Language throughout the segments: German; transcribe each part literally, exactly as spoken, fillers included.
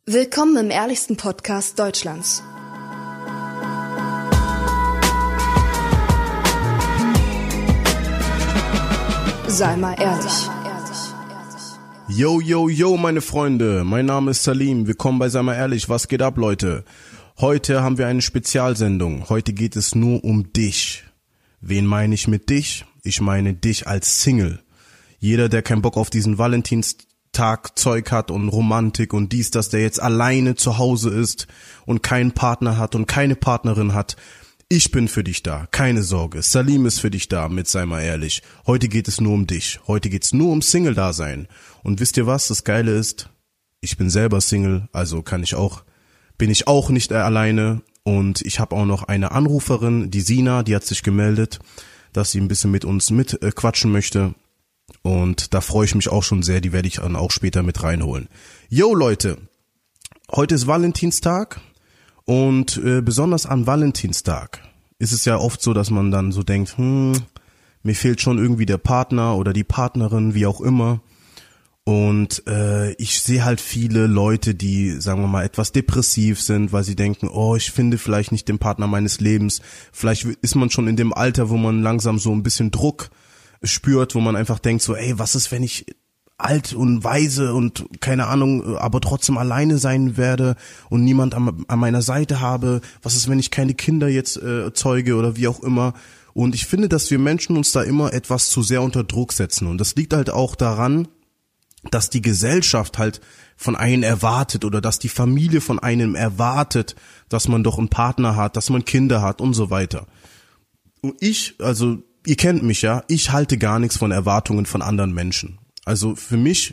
Willkommen im ehrlichsten Podcast Deutschlands. Sei mal ehrlich. Yo, yo, yo, meine Freunde, mein Name ist Salim, willkommen bei Sei mal ehrlich, was geht ab, Leute? Heute haben wir eine Spezialsendung, heute geht es nur um dich. Wen meine ich mit dich? Ich meine dich als Single. Jeder, der keinen Bock auf diesen Valentinstag Zeug hat und Romantik und dies, dass der jetzt alleine zu Hause ist und keinen Partner hat und keine Partnerin hat. Ich bin für dich da, keine Sorge. Salim ist für dich da mit Sei mal ehrlich. Heute geht es nur um dich. Heute geht es nur um Single-Dasein. Und wisst ihr was, das Geile ist? Ich bin selber Single, also kann ich auch, bin ich auch nicht alleine. Und ich habe auch noch eine Anruferin, die Sina, die hat sich gemeldet, dass sie ein bisschen mit uns mitquatschen möchte. Und da freue ich mich auch schon sehr, die werde ich dann auch später mit reinholen. Yo Leute, heute ist Valentinstag. Und äh, besonders an Valentinstag ist es ja oft so, dass man dann so denkt, hm, mir fehlt schon irgendwie der Partner oder die Partnerin, wie auch immer. Und äh, ich sehe halt viele Leute, die, sagen wir mal, etwas depressiv sind, weil sie denken, oh, ich finde vielleicht nicht den Partner meines Lebens. Vielleicht ist man schon in dem Alter, wo man langsam so ein bisschen Druck spürt, wo man einfach denkt so, ey, was ist, wenn ich alt und weise und keine Ahnung, aber trotzdem alleine sein werde und niemand an, an meiner Seite habe. Was ist, wenn ich keine Kinder jetzt äh, zeuge oder wie auch immer? Und ich finde, dass wir Menschen uns da immer etwas zu sehr unter Druck setzen. Und das liegt halt auch daran, dass die Gesellschaft halt von einem erwartet oder dass die Familie von einem erwartet, dass man doch einen Partner hat, dass man Kinder hat und so weiter. Und ich, also ihr kennt mich ja, ich halte gar nichts von Erwartungen von anderen Menschen. Also für mich,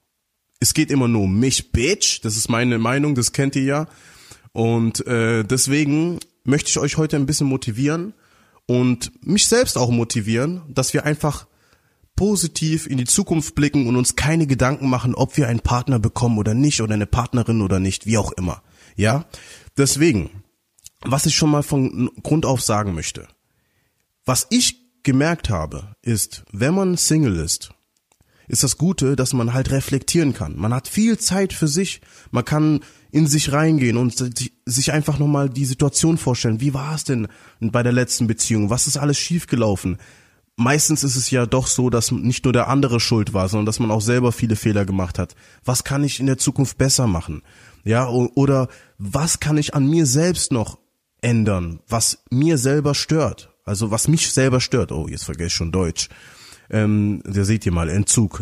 es geht immer nur um mich, Bitch, das ist meine Meinung, das kennt ihr ja. Und äh, deswegen möchte ich euch heute ein bisschen motivieren und mich selbst auch motivieren, dass wir einfach positiv in die Zukunft blicken und uns keine Gedanken machen, ob wir einen Partner bekommen oder nicht oder eine Partnerin oder nicht, wie auch immer. Ja, deswegen, was ich schon mal von Grund auf sagen möchte, was ich gemerkt habe, ist, wenn man Single ist, ist das Gute, dass man halt reflektieren kann. Man hat viel Zeit für sich, man kann in sich reingehen und sich einfach nochmal die Situation vorstellen. Wie war es denn bei der letzten Beziehung? Was ist alles schiefgelaufen? Meistens ist es ja doch so, dass nicht nur der andere schuld war, sondern dass man auch selber viele Fehler gemacht hat. Was kann ich in der Zukunft besser machen? Ja, oder was kann ich an mir selbst noch ändern, was mir selber stört? Also was mich selber stört. Oh, jetzt vergesse ich schon Deutsch. Ähm, da seht ihr mal, Entzug.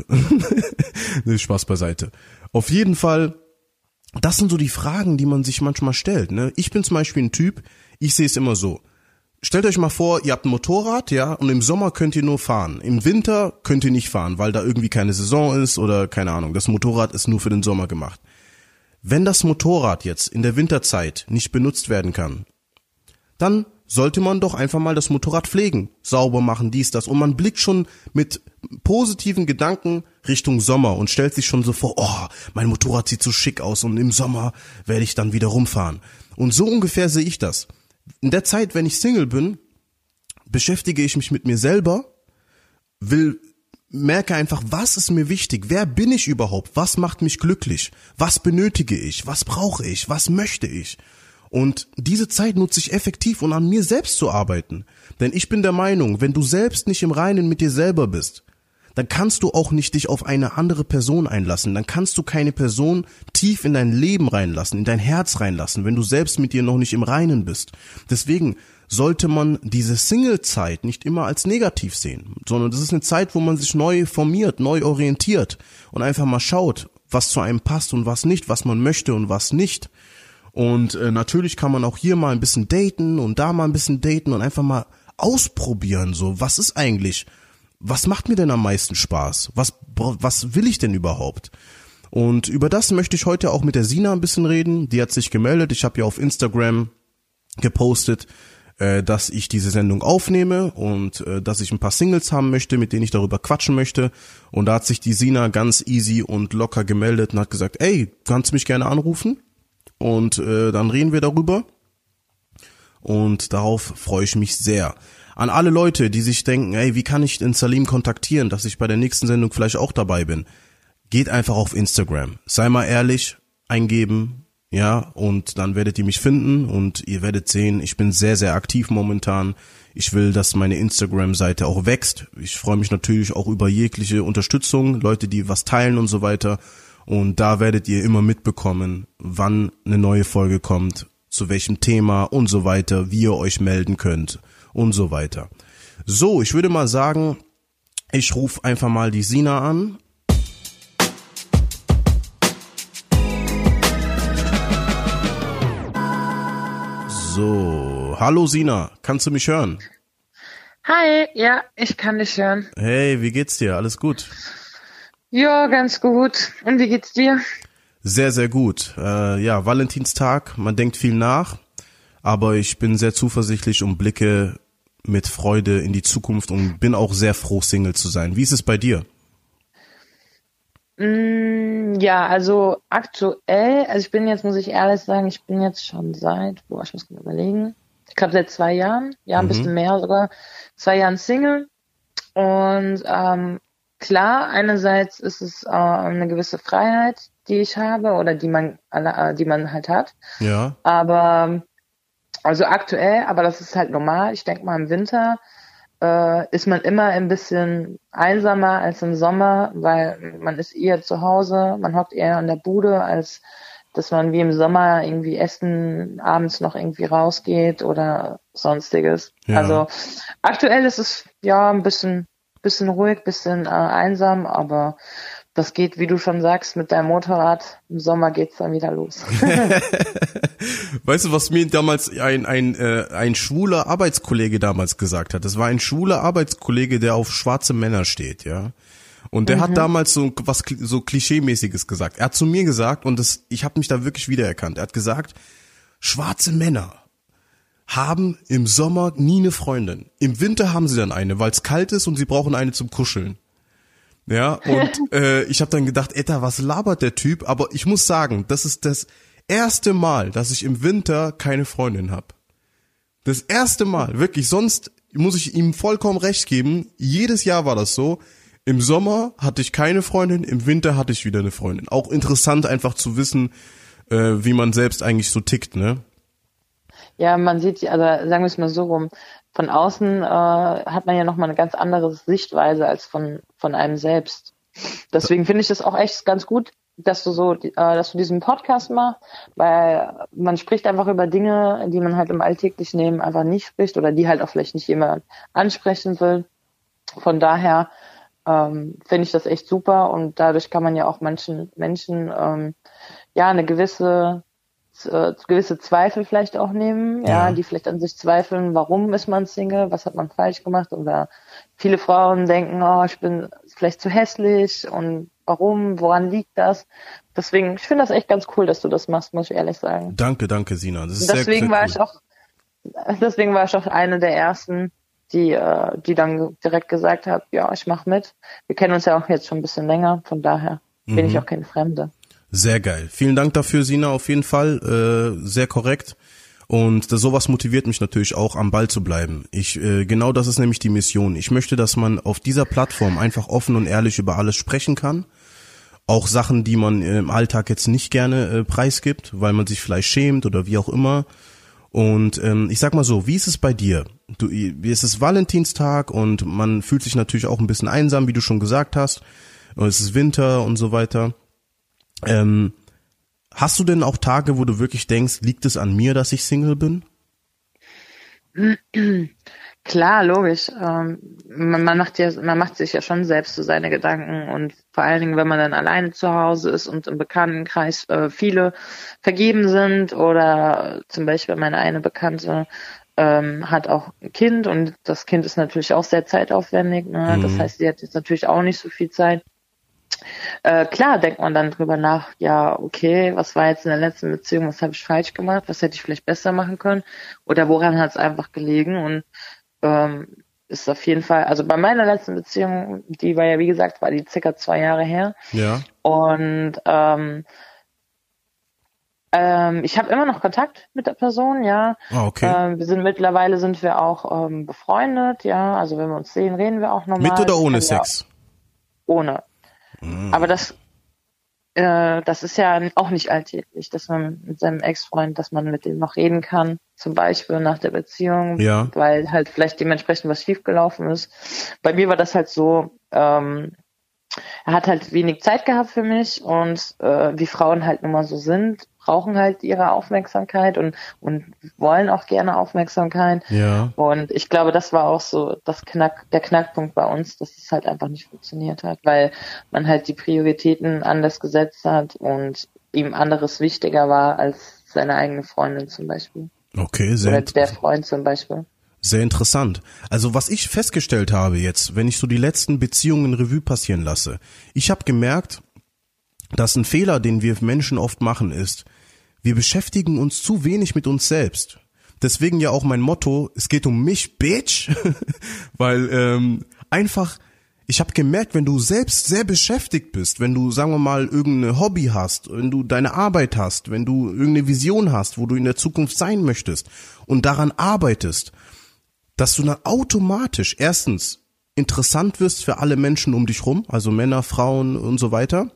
Spaß beiseite. Auf jeden Fall, das sind so die Fragen, die man sich manchmal stellt. Ne? Ich bin zum Beispiel ein Typ, ich sehe es immer so. Stellt euch mal vor, ihr habt ein Motorrad, ja, und im Sommer könnt ihr nur fahren. Im Winter könnt ihr nicht fahren, weil da irgendwie keine Saison ist oder keine Ahnung. Das Motorrad ist nur für den Sommer gemacht. Wenn das Motorrad jetzt in der Winterzeit nicht benutzt werden kann, dann sollte man doch einfach mal das Motorrad pflegen, sauber machen, dies, das. Und man blickt schon mit positiven Gedanken Richtung Sommer und stellt sich schon so vor, oh, mein Motorrad sieht so schick aus und im Sommer werde ich dann wieder rumfahren. Und so ungefähr sehe ich das. In der Zeit, wenn ich Single bin, beschäftige ich mich mit mir selber, will, merke einfach, was ist mir wichtig, wer bin ich überhaupt, was macht mich glücklich, was benötige ich, was brauche ich, was möchte ich. Und diese Zeit nutze ich effektiv, um an mir selbst zu arbeiten. Denn ich bin der Meinung, wenn du selbst nicht im Reinen mit dir selber bist, dann kannst du auch nicht dich auf eine andere Person einlassen. Dann kannst du keine Person tief in dein Leben reinlassen, in dein Herz reinlassen, wenn du selbst mit dir noch nicht im Reinen bist. Deswegen sollte man diese Single-Zeit nicht immer als negativ sehen, sondern das ist eine Zeit, wo man sich neu formiert, neu orientiert und einfach mal schaut, was zu einem passt und was nicht, was man möchte und was nicht. Und äh, natürlich kann man auch hier mal ein bisschen daten und da mal ein bisschen daten und einfach mal ausprobieren, so, was ist eigentlich, was macht mir denn am meisten Spaß? Was, was will ich denn überhaupt? Und über das möchte ich heute auch mit der Sina ein bisschen reden. Die hat sich gemeldet. Ich habe ja auf Instagram gepostet, äh, dass ich diese Sendung aufnehme und äh, dass ich ein paar Singles haben möchte, mit denen ich darüber quatschen möchte. Und da hat sich die Sina ganz easy und locker gemeldet und hat gesagt, ey, kannst du mich gerne anrufen? Und äh, dann reden wir darüber und darauf freue ich mich sehr. An alle Leute, die sich denken, ey, wie kann ich den Salim kontaktieren, dass ich bei der nächsten Sendung vielleicht auch dabei bin? Geht einfach auf Instagram. Sei mal ehrlich, eingeben, ja, und dann werdet ihr mich finden und ihr werdet sehen, ich bin sehr, sehr aktiv momentan. Ich will, dass meine Instagram-Seite auch wächst. Ich freue mich natürlich auch über jegliche Unterstützung, Leute, die was teilen und so weiter. Und da werdet ihr immer mitbekommen, wann eine neue Folge kommt, zu welchem Thema und so weiter, wie ihr euch melden könnt und so weiter. So, ich würde mal sagen, ich rufe einfach mal die Sina an. So, hallo Sina, kannst du mich hören? Hi, ja, ich kann dich hören. Hey, wie geht's dir? Alles gut? Ja, ganz gut. Und wie geht's dir? Sehr, sehr gut. Äh, ja, Valentinstag, man denkt viel nach, aber ich bin sehr zuversichtlich und blicke mit Freude in die Zukunft und bin auch sehr froh, Single zu sein. Wie ist es bei dir? Mm, ja, also aktuell, also ich bin jetzt, muss ich ehrlich sagen, ich bin jetzt schon seit, boah, ich muss mal überlegen, ich glaube seit zwei Jahren, ja, ein Mhm. bisschen mehr sogar, zwei Jahren Single. Und ähm, klar, einerseits ist es äh, eine gewisse Freiheit, die ich habe oder die man, äh, die man halt hat. Ja, Aber also aktuell, aber das ist halt normal. Ich denke mal im Winter äh, ist man immer ein bisschen einsamer als im Sommer, weil man ist eher zu Hause, man hockt eher in der Bude, als dass man wie im Sommer irgendwie essen, abends noch irgendwie rausgeht oder sonstiges. Ja. Also aktuell ist es ja ein bisschen, bisschen ruhig, bisschen äh, einsam, aber das geht, wie du schon sagst, mit deinem Motorrad. Im Sommer geht's dann wieder los. weißt du, was mir damals ein ein äh, ein schwuler Arbeitskollege damals gesagt hat? Das war ein schwuler Arbeitskollege, der auf schwarze Männer steht, ja. Und der Mhm. hat damals so was kli- so Klischee-mäßiges gesagt. Er hat zu mir gesagt und das, ich habe mich da wirklich wiedererkannt. Er hat gesagt, schwarze Männer haben im Sommer nie eine Freundin. Im Winter haben sie dann eine, weil es kalt ist und sie brauchen eine zum Kuscheln. Ja, und äh, ich habe dann gedacht, Etta, was labert der Typ? Aber ich muss sagen, das ist das erste Mal, dass ich im Winter keine Freundin habe. Das erste Mal, wirklich. Sonst muss ich ihm vollkommen recht geben. Jedes Jahr war das so. Im Sommer hatte ich keine Freundin, im Winter hatte ich wieder eine Freundin. Auch interessant einfach zu wissen, äh, wie man selbst eigentlich so tickt, ne? Ja, man sieht, also sagen wir es mal so rum, von außen äh, hat man ja nochmal eine ganz andere Sichtweise als von von einem selbst. Deswegen finde ich das auch echt ganz gut, dass du so, äh, dass du diesen Podcast machst, weil man spricht einfach über Dinge, die man halt im alltäglichen Leben einfach nicht spricht oder die halt auch vielleicht nicht jemand ansprechen will. Von daher ähm, finde ich das echt super und dadurch kann man ja auch manchen Menschen ähm, ja eine gewisse äh, gewisse Zweifel vielleicht auch nehmen, ja, Ja. die vielleicht an sich zweifeln, warum ist man Single, was hat man falsch gemacht oder viele Frauen denken, oh, ich bin vielleicht zu hässlich und warum, woran liegt das? Deswegen, ich finde das echt ganz cool, dass du das machst, muss ich ehrlich sagen. Danke, danke, Sina. Das ist Deswegen sehr, sehr war cool. ich auch, deswegen war ich auch eine der ersten, die, äh, die dann direkt gesagt hat, ja, ich mach mit. Wir kennen uns ja auch jetzt schon ein bisschen länger, von daher bin Mhm. ich auch keine Fremde. Sehr geil. Vielen Dank dafür, Sina, auf jeden Fall. Äh, sehr korrekt. Und das, sowas motiviert mich natürlich auch, am Ball zu bleiben. Ich, äh, genau das ist nämlich die Mission. Ich möchte, dass man auf dieser Plattform einfach offen und ehrlich über alles sprechen kann. Auch Sachen, die man äh, im Alltag jetzt nicht gerne äh, preisgibt, weil man sich vielleicht schämt oder wie auch immer. Und ähm, ich sag mal so, wie ist es bei dir? Du, wie ist es Valentinstag und man fühlt sich natürlich auch ein bisschen einsam, wie du schon gesagt hast. Und es ist Winter und so weiter. Ähm, hast du denn auch Tage, wo du wirklich denkst, liegt es an mir, dass ich Single bin? Klar, logisch. Ähm, man, man macht ja, man macht sich ja schon selbst so seine Gedanken und vor allen Dingen, wenn man dann alleine zu Hause ist und im Bekanntenkreis äh, viele vergeben sind oder zum Beispiel meine eine Bekannte ähm, hat auch ein Kind und das Kind ist natürlich auch sehr zeitaufwendig. Ne? Mhm. Das heißt, sie hat jetzt natürlich auch nicht so viel Zeit. Äh, klar denkt man dann drüber nach, ja, okay, was war jetzt in der letzten Beziehung, was habe ich falsch gemacht, was hätte ich vielleicht besser machen können oder woran hat es einfach gelegen und ähm, ist auf jeden Fall, also bei meiner letzten Beziehung, die war ja wie gesagt, war die circa zwei Jahre her Ja. und ähm, ähm, ich habe immer noch Kontakt mit der Person, ja. Ah, okay. Ähm, wir sind mittlerweile sind wir auch ähm, befreundet, ja, also wenn wir uns sehen, reden wir auch normal. Mit oder ohne Ich kann ja- Sex? Ohne. Mhm. Aber das, äh, das ist ja auch nicht alltäglich, dass man mit seinem Ex-Freund, dass man mit dem noch reden kann, zum Beispiel nach der Beziehung, ja. weil halt vielleicht dementsprechend was schiefgelaufen ist. Bei mir war das halt so, ähm, er hat halt wenig Zeit gehabt für mich und äh, wie Frauen halt nun mal so sind, brauchen halt ihre Aufmerksamkeit und und wollen auch gerne Aufmerksamkeit. Ja. Und ich glaube, das war auch so das Knack, der Knackpunkt bei uns, dass es halt einfach nicht funktioniert hat, weil man halt die Prioritäten anders gesetzt hat und ihm anderes wichtiger war als seine eigene Freundin zum Beispiel. Okay, sehr Oder der Freund zum Beispiel. Sehr interessant. Also was ich festgestellt habe jetzt, wenn ich so die letzten Beziehungen Revue passieren lasse, ich habe gemerkt, dass ein Fehler, den wir Menschen oft machen, ist, wir beschäftigen uns zu wenig mit uns selbst. Deswegen ja auch mein Motto, es geht um mich, Bitch, weil ähm, einfach, ich habe gemerkt, wenn du selbst sehr beschäftigt bist, wenn du, sagen wir mal, irgendein Hobby hast, wenn du deine Arbeit hast, wenn du irgendeine Vision hast, wo du in der Zukunft sein möchtest und daran arbeitest, dass du dann automatisch erstens interessant wirst für alle Menschen um dich rum, also Männer, Frauen und so weiter,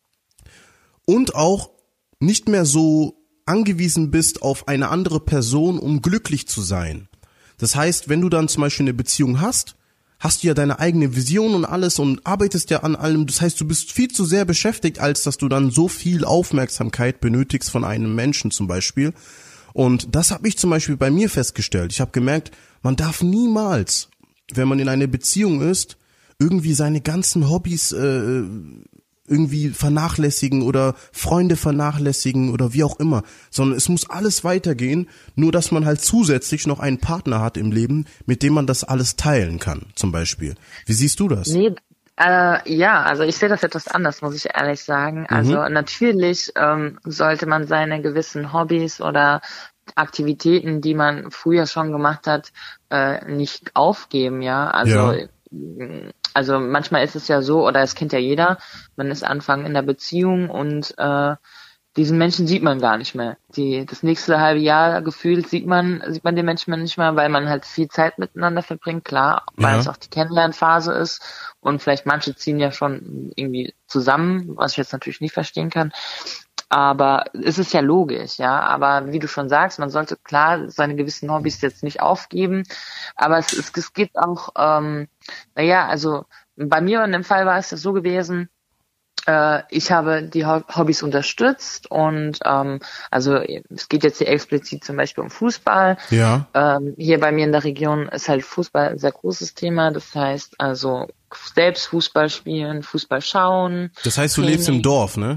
und auch nicht mehr so angewiesen bist auf eine andere Person, um glücklich zu sein. Das heißt, wenn du dann zum Beispiel eine Beziehung hast, hast du ja deine eigene Vision und alles und arbeitest ja an allem. Das heißt, du bist viel zu sehr beschäftigt, als dass du dann so viel Aufmerksamkeit benötigst von einem Menschen zum Beispiel. Und das habe ich zum Beispiel bei mir festgestellt. Ich habe gemerkt, man darf niemals, wenn man in einer Beziehung ist, irgendwie seine ganzen Hobbys äh, irgendwie vernachlässigen oder Freunde vernachlässigen oder wie auch immer, sondern es muss alles weitergehen, nur dass man halt zusätzlich noch einen Partner hat im Leben, mit dem man das alles teilen kann, zum Beispiel. Wie siehst du das? Nee, äh, ja, also ich sehe das etwas anders, muss ich ehrlich sagen. Also Mhm. natürlich ähm, sollte man seine gewissen Hobbys oder Aktivitäten, die man früher schon gemacht hat, äh, nicht aufgeben, ja. Also Ja. also manchmal ist es ja so, oder es kennt ja jeder, man ist Anfang in der Beziehung und äh, diesen Menschen sieht man gar nicht mehr. Die das nächste halbe Jahr gefühlt sieht man sieht man den Menschen nicht mehr, weil man halt viel Zeit miteinander verbringt, klar, weil Ja. es auch die Kennenlernphase ist und vielleicht manche ziehen ja schon irgendwie zusammen, was ich jetzt natürlich nicht verstehen kann. Aber es ist ja logisch, ja. Aber wie du schon sagst, man sollte klar seine gewissen Hobbys jetzt nicht aufgeben. Aber es, es, es gibt auch, ähm, naja, also bei mir in dem Fall war es ja so gewesen, äh, ich habe die Ho- Hobbys unterstützt und ähm, also es geht jetzt hier explizit zum Beispiel um Fußball. Ja. Ähm, hier bei mir in der Region ist halt Fußball ein sehr großes Thema. Das heißt also selbst Fußball spielen, Fußball schauen. Das heißt, du lebst im Training. Dorf, ne?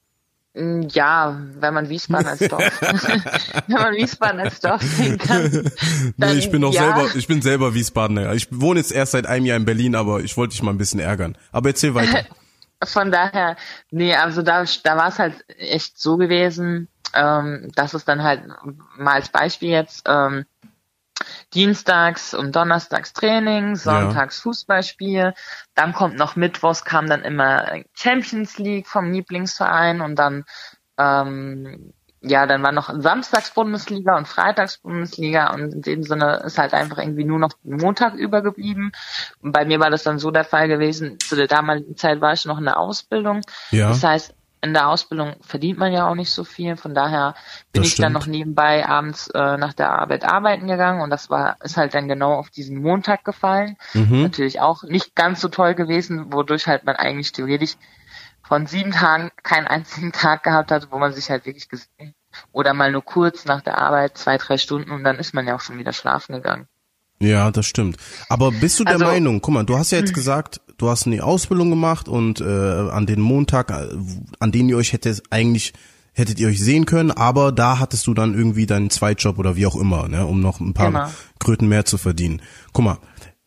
Ja, wenn man Wiesbaden als Dorf, wenn man Wiesbaden als Dorf sehen kann. Dann, Nee, ich bin doch ja. selber, ich bin selber Wiesbadener. Ich wohne jetzt erst seit einem Jahr in Berlin, aber ich wollte dich mal ein bisschen ärgern. Aber erzähl weiter. Von daher, nee, also da, da war es halt echt so gewesen, ähm, dass es dann halt mal als Beispiel jetzt ähm, Dienstags und Donnerstags Training, Sonntags Fußballspiel, dann kommt noch Mittwochs, kam dann immer Champions League vom Lieblingsverein und dann ähm, ja, dann war noch Samstags Bundesliga und Freitags Bundesliga und in dem Sinne ist halt einfach irgendwie nur noch Montag übergeblieben. Und bei mir war das dann so der Fall gewesen, zu der damaligen Zeit war ich noch in der Ausbildung. Ja. Das heißt, in der Ausbildung verdient man ja auch nicht so viel, von daher bin Das ich dann stimmt. noch nebenbei abends äh, nach der Arbeit arbeiten gegangen und das war ist halt dann genau auf diesen Montag gefallen. Mhm. Natürlich auch nicht ganz so toll gewesen, wodurch halt man eigentlich theoretisch von sieben Tagen keinen einzigen Tag gehabt hat, wo man sich halt wirklich gesehen oder mal nur kurz nach der Arbeit, zwei, drei Stunden und dann ist man ja auch schon wieder schlafen gegangen. Ja, das stimmt. Aber bist du der Also- Meinung, guck mal, du hast ja jetzt gesagt, du hast eine Ausbildung gemacht und äh, an den Montag, äh, an den ihr euch hättet eigentlich hättet ihr euch sehen können, aber da hattest du dann irgendwie deinen Zweitjob oder wie auch immer, ne, um noch ein paar Genau. Kröten mehr zu verdienen. Guck mal,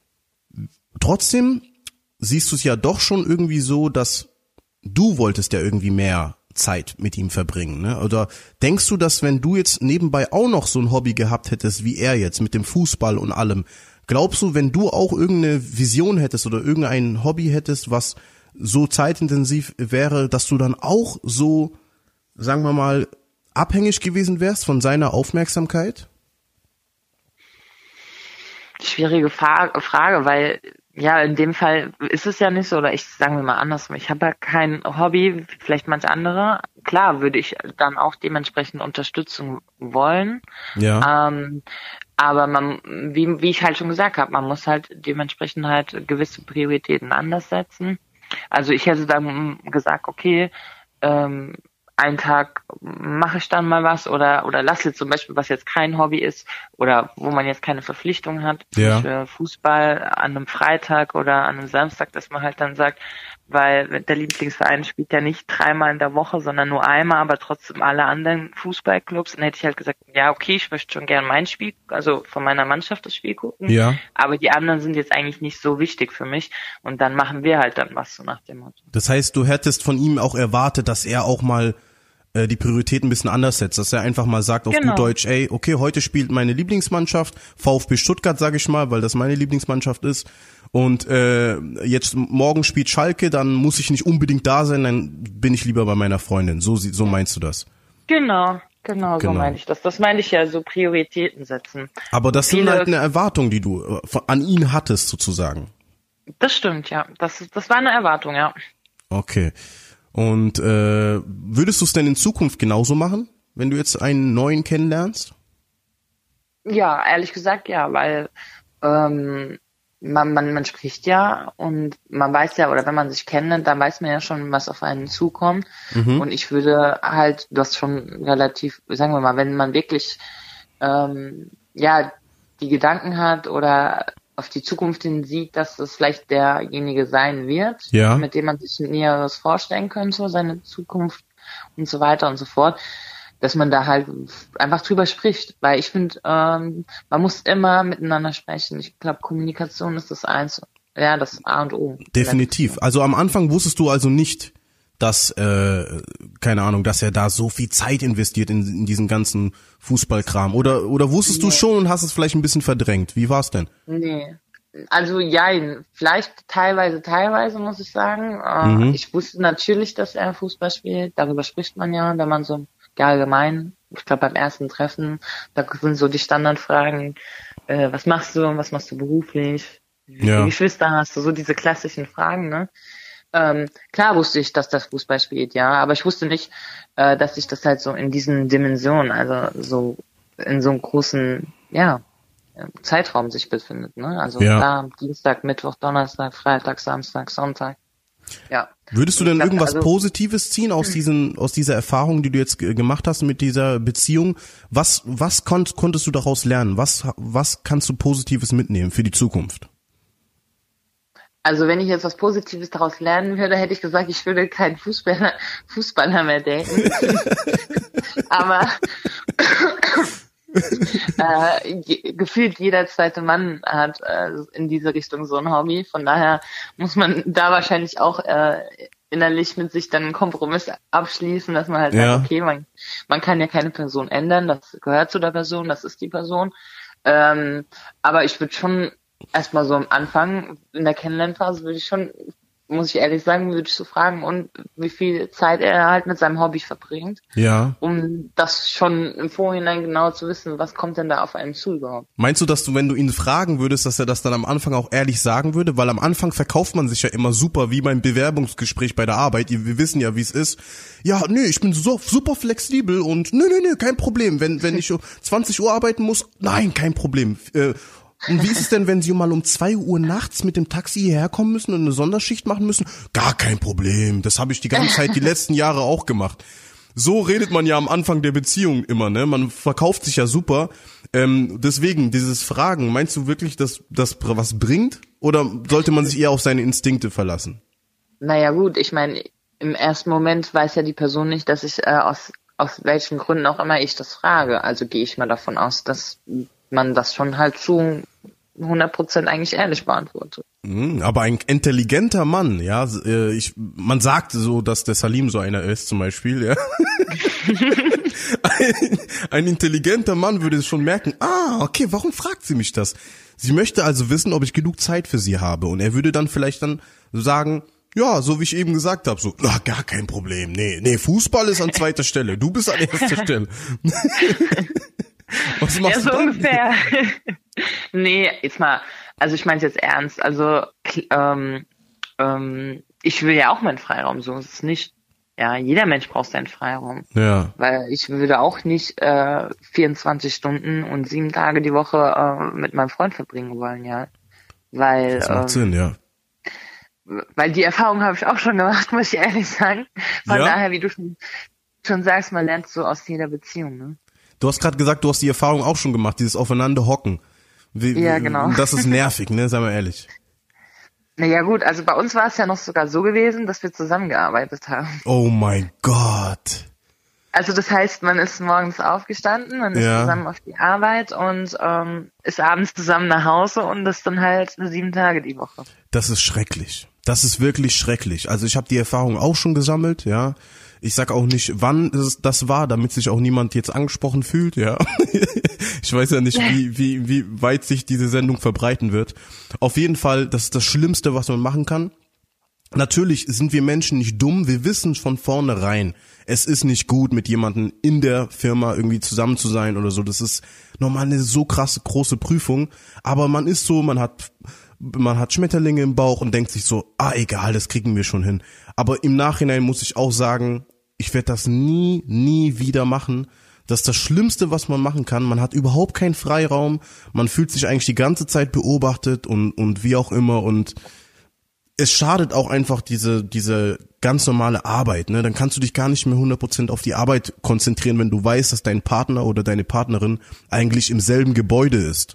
trotzdem siehst du es ja doch schon irgendwie so, dass du wolltest ja irgendwie mehr Zeit mit ihm verbringen, ne? Oder denkst du, dass wenn du jetzt nebenbei auch noch so ein Hobby gehabt hättest, wie er jetzt mit dem Fußball und allem, glaubst du, wenn du auch irgendeine Vision hättest oder irgendein Hobby hättest, was so zeitintensiv wäre, dass du dann auch so, sagen wir mal, abhängig gewesen wärst von seiner Aufmerksamkeit? Schwierige Fa- Frage, weil Ja, in dem Fall ist es ja nicht so, oder ich sagen wir mal andersrum, ich habe ja kein Hobby, vielleicht manche andere. Klar würde ich dann auch dementsprechend Unterstützung wollen. Ja. Ähm, aber man, wie, wie ich halt schon gesagt habe, man muss halt dementsprechend halt gewisse Prioritäten anders setzen. Also ich hätte dann gesagt, okay, ähm, einen Tag mache ich dann mal was oder oder lasse zum Beispiel, was jetzt kein Hobby ist oder wo man jetzt keine Verpflichtung hat, Ja. für Fußball an einem Freitag oder an einem Samstag, dass man halt dann sagt, weil der Lieblingsverein spielt ja nicht dreimal in der Woche, sondern nur einmal, aber trotzdem alle anderen Fußballclubs. Dann hätte ich halt gesagt, ja okay, ich möchte schon gern mein Spiel, also von meiner Mannschaft das Spiel gucken, Ja. aber die anderen sind jetzt eigentlich nicht so wichtig für mich und dann machen wir halt dann was, so nach dem Motto. Das heißt, du hättest von ihm auch erwartet, dass er auch mal äh, die Prioritäten ein bisschen anders setzt, dass er einfach mal sagt auf Genau. gut Deutsch, ey, okay, heute spielt meine Lieblingsmannschaft, VfB Stuttgart, sage ich mal, weil das meine Lieblingsmannschaft ist. Und äh, jetzt morgen spielt Schalke, dann muss ich nicht unbedingt da sein, dann bin ich lieber bei meiner Freundin. So so meinst du das? Genau, genau, Genau. so meine ich das. Das meine ich ja, so Prioritäten setzen. Aber das sind Viele- halt eine Erwartung, die du äh, von- an ihn hattest sozusagen. Das stimmt, ja. Das, das war eine Erwartung, ja. Okay. Und äh, würdest du es denn in Zukunft genauso machen, wenn du jetzt einen neuen kennenlernst? Ja, ehrlich gesagt, ja, weil ähm, man, man, man spricht ja und man weiß ja, oder wenn man sich kennt, dann weiß man ja schon, was auf einen zukommt. Mhm. Und ich würde halt, das schon relativ, sagen wir mal, wenn man wirklich ähm, ja die Gedanken hat oder auf die Zukunft hin sieht, dass das vielleicht derjenige sein wird, Ja. mit dem man sich Näheres vorstellen könnte, seine Zukunft und so weiter und so fort, dass man da halt einfach drüber spricht. Weil ich finde, ähm, man muss immer miteinander sprechen. Ich glaube, Kommunikation ist das Eins, ja, das A und O. Definitiv. Also am Anfang wusstest du also nicht, dass, äh, keine Ahnung, dass er da so viel Zeit investiert in, in diesen ganzen Fußballkram. Oder oder wusstest du Nee. schon und hast es vielleicht ein bisschen verdrängt? Wie war's denn? Nee. Also jein, vielleicht teilweise, teilweise muss ich sagen. Äh, Mhm. Ich wusste natürlich, dass er Fußball spielt. Darüber spricht man ja, wenn man so ja, allgemein, ich glaube beim ersten Treffen, da sind so die Standardfragen, äh, was machst du, was machst du beruflich, wie viele Ja. Geschwister hast du, so diese klassischen Fragen, ne? Ähm, klar wusste ich, dass das Fußball spielt, ja, aber ich wusste nicht, äh, dass sich das halt so in diesen Dimensionen, also so in so einem großen, ja, Zeitraum sich befindet, ne? Also Ja. da Dienstag, Mittwoch, Donnerstag, Freitag, Samstag, Sonntag. Ja. Würdest du denn Ich glaub, irgendwas also- Positives ziehen aus diesen, aus dieser Erfahrung, die du jetzt ge- gemacht hast mit dieser Beziehung? Was, was konnt, konntest du daraus lernen? Was, was kannst du Positives mitnehmen für die Zukunft? Also wenn ich jetzt was Positives daraus lernen würde, hätte ich gesagt, ich würde keinen Fußballer, Fußballer mehr daten. Aber äh, je, gefühlt jeder zweite Mann hat äh, in diese Richtung so ein Hobby. Von daher muss man da wahrscheinlich auch äh, innerlich mit sich dann einen Kompromiss abschließen, dass man halt Ja. sagt, okay, man, man kann ja keine Person ändern, das gehört zu der Person, das ist die Person. Ähm, aber ich würde schon erstmal so am Anfang, in der Kennenlernphase würde ich schon, muss ich ehrlich sagen, würde ich so fragen, und wie viel Zeit er halt mit seinem Hobby verbringt, Ja. um das schon im Vorhinein genau zu wissen, was kommt denn da auf einen zu überhaupt. Meinst du, dass du, wenn du ihn fragen würdest, dass er das dann am Anfang auch ehrlich sagen würde? Weil am Anfang verkauft man sich ja immer super, wie beim Bewerbungsgespräch bei der Arbeit. Wir wissen ja, wie es ist. Ja, nee, ich bin so super flexibel und nö, nö, nö, kein Problem. Wenn wenn ich um zwanzig Uhr arbeiten muss, nein, kein Problem. Äh, Und wie ist es denn, wenn Sie mal um zwei Uhr nachts mit dem Taxi hierher kommen müssen und eine Sonderschicht machen müssen? Gar kein Problem. Das habe ich die ganze Zeit die letzten Jahre auch gemacht. So redet man ja am Anfang der Beziehung immer, ne? Man verkauft sich ja super. Ähm, deswegen, dieses Fragen, meinst du wirklich, dass das was bringt? Oder sollte man sich eher auf seine Instinkte verlassen? Naja gut, ich meine, im ersten Moment weiß ja die Person nicht, dass ich äh, aus aus welchen Gründen auch immer ich das frage. Also gehe ich mal davon aus, dass man das schon halt zu hundert Prozent eigentlich ehrlich beantwortet. Mhm, aber ein intelligenter Mann, ja, äh, ich, man sagt so, dass der Salim so einer ist, zum Beispiel, ja. ein, ein intelligenter Mann würde es schon merken, ah, okay, warum fragt sie mich das? Sie möchte also wissen, ob ich genug Zeit für sie habe, und er würde dann vielleicht dann sagen, ja, so wie ich eben gesagt habe, so, na, gar kein Problem, nee, nee, Fußball ist an zweiter Stelle, du bist an erster Stelle. Was machst Ja, so du dann? ungefähr. Nee, jetzt mal, also ich meine es jetzt ernst, also ähm, ähm, ich will ja auch meinen Freiraum, so ist es nicht. Ja, jeder Mensch braucht seinen Freiraum. Ja. Weil ich würde auch nicht äh, vierundzwanzig Stunden und sieben Tage die Woche äh, mit meinem Freund verbringen wollen, ja. Weil, Das macht ähm, Sinn, ja. Weil die Erfahrung habe ich auch schon gemacht, muss ich ehrlich sagen. Von Ja? daher, wie du schon, schon sagst, man lernt so aus jeder Beziehung, ne? Du hast gerade gesagt, du hast die Erfahrung auch schon gemacht, dieses Aufeinanderhocken. Wie, Ja, genau. Und das ist nervig, ne, sei mal ehrlich. Naja gut, also bei uns war es ja noch sogar so gewesen, dass wir zusammengearbeitet haben. Oh mein Gott. Also das heißt, man ist morgens aufgestanden, man ist Ja. zusammen auf die Arbeit und ähm, ist abends zusammen nach Hause und das dann halt sieben Tage die Woche. Das ist schrecklich. Das ist wirklich schrecklich. Also ich habe die Erfahrung auch schon gesammelt, ja. Ich sag auch nicht, wann es das war, damit sich auch niemand jetzt angesprochen fühlt, ja. Ich weiß ja nicht, wie, wie, wie weit sich diese Sendung verbreiten wird. Auf jeden Fall, das ist das Schlimmste, was man machen kann. Natürlich sind wir Menschen nicht dumm, wir wissen von vornherein, es ist nicht gut, mit jemandem in der Firma irgendwie zusammen zu sein oder so. Das ist nochmal eine so krasse, große Prüfung. Aber man ist so, man hat, man hat Schmetterlinge im Bauch und denkt sich so, ah egal, das kriegen wir schon hin. Aber im Nachhinein muss ich auch sagen, ich werde das nie, nie wieder machen. Das ist das Schlimmste, was man machen kann. Man hat überhaupt keinen Freiraum. Man fühlt sich eigentlich die ganze Zeit beobachtet und, und wie auch immer. Und es schadet auch einfach diese, diese ganz normale Arbeit, ne? Dann kannst du dich gar nicht mehr hundert Prozent auf die Arbeit konzentrieren, wenn du weißt, dass dein Partner oder deine Partnerin eigentlich im selben Gebäude ist.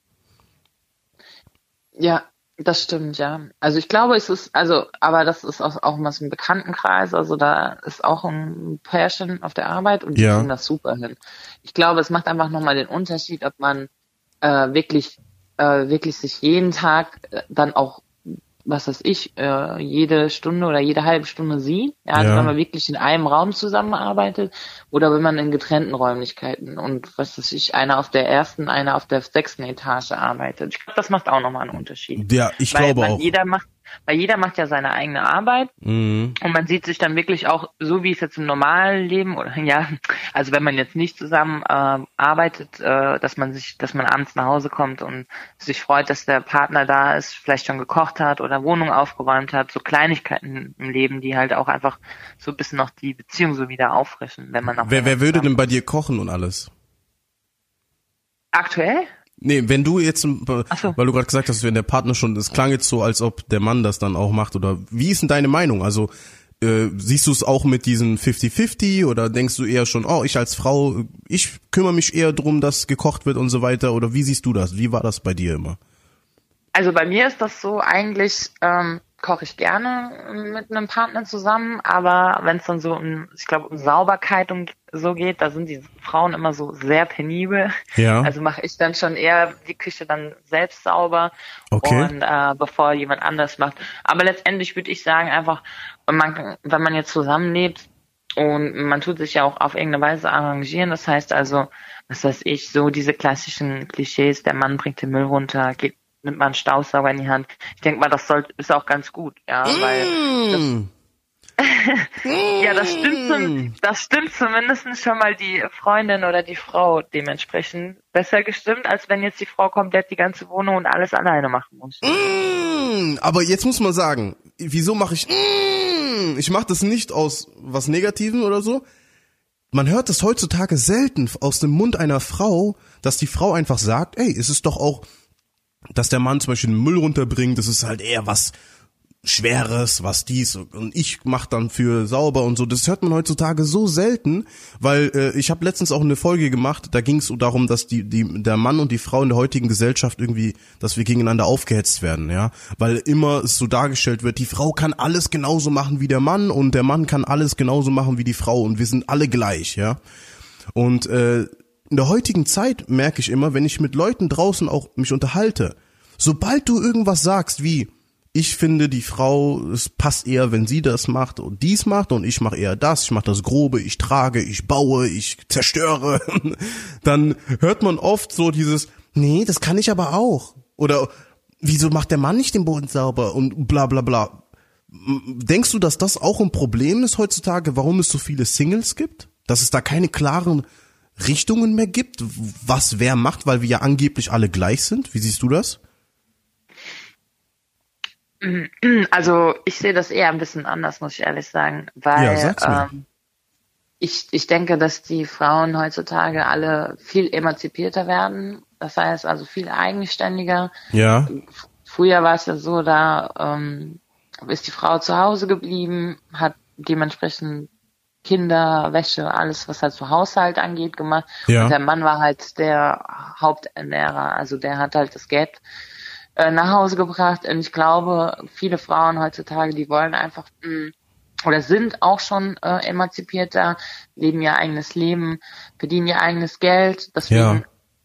Ja, das stimmt, ja. Also ich glaube, es ist, also, aber das ist auch, auch mal so ein Bekanntenkreis, also da ist auch ein Pärchen auf der Arbeit und die Ja. kriegen das super hin. Ich glaube, es macht einfach nochmal den Unterschied, ob man äh, wirklich, äh, wirklich sich jeden Tag äh, dann auch, was weiß ich, äh, jede Stunde oder jede halbe Stunde sieht, ja, also Ja. wenn man wirklich in einem Raum zusammenarbeitet oder wenn man in getrennten Räumlichkeiten und was weiß ich, einer auf der ersten, einer auf der sechsten Etage arbeitet. Ich glaube, das macht auch nochmal einen Unterschied. Ja, ich Weil glaube man, auch. jeder macht, weil jeder macht ja seine eigene Arbeit Mhm. und man sieht sich dann wirklich auch, so wie es jetzt im normalen Leben oder ja, also wenn man jetzt nicht zusammen äh, arbeitet, äh, dass man sich, dass man abends nach Hause kommt und sich freut, dass der Partner da ist, vielleicht schon gekocht hat oder Wohnung aufgeräumt hat, so Kleinigkeiten im Leben, die halt auch einfach so ein bisschen noch die Beziehung so wieder auffrischen, wenn man auch Wer, wer würde zusammen- denn bei dir kochen und alles? aktuell? Nee, wenn du jetzt, Ach so. weil du gerade gesagt hast, wenn der Partner schon, es klang jetzt so, als ob der Mann das dann auch macht, oder wie ist denn deine Meinung? Also äh, siehst du es auch mit diesen fifty fifty oder denkst du eher schon, oh, ich als Frau, ich kümmere mich eher drum, dass gekocht wird und so weiter, oder wie siehst du das? Wie war das bei dir immer? Also bei mir ist das so, eigentlich ähm, koche ich gerne mit einem Partner zusammen, aber wenn es dann so um, ich glaube, um Sauberkeit und so geht, da sind die Frauen immer so sehr penibel. Ja. Also mache ich dann schon eher die Küche dann selbst sauber Okay. und äh, bevor jemand anders macht. Aber letztendlich würde ich sagen, einfach, wenn man, wenn man jetzt zusammenlebt und man tut sich ja auch auf irgendeine Weise arrangieren, das heißt also, was weiß ich, so diese klassischen Klischees, der Mann bringt den Müll runter, geht nimmt man einen Staubsauger in die Hand. Ich denke mal, das soll, ist auch ganz gut, ja, weil Mm. ja, das stimmt, zum, das stimmt zumindest schon mal die Freundin oder die Frau dementsprechend besser gestimmt, als wenn jetzt die Frau komplett die ganze Wohnung und alles alleine machen muss. Mm, aber jetzt muss man sagen, wieso mache ich mm, ich mache das nicht aus was Negativen oder so. Man hört das heutzutage selten aus dem Mund einer Frau, dass die Frau einfach sagt, ey, es ist doch auch, dass der Mann zum Beispiel den Müll runterbringt, das ist halt eher was Schweres, was dies und ich mach dann für sauber und so. Das hört man heutzutage so selten, weil äh, ich habe letztens auch eine Folge gemacht, da ging es darum, dass die die der Mann und die Frau in der heutigen Gesellschaft irgendwie, dass wir gegeneinander aufgehetzt werden, ja, weil immer es so dargestellt wird, die Frau kann alles genauso machen wie der Mann und der Mann kann alles genauso machen wie die Frau und wir sind alle gleich, ja. Und äh, in der heutigen Zeit merke ich immer, wenn ich mit Leuten draußen auch mich unterhalte, sobald du irgendwas sagst wie ich finde, die Frau, es passt eher, wenn sie das macht und dies macht und ich mache eher das, ich mache das Grobe, ich trage, ich baue, ich zerstöre, dann hört man oft so dieses, nee, das kann ich aber auch. Oder wieso macht der Mann nicht den Boden sauber und bla bla bla. Denkst du, dass das auch ein Problem ist heutzutage, warum es so viele Singles gibt? Dass es da keine klaren Richtungen mehr gibt, was wer macht, weil wir ja angeblich alle gleich sind? Wie siehst du das? Also ich sehe das eher ein bisschen anders, muss ich ehrlich sagen, weil Ja, sag's mir. ähm, ich, ich denke, dass die Frauen heutzutage alle viel emanzipierter werden. Das heißt also viel eigenständiger. Ja, Früher war es ja so, da ähm, ist die Frau zu Hause geblieben, hat dementsprechend Kinder, Wäsche, alles, was halt so Haushalt angeht, gemacht. Ja. Und der Mann war halt der Haupternährer. Also der hat halt das Geld äh, nach Hause gebracht. Und ich glaube, viele Frauen heutzutage, die wollen einfach mh, oder sind auch schon äh, emanzipierter, leben ihr eigenes Leben, verdienen ihr eigenes Geld. Deswegen, Ja.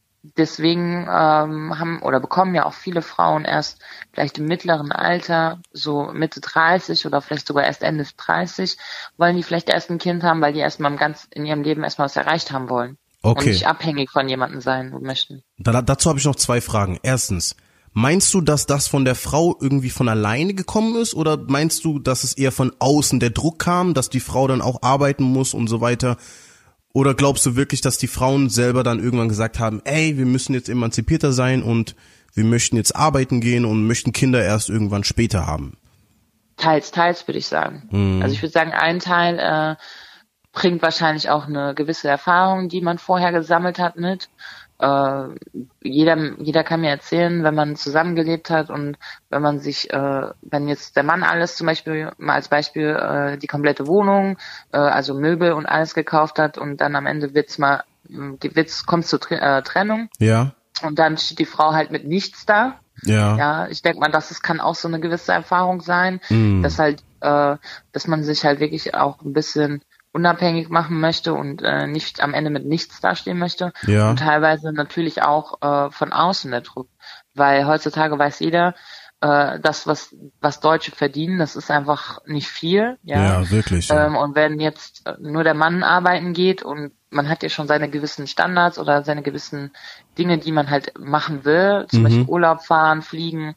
deswegen ähm, haben oder bekommen ja auch viele Frauen erst vielleicht im mittleren Alter, so Mitte dreißig oder vielleicht sogar erst Ende dreißig, wollen die vielleicht erst ein Kind haben, weil die erstmal im ganz in ihrem Leben erstmal was erreicht haben wollen. Okay. Und nicht abhängig von jemandem sein möchten. Da, dazu habe ich noch zwei Fragen. Erstens, meinst du, dass das von der Frau irgendwie von alleine gekommen ist oder meinst du, dass es eher von außen der Druck kam, dass die Frau dann auch arbeiten muss und so weiter? Oder glaubst du wirklich, dass die Frauen selber dann irgendwann gesagt haben, ey, wir müssen jetzt emanzipierter sein und wir möchten jetzt arbeiten gehen und möchten Kinder erst irgendwann später haben? Teils, teils würde ich sagen. Mhm. Also ich würde sagen, ein Teil äh, bringt wahrscheinlich auch eine gewisse Erfahrung, die man vorher gesammelt hat mit. Äh, jeder, jeder kann mir erzählen, wenn man zusammengelebt hat und wenn man sich, äh, wenn jetzt der Mann alles zum Beispiel, mal als Beispiel, äh, die komplette Wohnung, äh, also Möbel und alles gekauft hat und dann am Ende wird's mal, die wird's, kommt zur Tre- äh, Trennung Ja, und dann steht die Frau halt mit nichts da. ja, Ja, ich denke mal, das ist, kann auch so eine gewisse Erfahrung sein, Mhm. dass halt, äh, dass man sich halt wirklich auch ein bisschen unabhängig machen möchte und äh, nicht am Ende mit nichts dastehen möchte. Ja. Und teilweise natürlich auch äh, von außen der Druck. Weil heutzutage weiß jeder, äh, das, was was Deutsche verdienen, das ist einfach nicht viel. Ja, ja, wirklich. Ja. Ähm, und wenn jetzt nur der Mann arbeiten geht und man hat ja schon seine gewissen Standards oder seine gewissen Dinge, die man halt machen will, zum Mhm. Beispiel Urlaub fahren, fliegen,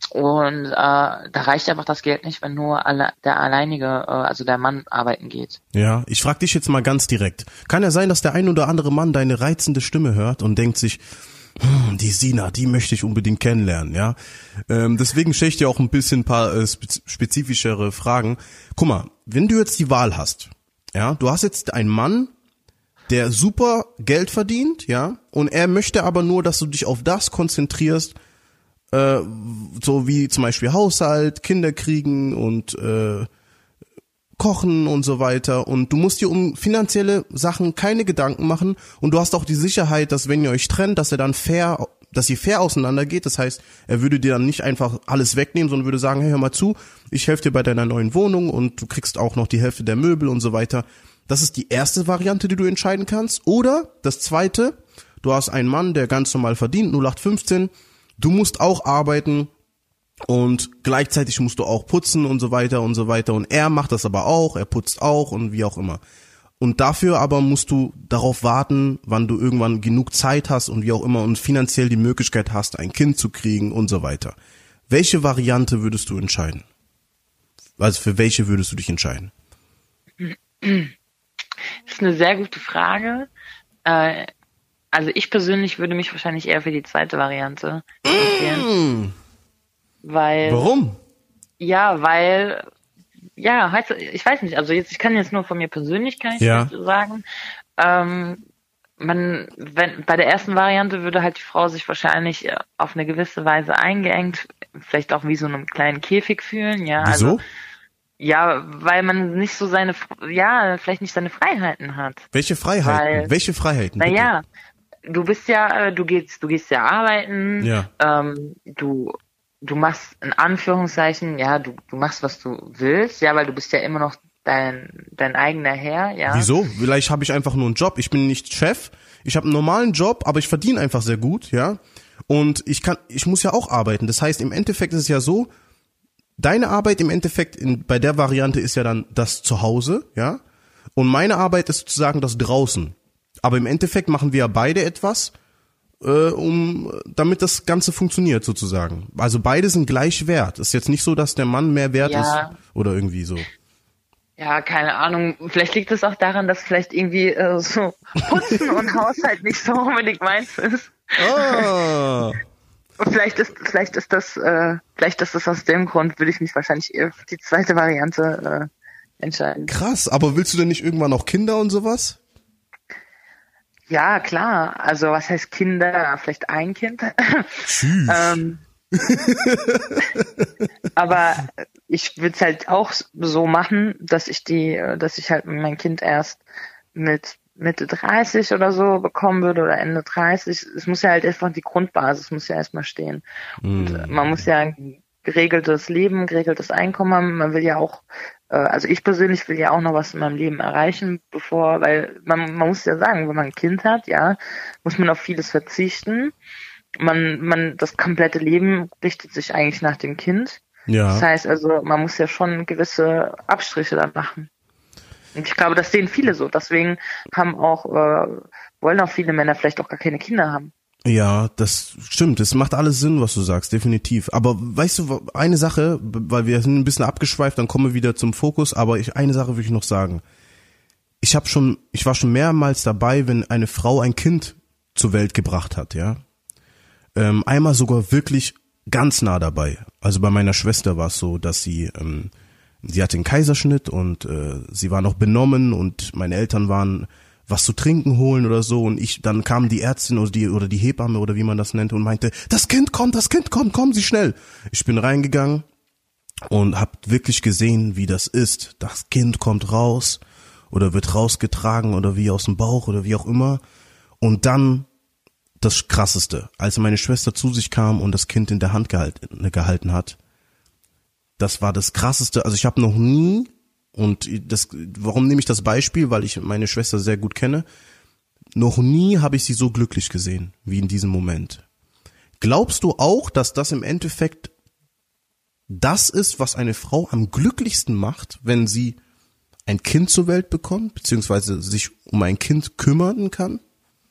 und äh, da reicht einfach das Geld nicht, wenn nur alle, der alleinige, äh, also der Mann arbeiten geht. Ja, ich frag dich jetzt mal ganz direkt. Kann ja sein, dass der ein oder andere Mann deine reizende Stimme hört und denkt sich, hm, die Sina, die möchte ich unbedingt kennenlernen, ja. Ähm, deswegen stelle ich dir auch ein bisschen ein paar äh, spez- spezifischere Fragen. Guck mal, wenn du jetzt die Wahl hast, ja, du hast jetzt einen Mann, der super Geld verdient, ja, und er möchte aber nur, dass du dich auf das konzentrierst, äh, so wie zum Beispiel Haushalt, Kinder kriegen und äh, Kochen und so weiter, und du musst dir um finanzielle Sachen keine Gedanken machen und du hast auch die Sicherheit, dass wenn ihr euch trennt, dass er dann fair, dass ihr fair auseinandergeht. Das heißt, er würde dir dann nicht einfach alles wegnehmen, sondern würde sagen, hey, hör mal zu, ich helfe dir bei deiner neuen Wohnung und du kriegst auch noch die Hälfte der Möbel und so weiter. Das ist die erste Variante, die du entscheiden kannst. Oder das zweite, du hast einen Mann, der ganz normal verdient, null acht fünfzehn, du musst auch arbeiten und gleichzeitig musst du auch putzen und so weiter und so weiter, und er macht das aber auch, er putzt auch und wie auch immer. Und dafür aber musst du darauf warten, wann du irgendwann genug Zeit hast und wie auch immer und finanziell die Möglichkeit hast, ein Kind zu kriegen und so weiter. Welche Variante würdest du entscheiden? Also für welche würdest du dich entscheiden? Das ist eine sehr gute Frage. Äh, also ich persönlich würde mich wahrscheinlich eher für die zweite Variante empfehlen. Mm. Weil, Warum? ja, weil, ja, heißt, ich weiß nicht, also jetzt, ich kann jetzt nur von mir Persönlichkeit Ja. sagen, ähm, man, wenn, bei der ersten Variante würde halt die Frau sich wahrscheinlich auf eine gewisse Weise eingeengt, vielleicht auch wie so in einem kleinen Käfig fühlen, ja. Wieso? Also, ja, weil man nicht so seine, ja, vielleicht nicht seine Freiheiten hat. Welche Freiheiten? Weil- Welche Freiheiten? bitte? Naja, du bist ja, äh, du gehst, du gehst ja arbeiten, Ja. ähm, du, du machst in Anführungszeichen, ja, du, du machst, was du willst, ja, weil du bist ja immer noch dein, dein eigener Herr, ja. Wieso? Vielleicht habe ich einfach nur einen Job. Ich bin nicht Chef. Ich habe einen normalen Job, aber ich verdiene einfach sehr gut, ja. Und ich kann, ich muss ja auch arbeiten. Das heißt, im Endeffekt ist es ja so, deine Arbeit im Endeffekt in, bei der Variante ist ja dann das Zuhause, ja. Und meine Arbeit ist sozusagen das draußen. Aber im Endeffekt machen wir ja beide etwas, äh, um, damit das Ganze funktioniert sozusagen. Also beide sind gleich wert. Ist jetzt nicht so, dass der Mann mehr wert Ja. ist oder irgendwie so. Ja, keine Ahnung. Vielleicht liegt es auch daran, dass vielleicht irgendwie äh, so Putzen und Haushalt nicht so unbedingt meins ist. Ah. vielleicht ist, vielleicht ist das, äh, vielleicht ist das aus dem Grund, würde ich mich wahrscheinlich eher für die zweite Variante äh, entscheiden. Krass, aber willst du denn nicht irgendwann auch Kinder und sowas? Ja, klar. Also was heißt Kinder? Vielleicht ein Kind. Tschüss. ähm, aber ich würde es halt auch so machen, dass ich die, dass ich halt mein Kind erst mit Mitte dreißig oder so bekommen würde oder Ende dreißig. Es muss ja halt einfach die Grundbasis muss ja erstmal stehen. Mm. Und man muss ja ein geregeltes Leben, geregeltes Einkommen haben. Man will ja auch, äh, also ich persönlich will ja auch noch was in meinem Leben erreichen, bevor, weil man, man muss ja sagen, wenn man ein Kind hat, ja, muss man auf vieles verzichten. Man, man, das komplette Leben richtet sich eigentlich nach dem Kind. Ja. Das heißt also, man muss ja schon gewisse Abstriche da machen. Und ich glaube, das sehen viele so. Deswegen haben auch, äh, wollen auch viele Männer vielleicht auch gar keine Kinder haben. Ja, das stimmt. Das macht alles Sinn, was du sagst, definitiv. Aber weißt du, eine Sache, weil wir sind ein bisschen abgeschweift, dann kommen wir wieder zum Fokus, aber ich, eine Sache will ich noch sagen. Ich habe schon, ich war schon mehrmals dabei, wenn eine Frau ein Kind zur Welt gebracht hat, ja. Ähm, einmal sogar wirklich ganz nah dabei. Also bei meiner Schwester war es so, dass sie, ähm, sie hatte einen Kaiserschnitt und äh, sie war noch benommen und meine Eltern waren was zu trinken holen oder so und ich, dann kam die Ärztin oder die oder die Hebamme oder wie man das nennt und meinte, das Kind kommt, das Kind kommt, kommen Sie schnell. Ich bin reingegangen und hab wirklich gesehen, wie das ist. Das Kind kommt raus oder wird rausgetragen oder wie aus dem Bauch oder wie auch immer. Und dann das Krasseste, als meine Schwester zu sich kam und das Kind in der Hand gehalten, gehalten hat, das war das Krasseste. Also ich habe noch nie, und das, warum nehme ich das Beispiel? Weil ich meine Schwester sehr gut kenne. Noch nie habe ich sie so glücklich gesehen wie in diesem Moment. Glaubst du auch, dass das im Endeffekt das ist, was eine Frau am glücklichsten macht, wenn sie ein Kind zur Welt bekommt, beziehungsweise sich um ein Kind kümmern kann?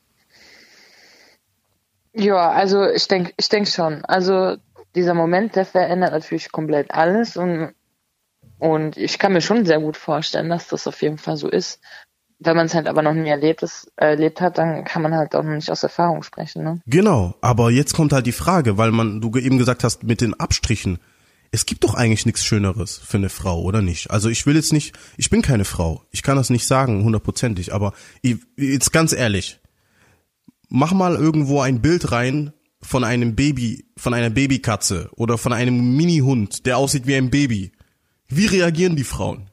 Ja, also ich denke, ich denke schon. Also dieser Moment, der verändert natürlich komplett alles und und ich kann mir schon sehr gut vorstellen, dass das auf jeden Fall so ist. Wenn man es halt aber noch nie erlebt, ist, erlebt hat, dann kann man halt auch noch nicht aus Erfahrung sprechen, ne? Genau, aber jetzt kommt halt die Frage, weil man du eben gesagt hast mit den Abstrichen. Es gibt doch eigentlich nichts Schöneres für eine Frau, oder nicht? Also ich will jetzt nicht, ich bin keine Frau, ich kann das nicht sagen hundertprozentig, aber ich, jetzt ganz ehrlich, mach mal irgendwo ein Bild rein von einem Baby, von einer Babykatze oder von einem Mini-Hund, der aussieht wie ein Baby. Wie reagieren die Frauen?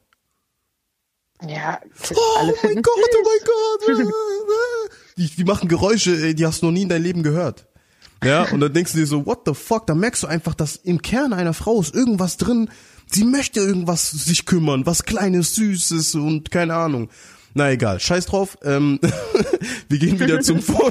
Ja, oh alle mein Gott, oh mein Gott. Die, die machen Geräusche, die hast du noch nie in deinem Leben gehört. Ja, und dann denkst du dir so, what the fuck? Da merkst du einfach, dass im Kern einer Frau ist irgendwas drin. Sie möchte irgendwas sich kümmern, was Kleines, Süßes und keine Ahnung. Na egal, scheiß drauf. Ähm, wir gehen wieder zum Fokus.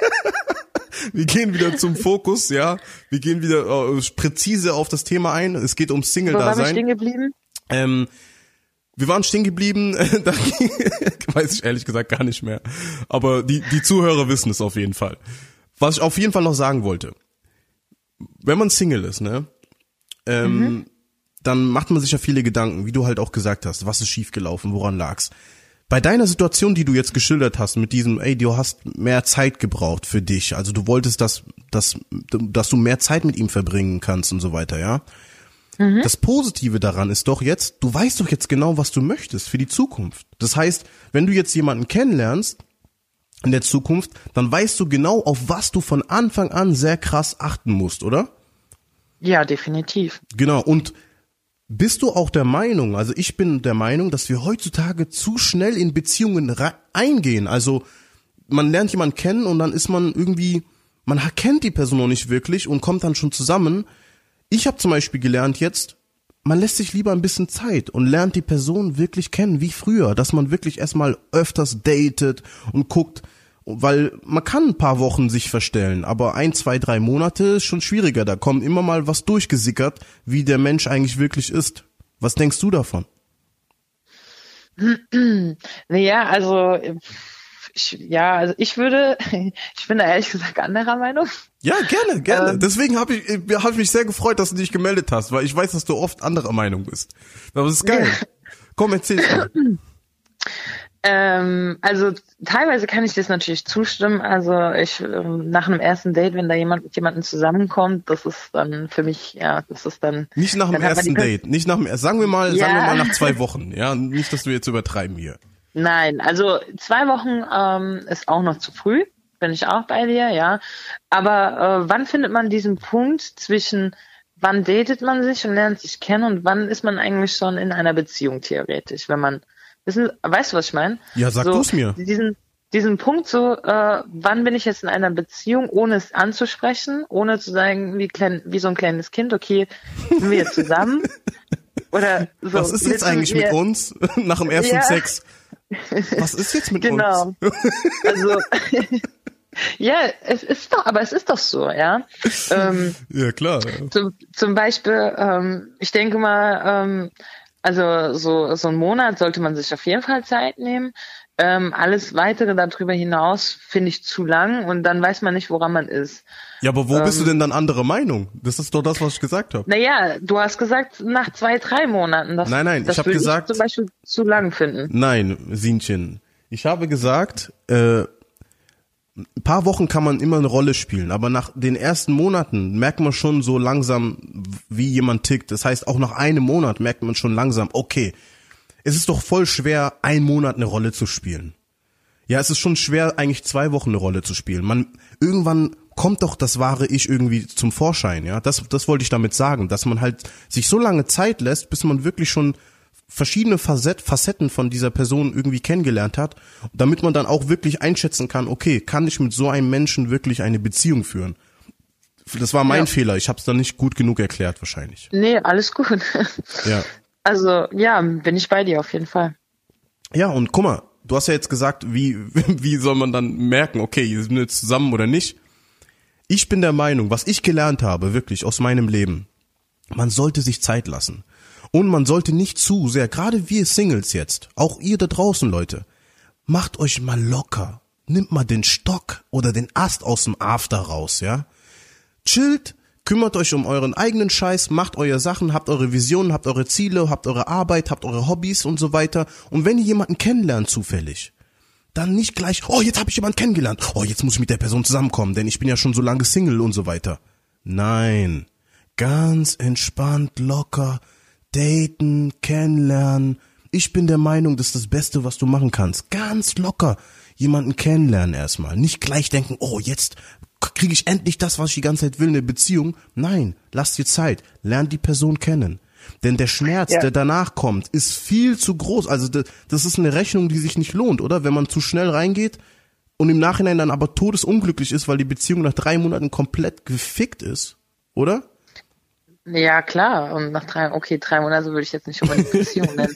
Wir gehen wieder zum Fokus, ja. Wir gehen wieder äh, präzise auf das Thema ein. Es geht um Single-Dasein. Wo waren wir stehen geblieben? Ähm, wir waren stehen geblieben, da weiß ich ehrlich gesagt gar nicht mehr. Aber die, die Zuhörer wissen es auf jeden Fall. Was ich auf jeden Fall noch sagen wollte. Wenn man Single ist, ne, ähm, mhm. dann macht man sich ja viele Gedanken, wie du halt auch gesagt hast. Was ist schiefgelaufen? Woran lag's? Bei deiner Situation, die du jetzt geschildert hast, mit diesem, ey, du hast mehr Zeit gebraucht für dich, also du wolltest, dass, dass, dass du mehr Zeit mit ihm verbringen kannst und so weiter, ja? Mhm. Das Positive daran ist doch jetzt, du weißt doch jetzt genau, was du möchtest für die Zukunft. Das heißt, wenn du jetzt jemanden kennenlernst in der Zukunft, dann weißt du genau, auf was du von Anfang an sehr krass achten musst, oder? Ja, definitiv. Genau, und bist du auch der Meinung, also ich bin der Meinung, dass wir heutzutage zu schnell in Beziehungen eingehen. Also man lernt jemanden kennen und dann ist man irgendwie, man kennt die Person noch nicht wirklich und kommt dann schon zusammen. Ich habe zum Beispiel gelernt jetzt, man lässt sich lieber ein bisschen Zeit und lernt die Person wirklich kennen, wie früher. Dass man wirklich erstmal öfters datet und guckt, weil man kann ein paar Wochen sich verstellen, aber ein, zwei, drei Monate ist schon schwieriger. Da kommt immer mal was durchgesickert, wie der Mensch eigentlich wirklich ist. Was denkst du davon? Naja, also ich, ja, also ich würde, ich bin da ehrlich gesagt anderer Meinung. Ja, gerne, gerne. Ähm, Deswegen habe ich, hab ich mich sehr gefreut, dass du dich gemeldet hast, weil ich weiß, dass du oft anderer Meinung bist. Aber das ist geil. Komm, erzähl's mal. Ähm, also teilweise kann ich das natürlich zustimmen. Also ich ähm, nach einem ersten Date, wenn da jemand mit jemandem zusammenkommt, das ist dann für mich, ja, das ist dann nicht nach dem ersten Date, nicht nach dem sagen wir mal, ja. sagen wir mal nach zwei Wochen, ja, nicht, dass du jetzt übertreiben hier. Nein, also zwei Wochen ähm, ist auch noch zu früh, bin ich auch bei dir, ja. Aber äh, wann findet man diesen Punkt zwischen wann datet man sich und lernt sich kennen und wann ist man eigentlich schon in einer Beziehung theoretisch, wenn man Wissen, weißt du, was ich meine? Ja, sag so, du's mir. Diesen, diesen Punkt so, äh, wann bin ich jetzt in einer Beziehung, ohne es anzusprechen, ohne zu sagen, wie klein, wie so ein kleines Kind, okay, sind wir jetzt zusammen? Oder so. Was ist jetzt eigentlich wir, mit uns nach dem ersten ja. Sex? Was ist jetzt mit genau. uns? Also, ja, es ist doch, aber es ist doch so, ja. Ähm, ja, klar. Zum, zum Beispiel, ähm, ich denke mal, ähm, Also so so einen Monat sollte man sich auf jeden Fall Zeit nehmen. Ähm, alles Weitere darüber hinaus finde ich zu lang und dann weiß man nicht, woran man ist. Ja, aber wo ähm, bist du denn dann anderer Meinung? Das ist doch das, was ich gesagt habe. Naja, du hast gesagt nach zwei, drei Monaten. Das, nein, nein, das ich habe gesagt... ich zum Beispiel zu lang finden. Nein, Sinchen. Ich habe gesagt, äh, ein paar Wochen kann man immer eine Rolle spielen, aber nach den ersten Monaten merkt man schon so langsam, wie jemand tickt. Das heißt, auch nach einem Monat merkt man schon langsam, okay, es ist doch voll schwer, einen Monat eine Rolle zu spielen. Ja, es ist schon schwer, eigentlich zwei Wochen eine Rolle zu spielen. Man, irgendwann kommt doch das wahre Ich irgendwie zum Vorschein, ja. Das, das wollte ich damit sagen, dass man halt sich so lange Zeit lässt, bis man wirklich schon verschiedene Facetten von dieser Person irgendwie kennengelernt hat, damit man dann auch wirklich einschätzen kann, okay, kann ich mit so einem Menschen wirklich eine Beziehung führen? Das war mein ja. Fehler, ich habe es dann nicht gut genug erklärt wahrscheinlich. Nee, alles gut. Ja. Also, ja, bin ich bei dir auf jeden Fall. Ja, und guck mal, du hast ja jetzt gesagt, wie wie soll man dann merken, okay, sind wir jetzt zusammen oder nicht? Ich bin der Meinung, was ich gelernt habe, wirklich aus meinem Leben, man sollte sich Zeit lassen. Und man sollte nicht zu sehr, gerade wir Singles jetzt, auch ihr da draußen, Leute, macht euch mal locker. Nimmt mal den Stock oder den Ast aus dem After raus, ja? Chillt, kümmert euch um euren eigenen Scheiß, macht eure Sachen, habt eure Visionen, habt eure Ziele, habt eure Arbeit, habt eure Hobbys und so weiter. Und wenn ihr jemanden kennenlernt zufällig, dann nicht gleich, oh, jetzt habe ich jemanden kennengelernt, oh, jetzt muss ich mit der Person zusammenkommen, denn ich bin ja schon so lange Single und so weiter. Nein, ganz entspannt, locker, daten, kennenlernen. Ich bin der Meinung, das ist das Beste, was du machen kannst. Ganz locker jemanden kennenlernen erstmal. Nicht gleich denken, oh, jetzt kriege ich endlich das, was ich die ganze Zeit will, eine Beziehung. Nein, lass dir Zeit. Lern die Person kennen. Denn der Schmerz, ja. der danach kommt, ist viel zu groß. Also das ist eine Rechnung, die sich nicht lohnt, oder? Wenn man zu schnell reingeht und im Nachhinein dann aber todesunglücklich ist, weil die Beziehung nach drei Monaten komplett gefickt ist, oder? Ja, klar. Und nach drei, okay, drei Monate würde ich jetzt nicht unbedingt Beziehung nennen.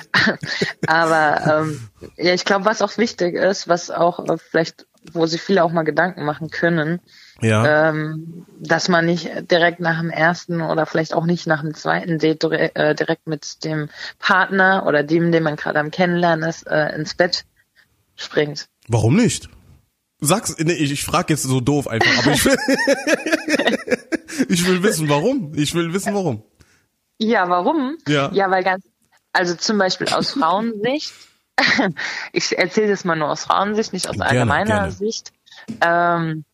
Aber ähm, ja, ich glaube, was auch wichtig ist, was auch äh, vielleicht, wo sich viele auch mal Gedanken machen können, ja. ähm, dass man nicht direkt nach dem ersten oder vielleicht auch nicht nach dem zweiten Date äh, direkt mit dem Partner oder dem, den man gerade am Kennenlernen ist, äh, ins Bett springt. Warum nicht? Sag's, nee, ich, ich frage jetzt so doof einfach, aber ich will, ich will wissen, warum. Ich will wissen, warum. Ja, warum? Ja, ja weil ganz, also zum Beispiel aus Frauensicht, ich erzähle das mal nur aus Frauensicht, nicht aus allgemeiner gerne, gerne. Sicht. Ähm,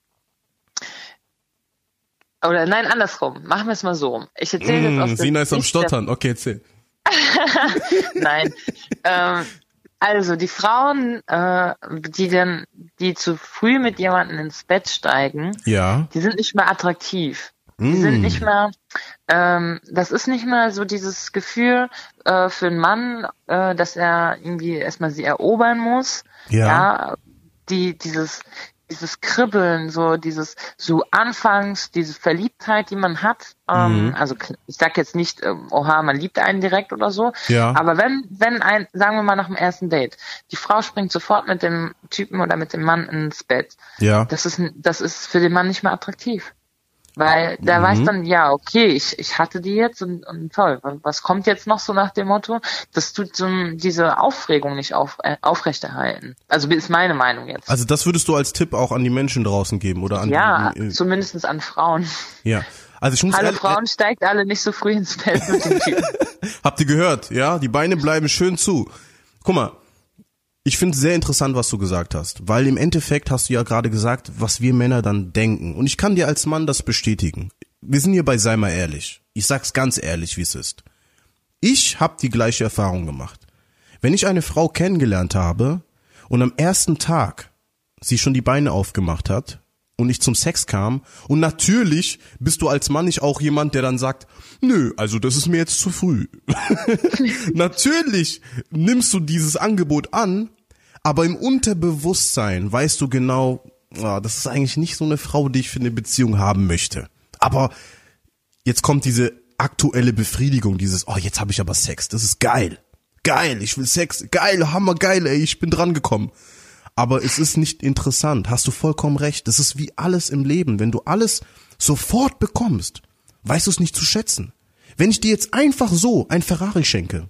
oder nein, andersrum. Machen wir es mal so. Ich erzähle mm, das aus Sina ist am Stottern. Okay, erzähl. Nein. ähm, Also die Frauen, äh, die dann, die zu früh mit jemandem ins Bett steigen, ja, die sind nicht mehr attraktiv. Die mm. sind nicht mehr, ähm, das ist nicht mehr so dieses Gefühl äh, für einen Mann, äh, dass er irgendwie erstmal sie erobern muss. Ja. ja die dieses dieses Kribbeln, so dieses so anfangs, diese Verliebtheit, die man hat. Ähm, mhm. Also ich sag jetzt nicht, ähm, oha, man liebt einen direkt oder so. Ja. Aber wenn wenn ein, sagen wir mal nach dem ersten Date, die Frau springt sofort mit dem Typen oder mit dem Mann ins Bett. Ja. Das ist das ist für den Mann nicht mehr attraktiv. Weil der mhm. weiß dann, ja, okay, ich ich hatte die jetzt und, und toll, was kommt jetzt noch so nach dem Motto? Das tut so diese Aufregung nicht auf, äh, aufrechterhalten. Also ist meine Meinung jetzt. Also das würdest du als Tipp auch an die Menschen draußen geben oder an ja, die... Ja, zumindest an Frauen. Ja. Also ich muss alle ehrlich, Frauen steigt alle nicht so früh ins Bett mit dem Typen. Habt ihr gehört? Ja, die Beine bleiben schön zu. Guck mal, Ich finde es sehr interessant, was du gesagt hast, weil im Endeffekt hast du ja gerade gesagt, was wir Männer dann denken. Und ich kann dir als Mann das bestätigen. Wir sind hier bei Sei mal ehrlich. Ich sag's ganz ehrlich, wie es ist. Ich habe die gleiche Erfahrung gemacht. Wenn ich eine Frau kennengelernt habe und am ersten Tag sie schon die Beine aufgemacht hat und ich zum Sex kam, und natürlich bist du als Mann nicht auch jemand, der dann sagt, nö, also das ist mir jetzt zu früh. Natürlich nimmst du dieses Angebot an, aber im Unterbewusstsein weißt du genau, oh, das ist eigentlich nicht so eine Frau, die ich für eine Beziehung haben möchte. Aber jetzt kommt diese aktuelle Befriedigung, dieses, oh, jetzt habe ich aber Sex, das ist geil. Geil, ich will Sex, geil, hammergeil, ey, ich bin dran gekommen. Aber es ist nicht interessant, hast du vollkommen recht. Das ist wie alles im Leben. Wenn du alles sofort bekommst, weißt du es nicht zu schätzen. Wenn ich dir jetzt einfach so ein Ferrari schenke,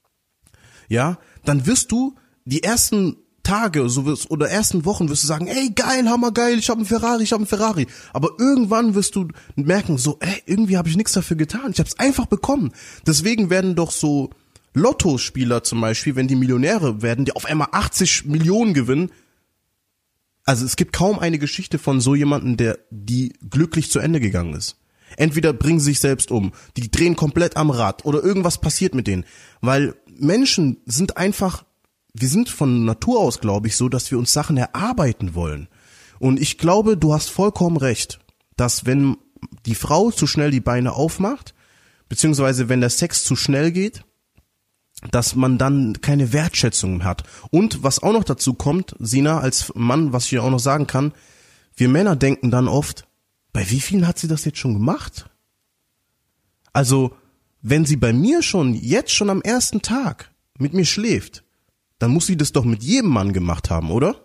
ja, dann wirst du die ersten Tage so wirst, oder ersten Wochen wirst du sagen, ey, geil, hammergeil, ich habe einen Ferrari, ich habe einen Ferrari. Aber irgendwann wirst du merken, so, ey, irgendwie habe ich nichts dafür getan. Ich habe es einfach bekommen. Deswegen werden doch so Lottospieler zum Beispiel, wenn die Millionäre werden, die auf einmal achtzig Millionen gewinnen. Also es gibt kaum eine Geschichte von so jemandem, der die glücklich zu Ende gegangen ist. Entweder bringen sie sich selbst um, die drehen komplett am Rad oder irgendwas passiert mit denen. Weil Menschen sind einfach, wir sind von Natur aus, glaube ich, so, dass wir uns Sachen erarbeiten wollen. Und ich glaube, du hast vollkommen recht, dass wenn die Frau zu schnell die Beine aufmacht, beziehungsweise wenn der Sex zu schnell geht, dass man dann keine Wertschätzung hat. Und was auch noch dazu kommt, Sina, als Mann, was ich dir auch noch sagen kann, wir Männer denken dann oft, bei wie vielen hat sie das jetzt schon gemacht? Also, wenn sie bei mir schon, jetzt schon am ersten Tag mit mir schläft, dann muss sie das doch mit jedem Mann gemacht haben, oder?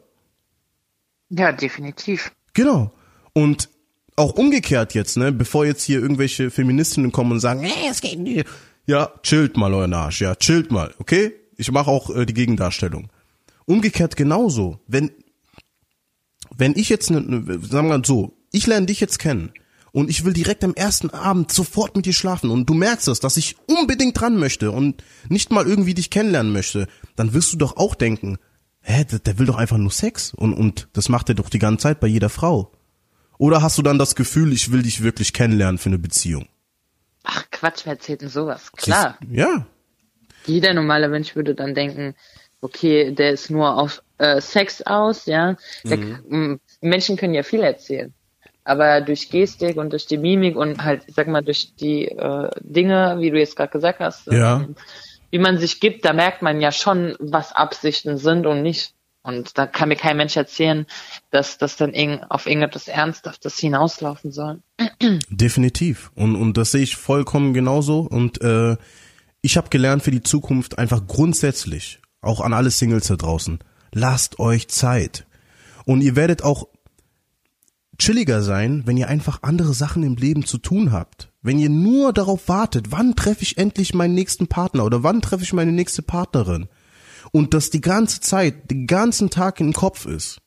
Ja, definitiv. Genau. Und auch umgekehrt jetzt, ne, bevor jetzt hier irgendwelche Feministinnen kommen und sagen, hey, es geht nicht. Ja, chillt mal euren Arsch, ja, chillt mal, okay? Ich mache auch äh, die Gegendarstellung. Umgekehrt genauso. Wenn wenn ich jetzt, ne, ne, sagen wir mal so, ich lerne dich jetzt kennen und ich will direkt am ersten Abend sofort mit dir schlafen und du merkst es, dass ich unbedingt dran möchte und nicht mal irgendwie dich kennenlernen möchte, dann wirst du doch auch denken, hä, der, der will doch einfach nur Sex und und das macht er doch die ganze Zeit bei jeder Frau. Oder hast du dann das Gefühl, ich will dich wirklich kennenlernen für eine Beziehung? Ach Quatsch, wer erzählt denn sowas? Klar. Ja. Jeder normale Mensch würde dann denken, okay, der ist nur auf äh, Sex aus, ja. Der, Mhm. m, Menschen können ja viel erzählen. Aber durch Gestik und durch die Mimik und halt, ich sag mal, durch die äh, Dinge, wie du jetzt gerade gesagt hast, Ja. ähm, wie man sich gibt, da merkt man ja schon, was Absichten sind und nicht. Und da kann mir kein Mensch erzählen, dass das dann irg- auf irgendetwas Ernsthaftes hinauslaufen soll. Definitiv. Und und das sehe ich vollkommen genauso. Und äh, ich habe gelernt für die Zukunft einfach grundsätzlich, auch an alle Singles da draußen, lasst euch Zeit. Und ihr werdet auch chilliger sein, wenn ihr einfach andere Sachen im Leben zu tun habt. Wenn ihr nur darauf wartet, wann treffe ich endlich meinen nächsten Partner oder wann treffe ich meine nächste Partnerin. Und das die ganze Zeit, den ganzen Tag im Kopf ist.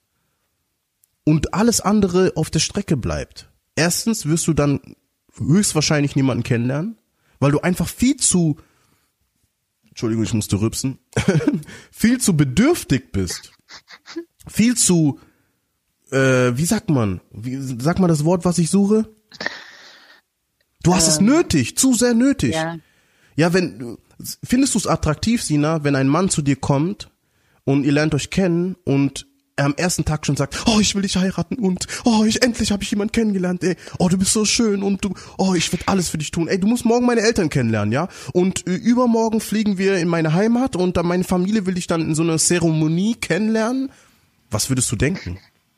Und alles andere auf der Strecke bleibt. Erstens wirst du dann höchstwahrscheinlich niemanden kennenlernen, weil du einfach viel zu, Entschuldigung, ich musste rübsen, viel zu bedürftig bist. Viel zu, äh, wie sagt man, wie, sag mal das Wort, was ich suche? Du hast Ähm, es nötig, zu sehr nötig. Ja. Ja, wenn, findest du es attraktiv, Sina, wenn ein Mann zu dir kommt und ihr lernt euch kennen und er am ersten Tag schon sagt, oh, ich will dich heiraten und, oh, ich, endlich habe ich jemanden kennengelernt, ey, oh, du bist so schön und du, oh, ich werde alles für dich tun, ey, du musst morgen meine Eltern kennenlernen, ja, und äh, übermorgen fliegen wir in meine Heimat und dann meine Familie will dich dann in so einer Zeremonie kennenlernen. Was würdest du denken?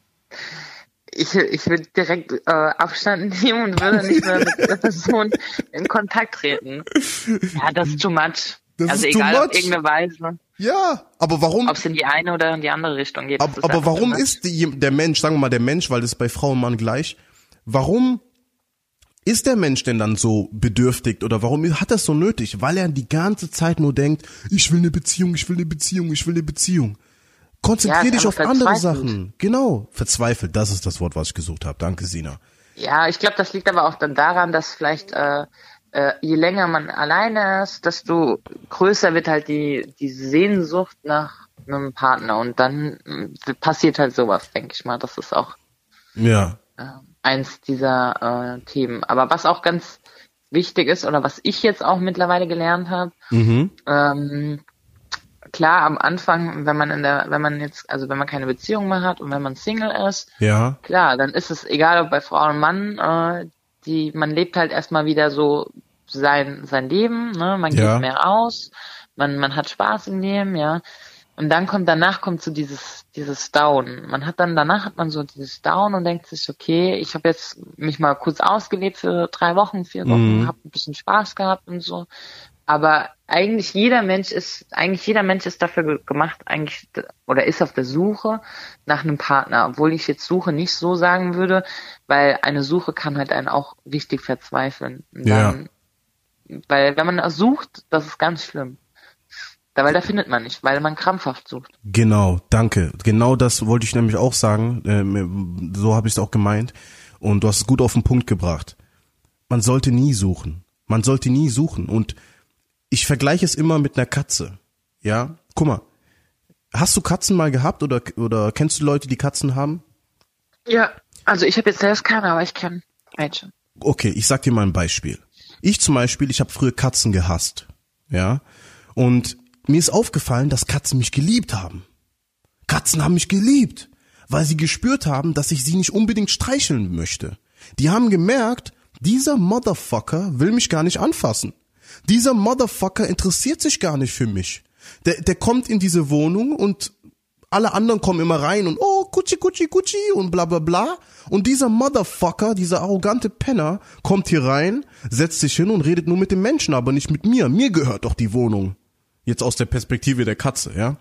Ich, ich würde direkt äh, Abstand nehmen und würde nicht mehr mit der Person in Kontakt treten. Ja, das ist too much. Das also ist too egal auf much? irgendeine Weise. Ja, aber warum? Ob es in die eine oder in die andere Richtung geht. das Ab, ist aber einfach warum too much. ist die, der Mensch, sagen wir mal der Mensch, weil das ist bei Frau und Mann gleich, warum ist der Mensch denn dann so bedürftig oder warum hat er es so nötig? Weil er die ganze Zeit nur denkt, ich will eine Beziehung, ich will eine Beziehung, ich will eine Beziehung. Konzentrier Ja, ist dich auf einfach andere verzweifelt. Sachen. Genau, verzweifelt, das ist das Wort, was ich gesucht habe. Danke, Sina. Ja, ich glaube, das liegt aber auch dann daran, dass vielleicht äh, äh, je länger man alleine ist, desto größer wird halt die die Sehnsucht nach mit einem Partner und dann äh, passiert halt sowas, denke ich mal. Das ist auch Ja. äh, eins dieser äh, Themen. Aber was auch ganz wichtig ist oder was ich jetzt auch mittlerweile gelernt habe, Mhm. ähm, klar, am Anfang, wenn man in der, wenn man jetzt, also wenn man keine Beziehung mehr hat und wenn man Single ist, Ja. klar, dann ist es egal, ob bei Frau und Mann, äh, die, man lebt halt erstmal wieder so sein, sein Leben, ne, man Ja. geht mehr aus, man, man hat Spaß im Leben, ja. Und dann kommt, danach kommt so dieses, dieses Down. Man hat dann, danach hat man so dieses Down und denkt sich, okay, ich habe jetzt mich mal kurz ausgelebt für drei Wochen, vier Wochen, Mhm. habe ein bisschen Spaß gehabt und so. Aber eigentlich jeder Mensch ist, eigentlich jeder Mensch ist dafür ge- gemacht, eigentlich, oder ist auf der Suche nach einem Partner. Obwohl ich jetzt Suche nicht so sagen würde, weil eine Suche kann halt einen auch richtig verzweifeln. Und dann, weil wenn man sucht, das ist ganz schlimm. Da, weil da findet man nicht, weil man krampfhaft sucht. Genau, danke. Genau das wollte ich nämlich auch sagen. Ähm, so habe ich es auch gemeint. Und du hast es gut auf den Punkt gebracht. Man sollte nie suchen. Man sollte nie suchen. Und ich vergleiche es immer mit einer Katze. Ja, guck mal. Hast du Katzen mal gehabt oder oder kennst du Leute, die Katzen haben? Ja, also ich habe jetzt selbst keine, aber ich kenne welche. Okay, ich sag dir mal ein Beispiel. Ich zum Beispiel, ich habe früher Katzen gehasst. Ja, und mir ist aufgefallen, dass Katzen mich geliebt haben. Katzen haben mich geliebt, weil sie gespürt haben, dass ich sie nicht unbedingt streicheln möchte. Die haben gemerkt, dieser Motherfucker will mich gar nicht anfassen. Dieser Motherfucker interessiert sich gar nicht für mich. Der, der kommt in diese Wohnung und alle anderen kommen immer rein und oh, Gucci, Gucci, Gucci und bla bla bla. Und dieser Motherfucker, dieser arrogante Penner, kommt hier rein, setzt sich hin und redet nur mit dem Menschen, aber nicht mit mir. Mir gehört doch die Wohnung. Jetzt aus der Perspektive der Katze, ja.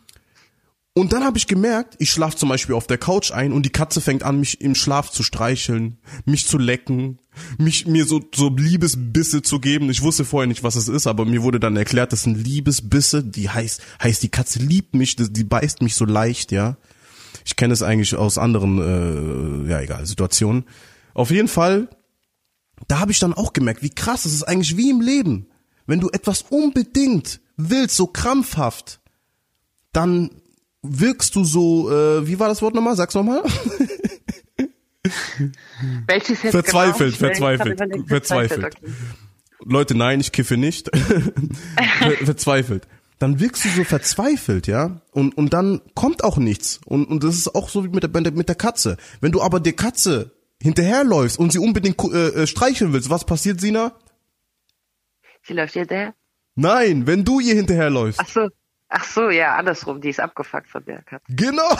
Und dann habe ich gemerkt, ich schlafe zum Beispiel auf der Couch ein und die Katze fängt an, mich im Schlaf zu streicheln, mich zu lecken, mich mir so so Liebesbisse zu geben. Ich wusste vorher nicht, was es ist, aber mir wurde dann erklärt, das sind Liebesbisse. Die heißt, heißt die Katze liebt mich, die beißt mich so leicht, ja. Ich kenne es eigentlich aus anderen, äh, ja egal, Situationen. Auf jeden Fall, da habe ich dann auch gemerkt, wie krass, es ist eigentlich wie im Leben. Wenn du etwas unbedingt willst, so krampfhaft, dann wirkst du so, äh, wie war das Wort nochmal? Sag's nochmal. Welches jetzt Verzweifelt, genau? verzweifelt, Überlegt, verzweifelt. okay. Leute, nein, ich kiffe nicht. Ver- verzweifelt. Dann wirkst du so verzweifelt, ja, und und dann kommt auch nichts. Und und das ist auch so wie mit der mit der Katze. Wenn du aber der Katze hinterherläufst und sie unbedingt äh, streicheln willst, was passiert, Sina? Sie läuft jetzt der? Nein, wenn du ihr hinterherläufst. Ach so. Ach so, ja, andersrum. Die ist abgefuckt von der Katze. Genau.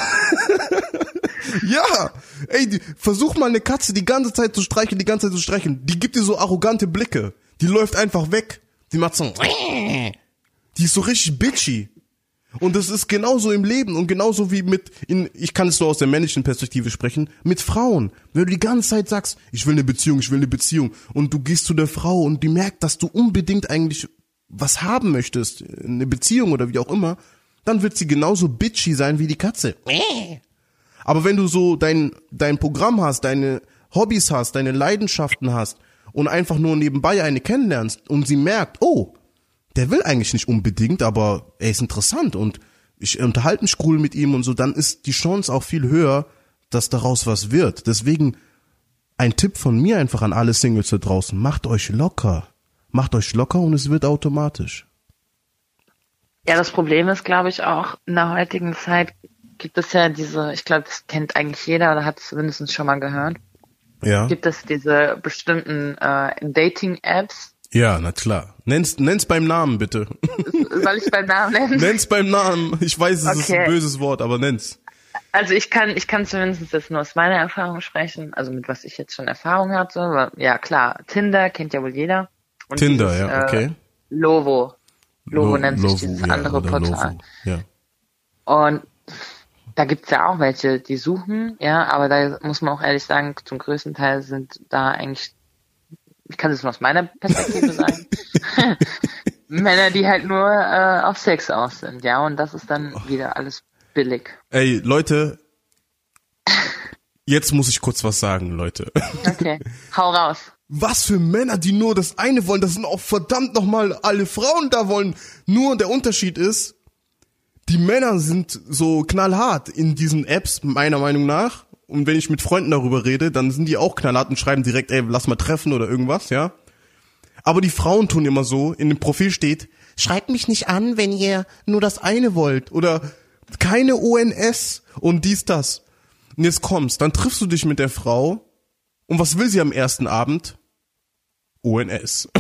Ja. Ey, die, versuch mal eine Katze die ganze Zeit zu streicheln, die ganze Zeit zu streicheln. Die gibt dir so arrogante Blicke. Die läuft einfach weg. Die macht so. Die ist so richtig bitchy. Und das ist genauso im Leben und genauso wie mit, in, ich kann es nur aus der männlichen Perspektive sprechen, mit Frauen. Wenn du die ganze Zeit sagst, ich will eine Beziehung, ich will eine Beziehung und du gehst zu der Frau und die merkt, dass du unbedingt eigentlich was haben möchtest, eine Beziehung oder wie auch immer, dann wird sie genauso bitchy sein wie die Katze. Aber wenn du so dein, dein Programm hast, deine Hobbys hast, deine Leidenschaften hast und einfach nur nebenbei eine kennenlernst und sie merkt, oh, der will eigentlich nicht unbedingt, aber er ist interessant und ich unterhalte mich cool mit ihm und so, dann ist die Chance auch viel höher, dass daraus was wird. Deswegen ein Tipp von mir einfach an alle Singles da draußen, macht euch locker. Macht euch locker und es wird automatisch. Ja, das Problem ist, glaube ich, auch in der heutigen Zeit gibt es ja diese, ich glaube, das kennt eigentlich jeder oder hat es zumindest schon mal gehört, Ja. gibt es diese bestimmten äh, Dating-Apps. Ja, na klar. Nenn's, nenn's beim Namen, bitte. Soll ich beim Namen nennen? Nenn's beim Namen. Ich weiß, es Okay. ist ein böses Wort, aber nenn's. Also ich kann, ich kann zumindest jetzt nur aus meiner Erfahrung sprechen, also mit was ich jetzt schon Erfahrung hatte. Aber, ja, klar, Tinder kennt ja wohl jeder. Und Tinder, dieses, ja, okay. Äh, Lovo. Lovo Lo- nennt sich Lovo, dieses ja, andere oder Portal. Lovo, ja. Und da gibt's ja auch welche, die suchen, ja, aber da muss man auch ehrlich sagen, zum größten Teil sind da eigentlich, ich kann es nur aus meiner Perspektive sagen, Männer, die halt nur äh, auf Sex aus sind, ja, und das ist dann wieder alles billig. Ey, Leute, jetzt muss ich kurz was sagen, Leute. Okay, hau raus. Was für Männer, die nur das eine wollen, das sind auch verdammt nochmal alle Frauen da wollen. Nur der Unterschied ist, Die Männer sind so knallhart in diesen Apps, meiner Meinung nach. Und wenn ich mit Freunden darüber rede, dann sind die auch knallhart und schreiben direkt, ey, lass mal treffen oder irgendwas, ja. Aber die Frauen tun immer so, in dem Profil steht, schreibt mich nicht an, wenn ihr nur das eine wollt. Oder keine O N S und dies, das. Und jetzt kommst, dann triffst du dich mit der Frau. Und was will sie am ersten Abend? O N S.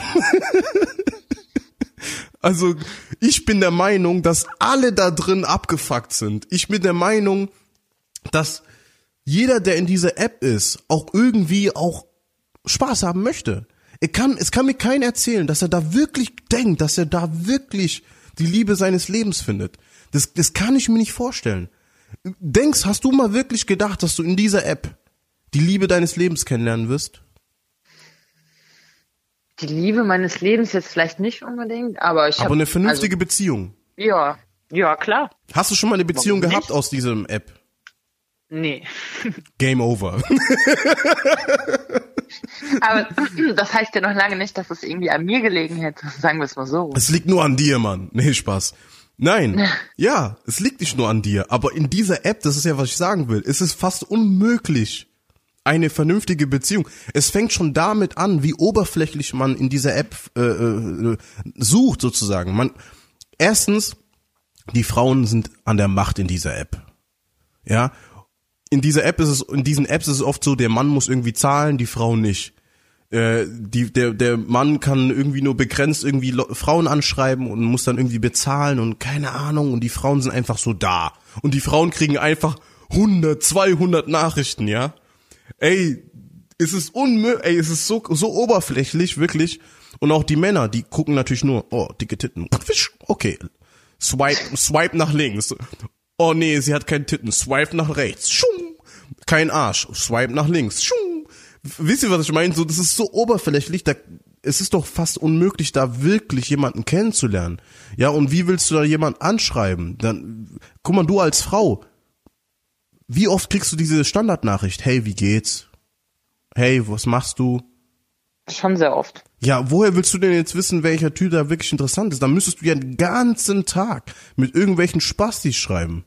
Also, ich bin der Meinung, dass alle da drin abgefuckt sind. Ich bin der Meinung, dass jeder, der in dieser App ist, auch irgendwie auch Spaß haben möchte. Er kann, es kann mir keiner erzählen, dass er da wirklich denkt, dass er da wirklich die Liebe seines Lebens findet. Das, das kann ich mir nicht vorstellen. Denkst, hast du mal wirklich gedacht, dass du in dieser App die Liebe deines Lebens kennenlernen wirst? Die Liebe meines Lebens jetzt vielleicht nicht unbedingt, aber ich habe... Aber eine vernünftige also, Beziehung. Ja, ja, klar. Hast du schon mal eine Beziehung Warum gehabt nicht? aus diesem App? Nee. Game over. Aber das heißt ja noch lange nicht, dass es irgendwie an mir gelegen hätte, sagen wir es mal so. Es liegt nur an dir, Mann. Nee, Spaß. Nein, ja, es liegt nicht nur an dir, aber in dieser App, das ist ja, was ich sagen will, ist es fast unmöglich, eine vernünftige Beziehung. Es fängt schon damit an, wie oberflächlich man in dieser App äh, äh, sucht, sozusagen. Man, erstens, die Frauen sind an der Macht in dieser App. Ja, in dieser App ist es, in diesen Apps ist es oft so, der Mann muss irgendwie zahlen, die Frau nicht. Äh, die, der, der Mann kann irgendwie nur begrenzt irgendwie Lo- Frauen anschreiben und muss dann irgendwie bezahlen und keine Ahnung, und die Frauen sind einfach so da. Und die Frauen kriegen einfach hundert, zweihundert Nachrichten, ja. Ey, es ist unmöglich, ey, es ist so, so oberflächlich, wirklich. Und auch die Männer, die gucken natürlich nur, oh, dicke Titten, okay. Swipe, swipe nach links. Oh nee, sie hat keine Titten, swipe nach rechts. Schum. Kein Arsch, swipe nach links. Schum. Wisst ihr, was ich meine? So, das ist so oberflächlich, da, es ist doch fast unmöglich, da wirklich jemanden kennenzulernen. Ja, und wie willst du da jemanden anschreiben? Dann, guck mal, du als Frau, wie oft kriegst du diese Standardnachricht? Hey, wie geht's? Hey, was machst du? Schon sehr oft. Ja, woher willst du denn jetzt wissen, welcher Typ da wirklich interessant ist? Dann müsstest du ja den ganzen Tag mit irgendwelchen Spastis schreiben.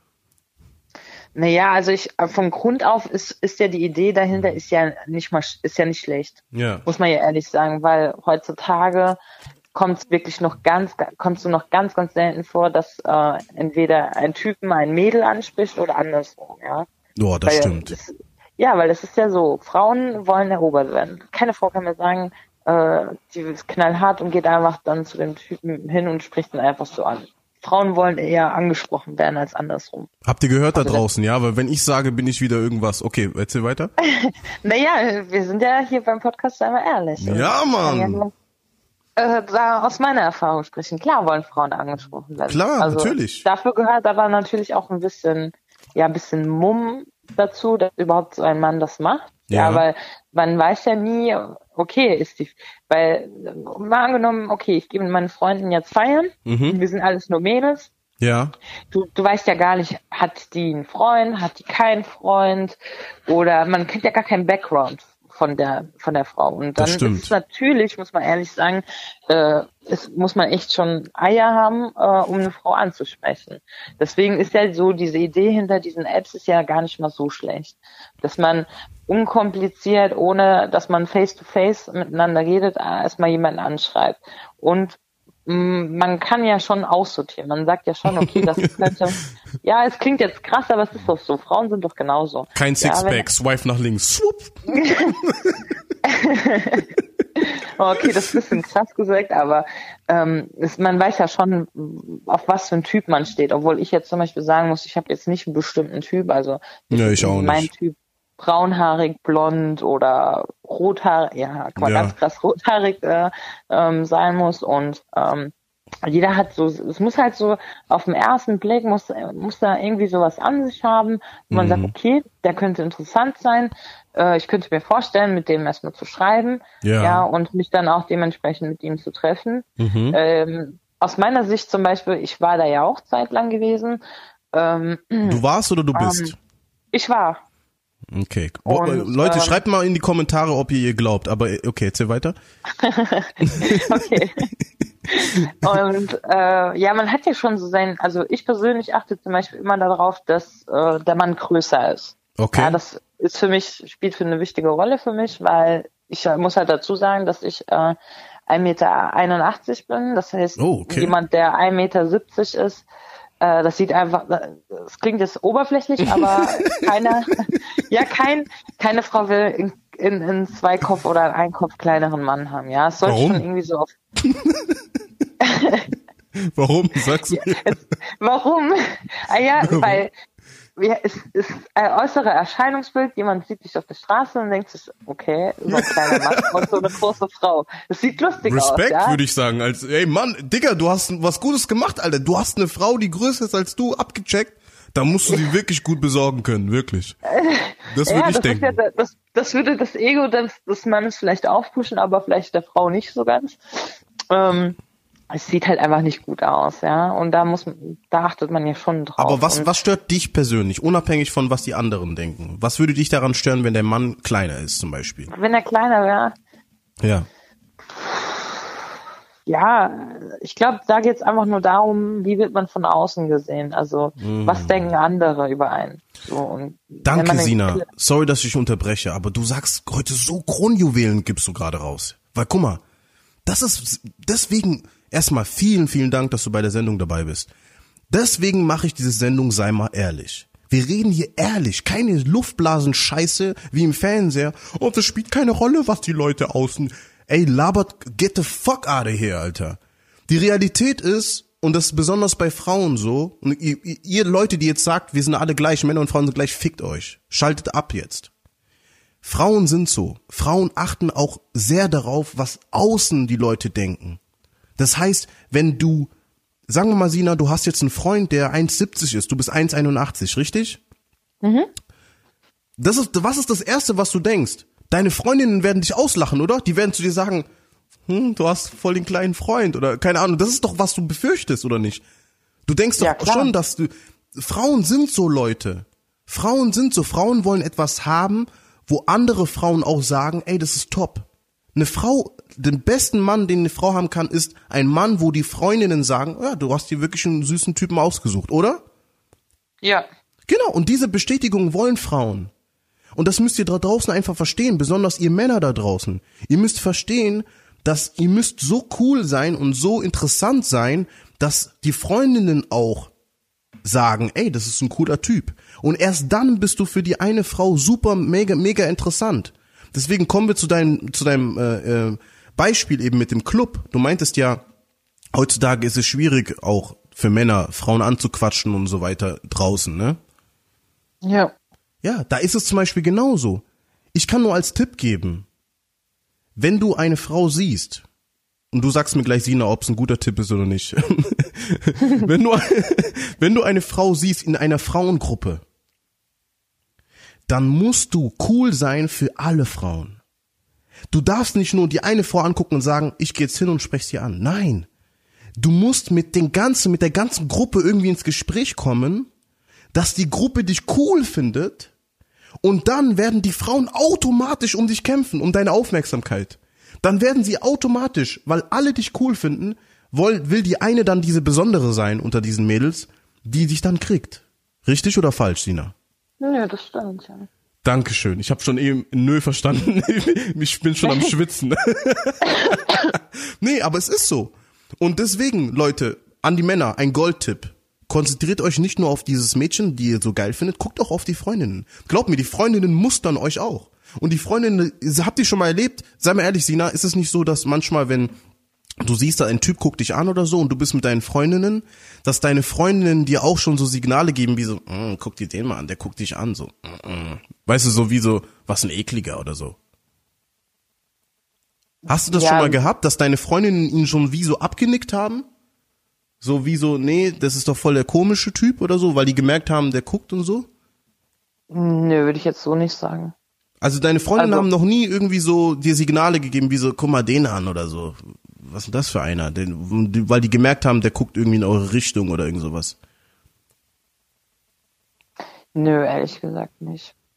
Naja, also ich von Grund auf ist ist ja die Idee dahinter ist ja nicht mal ist ja nicht schlecht. Ja. Muss man ja ehrlich sagen, weil heutzutage kommt es wirklich noch ganz kommst du noch ganz ganz selten vor, dass äh, entweder ein Typen ein Mädel anspricht oder andersrum, ja. Oh, das weil stimmt. Das, ja, weil das ist ja so, Frauen wollen erobert werden. Keine Frau kann mir sagen, äh, die ist knallhart und geht einfach dann zu dem Typen hin und spricht ihn einfach so an. Frauen wollen eher angesprochen werden als andersrum. Habt ihr gehört da Also draußen, ja? Weil wenn ich sage, bin ich wieder irgendwas. Okay, erzähl weiter. Naja, wir sind ja hier beim Podcast einmal ehrlich. Ja, Mann. Ja, nur, äh, da aus meiner Erfahrung sprechen. Klar wollen Frauen angesprochen werden. Klar, also, natürlich. Dafür gehört aber natürlich auch ein bisschen, ja, ein bisschen Mumm dazu, dass überhaupt so ein Mann das macht. Ja, Ja. weil man weiß ja nie, okay, ist die, weil, mal angenommen, okay, ich gehe mit meinen Freunden jetzt feiern, Mhm. wir sind alles nur Mädels, Ja. du, du weißt ja gar nicht, hat die einen Freund, hat die keinen Freund, oder man kennt ja gar keinen Background von der, von der Frau. Und dann Das stimmt. ist es natürlich, muss man ehrlich sagen, äh, es muss man echt schon Eier haben, äh, um eine Frau anzusprechen. Deswegen ist ja so, diese Idee hinter diesen Apps ist ja gar nicht mal so schlecht. Dass man unkompliziert, ohne dass man face-to-face miteinander redet, erstmal jemanden anschreibt. Und mh, man kann ja schon aussortieren. Man sagt ja schon, okay, das könnte, ja, es klingt jetzt krass, aber es ist doch so. Frauen sind doch genauso. Kein Ja, Sixpack, wenn- swipe nach links. Swoop. Okay, das ist ein bisschen krass gesagt, aber ähm, es, man weiß ja schon, auf was für ein Typ man steht. Obwohl ich jetzt zum Beispiel sagen muss, ich habe jetzt nicht einen bestimmten Typ. Also Ja, ich auch mein nicht. Typ braunhaarig, blond oder rothaarig, ja, kann man Ja. ganz krass rothaarig äh, ähm, sein muss. Und ähm, jeder hat so, es muss halt so auf den ersten Blick, muss, muss da irgendwie sowas an sich haben, wo man Mhm. sagt, okay, der könnte interessant sein. Äh, ich könnte mir vorstellen, mit dem erstmal zu schreiben. Ja. Ja, und mich dann auch dementsprechend mit ihm zu treffen. Mhm. Ähm, aus meiner Sicht zum Beispiel, ich war da ja auch zeitlang gewesen. Ähm, Du warst oder du bist? ich war. Okay. Und, Leute, äh, schreibt mal in die Kommentare, ob ihr ihr glaubt. Aber okay, erzähl weiter. Okay. Und äh, ja, man hat ja schon so sein, also ich persönlich achte zum Beispiel immer darauf, dass äh, der Mann größer ist. Okay. Ja, das ist für mich, spielt für eine wichtige Rolle für mich, weil ich muss halt dazu sagen, dass ich äh, ein Meter einundachtzig bin. Das heißt, oh, okay. jemand, der ein Meter siebzig ist, äh, das sieht einfach, das klingt jetzt oberflächlich, aber keiner, ja, kein, keine Frau will in, in, in zwei Kopf oder einen Kopf kleineren Mann haben. Ja, es sollte Warum? schon irgendwie so auf. Warum? Sagst du mir? Warum? Ah ja, Warum? Weil ja, es ist ein äußere Erscheinungsbild. Jemand sieht dich auf der Straße und denkt sich, okay, so ein kleiner Mann und so eine große Frau. Das sieht lustig Respekt, aus. Respekt, ja? würde ich sagen. Als, ey Mann, Digga, du hast was Gutes gemacht, Alter. Du hast eine Frau, die größer ist als du, abgecheckt. Da musst du sie wirklich gut besorgen können, wirklich. Das würde ja, ich das denken. Ja, das, das würde das Ego des, des Mannes vielleicht aufpushen, aber vielleicht der Frau nicht so ganz. Ähm, Es sieht halt einfach nicht gut aus, ja. Und da muss man, da achtet man ja schon drauf. Aber was, was stört dich persönlich, unabhängig von was die anderen denken? Was würde dich daran stören, wenn der Mann kleiner ist, zum Beispiel? Wenn er kleiner wäre? Ja. Ja, ich glaube, da geht es einfach nur darum, wie wird man von außen gesehen? Also, mm. was denken andere über einen? So, und Danke, Sina. Sorry, dass ich unterbreche, aber du sagst heute so Kronjuwelen gibst du gerade raus. Weil, guck mal, das ist, deswegen, erstmal vielen, vielen Dank, dass du bei der Sendung dabei bist. Deswegen mache ich diese Sendung, sei mal ehrlich. Wir reden hier ehrlich, keine Luftblasen-Scheiße wie im Fernseher. Und das spielt keine Rolle, was die Leute außen... Ey, labert, get the fuck out of here, Alter. Die Realität ist, und das ist besonders bei Frauen so, und ihr, ihr Leute, die jetzt sagt, wir sind alle gleich, Männer und Frauen sind gleich, fickt euch. Schaltet ab jetzt. Frauen sind so. Frauen achten auch sehr darauf, was außen die Leute denken. Das heißt, wenn du, sagen wir mal, Sina, du hast jetzt einen Freund, der eins siebzig ist, du bist eins einundachtzig, richtig? Mhm. Das ist, was ist das Erste, was du denkst? Deine Freundinnen werden dich auslachen, oder? Die werden zu dir sagen, hm, du hast voll den kleinen Freund oder keine Ahnung. Das ist doch, was du befürchtest, oder nicht? Du denkst ja, doch klar. schon, dass du, Frauen sind so Leute. Frauen sind so, Frauen wollen etwas haben, wo andere Frauen auch sagen, ey, das ist top. Eine Frau, den besten Mann, den eine Frau haben kann, ist ein Mann, wo die Freundinnen sagen, ja, du hast dir wirklich einen süßen Typen ausgesucht, oder? Ja. Genau, und diese Bestätigung wollen Frauen. Und das müsst ihr da draußen einfach verstehen, besonders ihr Männer da draußen. Ihr müsst verstehen, dass ihr müsst so cool sein und so interessant sein, dass die Freundinnen auch sagen, ey, das ist ein cooler Typ. Und erst dann bist du für die eine Frau super, mega, mega interessant. Deswegen kommen wir zu deinem, zu deinem äh, äh, Beispiel eben mit dem Club. Du meintest ja, heutzutage ist es schwierig, auch für Männer Frauen anzuquatschen und so weiter draußen, ne? Ja. Ja, da ist es zum Beispiel genauso. Ich kann nur als Tipp geben, wenn du eine Frau siehst, und du sagst mir gleich, Sina, ob es ein guter Tipp ist oder nicht, wenn du, wenn du eine Frau siehst in einer Frauengruppe, dann musst du cool sein für alle Frauen. Du darfst nicht nur die eine Frau angucken und sagen, ich gehe jetzt hin und spreche sie an. Nein, du musst mit den ganzen, mit der ganzen Gruppe irgendwie ins Gespräch kommen, dass die Gruppe dich cool findet. Und dann werden die Frauen automatisch um dich kämpfen, um deine Aufmerksamkeit. Dann werden sie automatisch, weil alle dich cool finden, will, will die eine dann diese Besondere sein unter diesen Mädels, die dich dann kriegt. Richtig oder falsch, Sina? Ja, das stimmt, ja. Dankeschön. Ich habe schon eben nö verstanden. Ich bin schon am Schwitzen. Nee, aber es ist so. Und deswegen, Leute, an die Männer, ein Goldtipp. Konzentriert euch nicht nur auf dieses Mädchen, die ihr so geil findet, guckt auch auf die Freundinnen. Glaubt mir, die Freundinnen mustern euch auch. Und die Freundinnen, habt ihr schon mal erlebt, sei mal ehrlich, Sina, ist es nicht so, dass manchmal, wenn du siehst, da ein Typ guckt dich an oder so und du bist mit deinen Freundinnen, dass deine Freundinnen dir auch schon so Signale geben, wie so, mm, guck dir den mal an, der guckt dich an, so, mm, mm. Weißt du, so wie so, was ein Ekliger oder so. Hast du das ja schon mal gehabt, dass deine Freundinnen ihn schon wie so abgenickt haben? So wie so, nee, das ist doch voll der komische Typ oder so, weil die gemerkt haben, der guckt und so? Nö, würde ich jetzt so nicht sagen. Also deine Freundinnen also, haben noch nie irgendwie so dir Signale gegeben, wie so, guck mal den an oder so. Was ist denn das für einer? Den, weil die gemerkt haben, der guckt irgendwie in eure Richtung oder irgend sowas. Nö, ehrlich gesagt nicht.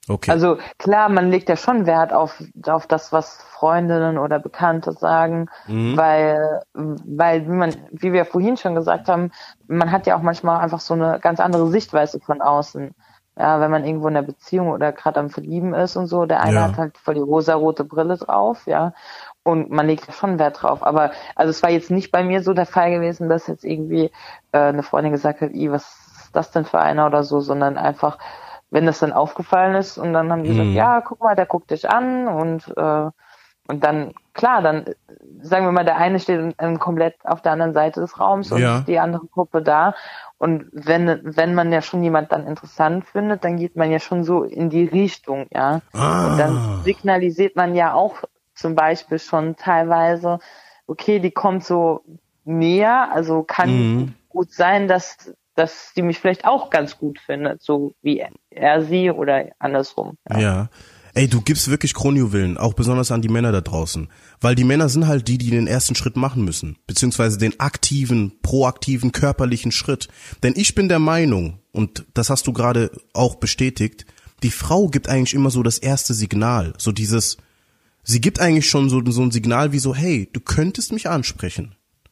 Okay. Also klar, man legt ja schon Wert auf, auf das, was Freundinnen oder Bekannte sagen, mhm. weil, weil, wie man, wie wir vorhin schon gesagt haben, man hat ja auch manchmal einfach so eine ganz andere Sichtweise von außen. Ja, wenn man irgendwo in einer Beziehung oder gerade am Verlieben ist und so, der eine ja. hat halt voll die rosarote Brille drauf, ja, und man legt ja schon Wert drauf. Aber, also es war jetzt nicht bei mir so der Fall gewesen, dass jetzt irgendwie äh, eine Freundin gesagt hat, was ist das denn für einer oder so, sondern einfach, wenn das dann aufgefallen ist und dann haben die gesagt, mhm. ja, guck mal, der guckt dich an und äh, und dann, klar, dann sagen wir mal, der eine steht ähm, komplett auf der anderen Seite des Raums und ja. die andere Gruppe da und wenn wenn man ja schon jemand dann interessant findet, dann geht man ja schon so in die Richtung, ja. Ah. Und dann signalisiert man ja auch zum Beispiel schon teilweise, okay, die kommt so näher, also kann mhm. gut sein, dass dass die mich vielleicht auch ganz gut findet, so wie er sie oder andersrum. Ja. ja. Ey, du gibst wirklich Kronjuwelen, auch besonders an die Männer da draußen. Weil die Männer sind halt die, die den ersten Schritt machen müssen. Beziehungsweise den aktiven, proaktiven, körperlichen Schritt. Denn ich bin der Meinung, und das hast du gerade auch bestätigt, die Frau gibt eigentlich immer so das erste Signal. So dieses, sie gibt eigentlich schon so, so ein Signal wie so, hey, du könntest mich ansprechen.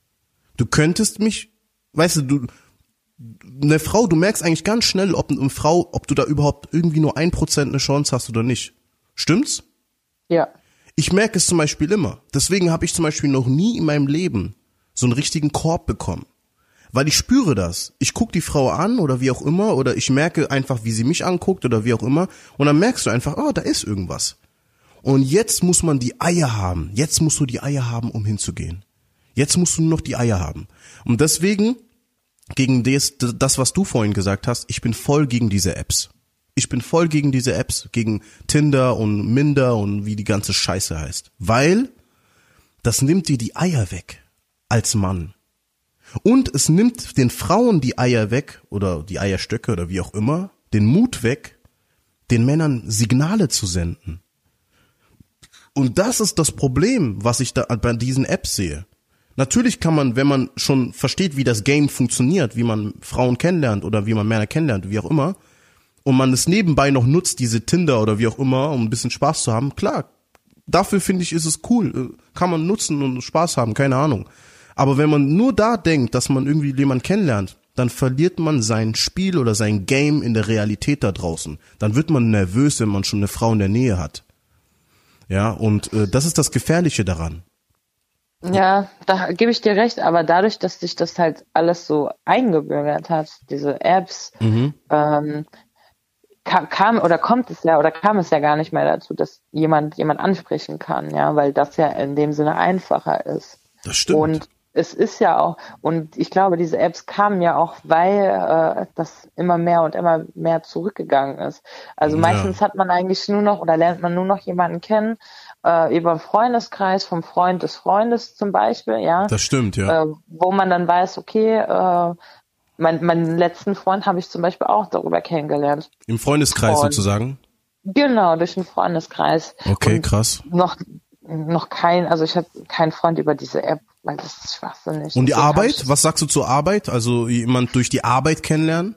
Du könntest mich, weißt du, du, eine Frau, du merkst eigentlich ganz schnell, ob eine Frau, ob du da überhaupt irgendwie nur ein Prozent eine Chance hast oder nicht. Stimmt's? Ja. Ich merke es zum Beispiel immer. Deswegen habe ich zum Beispiel noch nie in meinem Leben so einen richtigen Korb bekommen. Weil ich spüre das. Ich gucke die Frau an oder wie auch immer oder ich merke einfach, wie sie mich anguckt oder wie auch immer und dann merkst du einfach, oh, da ist irgendwas. Und jetzt muss man die Eier haben. Jetzt musst du die Eier haben, um hinzugehen. Jetzt musst du nur noch die Eier haben. Und deswegen gegen das, das, was du vorhin gesagt hast, ich bin voll gegen diese Apps. Ich bin voll gegen diese Apps, gegen Tinder und Minder und wie die ganze Scheiße heißt. Weil das nimmt dir die Eier weg als Mann. Und es nimmt den Frauen die Eier weg oder die Eierstöcke oder wie auch immer, den Mut weg, den Männern Signale zu senden. Und das ist das Problem, was ich da bei diesen Apps sehe. Natürlich kann man, wenn man schon versteht, wie das Game funktioniert, wie man Frauen kennenlernt oder wie man Männer kennenlernt, wie auch immer, und man es nebenbei noch nutzt, diese Tinder oder wie auch immer, um ein bisschen Spaß zu haben, klar, dafür finde ich, ist es cool, kann man nutzen und Spaß haben, keine Ahnung. Aber wenn man nur da denkt, dass man irgendwie jemanden kennenlernt, dann verliert man sein Spiel oder sein Game in der Realität da draußen. Dann wird man nervös, wenn man schon eine Frau in der Nähe hat. Ja, und äh, das ist das Gefährliche daran. Ja, da gebe ich dir recht, aber dadurch, dass sich das halt alles so eingebürgert hat, diese Apps, mhm. ähm, kam, kam oder kommt es ja oder kam es ja gar nicht mehr dazu, dass jemand jemand ansprechen kann, ja, weil das ja in dem Sinne einfacher ist. Das stimmt. Und es ist ja auch, und ich glaube, diese Apps kamen ja auch, weil äh, das immer mehr und immer mehr zurückgegangen ist. Also ja. meistens hat man eigentlich nur noch oder lernt man nur noch jemanden kennen, äh, über einen Freundeskreis, vom Freund des Freundes zum Beispiel, ja. Das stimmt, ja. Äh, wo man dann weiß, okay, äh, mein, meinen letzten Freund habe ich zum Beispiel auch darüber kennengelernt. Im Freundeskreis und, sozusagen? Genau, durch den Freundeskreis. Okay, und krass. Noch, noch kein, also ich habe keinen Freund über diese App, weil das ist schwachsinnig. Und die Arbeit? Was sagst du zur Arbeit? Also jemand durch die Arbeit kennenlernen?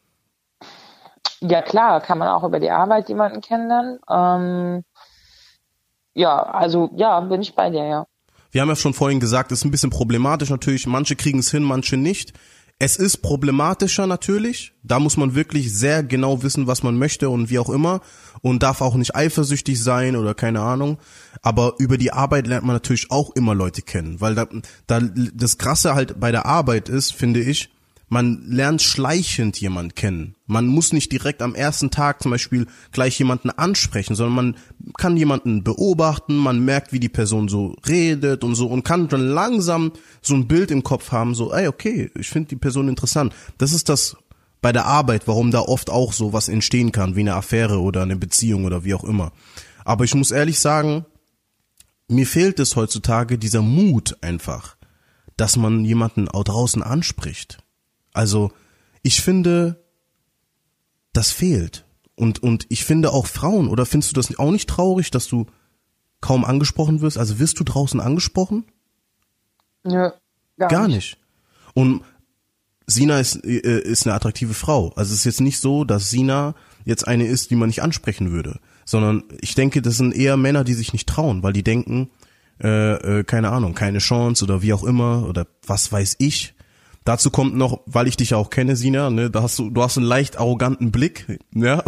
Ja klar, kann man auch über die Arbeit jemanden kennenlernen. Ähm, ja, also ja, bin ich bei dir, ja. Wir haben ja schon vorhin gesagt, es ist ein bisschen problematisch natürlich. Manche kriegen es hin, manche nicht. Es ist problematischer natürlich. Da muss man wirklich sehr genau wissen, was man möchte und wie auch immer. Und darf auch nicht eifersüchtig sein oder keine Ahnung. Aber über die Arbeit lernt man natürlich auch immer Leute kennen. Weil da, da das Krasse halt bei der Arbeit ist, finde ich, man lernt schleichend jemanden kennen. Man muss nicht direkt am ersten Tag zum Beispiel gleich jemanden ansprechen, sondern man kann jemanden beobachten, man merkt, wie die Person so redet und so und kann dann langsam so ein Bild im Kopf haben, so, ey, okay, ich finde die Person interessant. Das ist das bei der Arbeit, warum da oft auch so was entstehen kann, wie eine Affäre oder eine Beziehung oder wie auch immer. Aber ich muss ehrlich sagen, mir fehlt es heutzutage dieser Mut einfach, dass man jemanden auch draußen anspricht. Also ich finde, das fehlt. Und und ich finde auch Frauen, oder findest du das auch nicht traurig, dass du kaum angesprochen wirst? Also wirst du draußen angesprochen? Nö, gar, gar nicht. nicht. Und Sina ist, äh, ist eine attraktive Frau. Also es ist jetzt nicht so, dass Sina jetzt eine ist, die man nicht ansprechen würde. Sondern ich denke, das sind eher Männer, die sich nicht trauen, weil die denken, äh, äh, keine Ahnung, keine Chance oder wie auch immer oder was weiß ich. Dazu kommt noch, weil ich dich ja auch kenne, Sina, ne, da hast du, du hast einen leicht arroganten Blick, ja.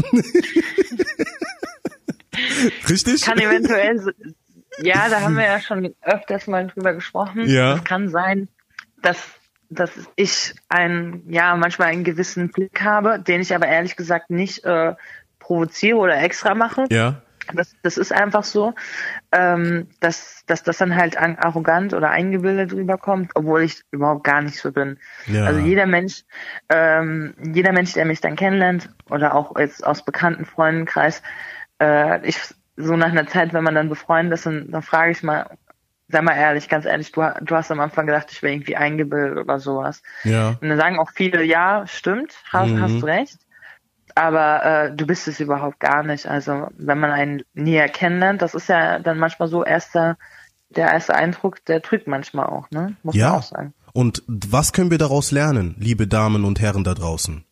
Richtig? Kann eventuell, ja, da haben wir ja schon öfters mal drüber gesprochen. Ja. Es kann sein, dass, dass ich einen, ja, manchmal einen gewissen Blick habe, den ich aber ehrlich gesagt nicht äh, provoziere oder extra mache. Ja. Das, das ist einfach so, ähm, dass, dass das dann halt an, arrogant oder eingebildet rüberkommt, obwohl ich überhaupt gar nicht so bin. Ja. Also jeder Mensch, ähm, jeder Mensch, der mich dann kennenlernt oder auch jetzt aus bekannten Freundenkreis, äh, ich so nach einer Zeit, wenn man dann befreundet ist, dann, dann frage ich mal, sei mal ehrlich, ganz ehrlich, du, du hast am Anfang gedacht, ich wäre irgendwie eingebildet oder sowas. Ja. Und dann sagen auch viele, ja, stimmt, hast, Mhm. hast du recht. Aber äh, du bist es überhaupt gar nicht. Also wenn man einen näher kennenlernt, das ist ja dann manchmal so erster, der erste Eindruck, der trügt manchmal auch, ne? Muss Ja. man auch sagen. Und was können wir daraus lernen, liebe Damen und Herren da draußen?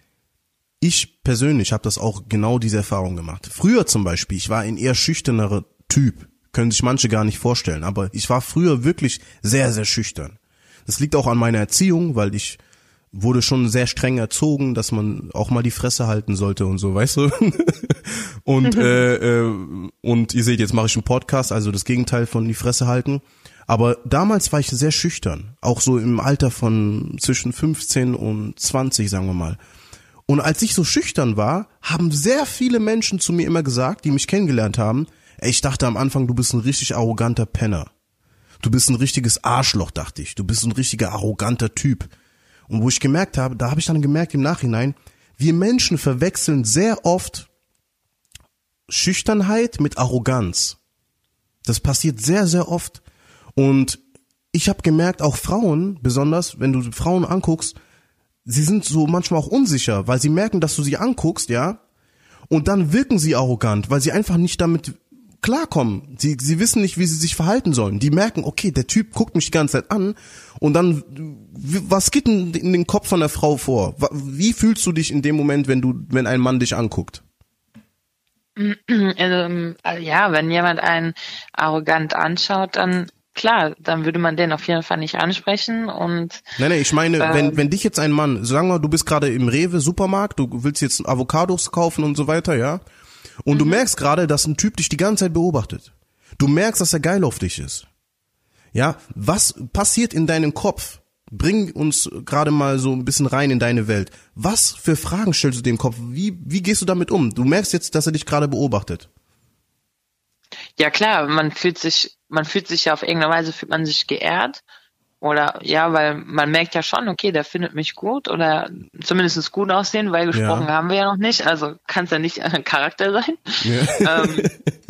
Ich persönlich habe das auch genau diese Erfahrung gemacht. Früher zum Beispiel, ich war ein eher schüchternerer Typ, können sich manche gar nicht vorstellen, aber ich war früher wirklich sehr, sehr schüchtern. Das liegt auch an meiner Erziehung, weil ich wurde schon sehr streng erzogen, dass man auch mal die Fresse halten sollte und so, weißt du? und äh, äh, und ihr seht, jetzt mache ich einen Podcast, also das Gegenteil von die Fresse halten. Aber damals war ich sehr schüchtern, auch so im Alter von zwischen fünfzehn und zwanzig, sagen wir mal. Und als ich so schüchtern war, haben sehr viele Menschen zu mir immer gesagt, die mich kennengelernt haben, ey, ich dachte am Anfang, du bist ein richtig arroganter Penner. Du bist ein richtiges Arschloch, dachte ich. Du bist ein richtiger arroganter Typ. Und wo ich gemerkt habe, da habe ich dann gemerkt im Nachhinein, wir Menschen verwechseln sehr oft Schüchternheit mit Arroganz. Das passiert sehr, sehr oft. Und ich habe gemerkt, auch Frauen, besonders wenn du Frauen anguckst, sie sind so manchmal auch unsicher, weil sie merken, dass du sie anguckst, ja, und dann wirken sie arrogant, weil sie einfach nicht damit klarkommen. Sie, sie wissen nicht, wie sie sich verhalten sollen. Die merken, okay, der Typ guckt mich die ganze Zeit an und dann, was geht denn in den Kopf von der Frau vor? Wie fühlst du dich in dem Moment, wenn du, wenn ein Mann dich anguckt? Also, ja, wenn jemand einen arrogant anschaut, dann klar, dann würde man den auf jeden Fall nicht ansprechen und Nein, nein, ich meine, ähm, wenn wenn dich jetzt ein Mann, sagen wir, du bist gerade im Rewe Supermarkt, du willst jetzt Avocados kaufen und so weiter, ja? Und mhm. du merkst gerade, dass ein Typ dich die ganze Zeit beobachtet. Du merkst, dass er geil auf dich ist. Ja, was passiert in deinem Kopf? Bring uns gerade mal so ein bisschen rein in deine Welt. Was für Fragen stellst du dir im Kopf? Wie wie gehst du damit um? Du merkst jetzt, dass er dich gerade beobachtet. Ja klar, man fühlt sich, man fühlt sich ja auf irgendeine Weise, fühlt man sich geehrt oder ja, weil man merkt ja schon, okay, der findet mich gut oder zumindest gut aussehen, weil gesprochen ja. haben wir ja noch nicht, also kann es ja nicht ein Charakter sein. Ja. ähm,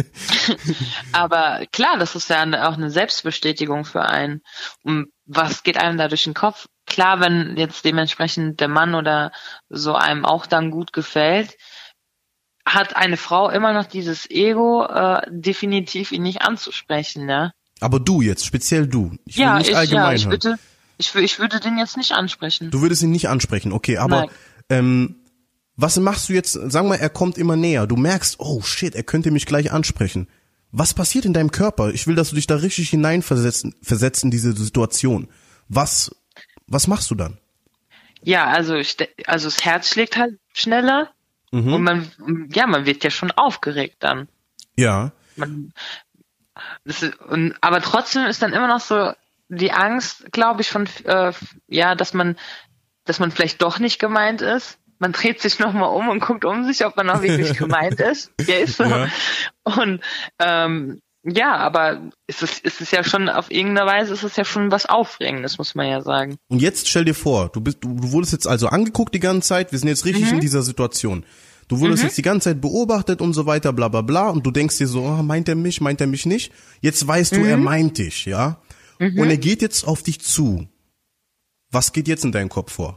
aber klar, das ist ja auch eine Selbstbestätigung für einen. Und was geht einem da durch den Kopf? Klar, wenn jetzt dementsprechend der Mann oder so einem auch dann gut gefällt, hat eine Frau immer noch dieses Ego, äh, definitiv ihn nicht anzusprechen, ne? Aber du jetzt, speziell du. Ich will ja, nicht ich, allgemein ja, ich hören. würde, ich, ich würde den jetzt nicht ansprechen. Du würdest ihn nicht ansprechen, okay, aber ähm, was machst du jetzt, sagen wir, er kommt immer näher, du merkst, oh shit, er könnte mich gleich ansprechen. Was passiert in deinem Körper? Ich will, dass du dich da richtig hineinversetzt versetzt in diese Situation. Was, was machst du dann? Ja, also ich, also das Herz schlägt halt schneller. Mhm. Und man, ja, man wird ja schon aufgeregt dann. Ja. Man, das ist, und, aber trotzdem ist dann immer noch so die Angst, glaube ich, von, äh, ja, dass man, dass man vielleicht doch nicht gemeint ist. Man dreht sich nochmal um und guckt um sich, ob man auch wirklich gemeint ist. Ja, ist so. Ja. Und, ähm, ja, aber es ist, es ist ja schon, auf irgendeine Weise ist es ja schon was Aufregendes, muss man ja sagen. Und jetzt stell dir vor, du bist, du, du wurdest jetzt also angeguckt die ganze Zeit, wir sind jetzt richtig mhm. in dieser Situation. Du wurdest mhm. jetzt die ganze Zeit beobachtet und so weiter, bla bla bla, und du denkst dir so, oh, meint er mich, meint er mich nicht? Jetzt weißt du, mhm. er meint dich, ja? Mhm. Und er geht jetzt auf dich zu. Was geht jetzt in deinem Kopf vor?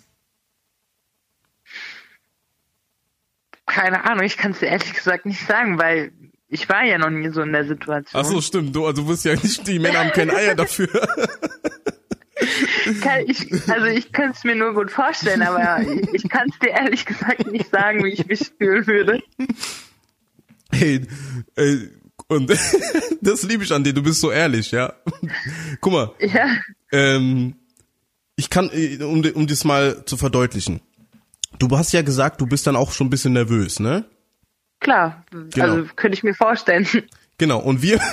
Keine Ahnung, ich kann es dir ehrlich gesagt nicht sagen, weil ich war ja noch nie so in der Situation. Ach so, stimmt. Du, also du bist ja nicht, die Männer haben keine Eier dafür. kann, ich, also ich könnte es mir nur gut vorstellen, aber ich, ich kann es dir ehrlich gesagt nicht sagen, wie ich mich fühlen würde. Hey, ey, und das liebe ich an dir, du bist so ehrlich, ja. Guck mal, Ja. ähm, ich kann, um, um das mal zu verdeutlichen, du hast ja gesagt, du bist dann auch schon ein bisschen nervös, ne? Klar, Genau. also könnte ich mir vorstellen. Genau, und wir,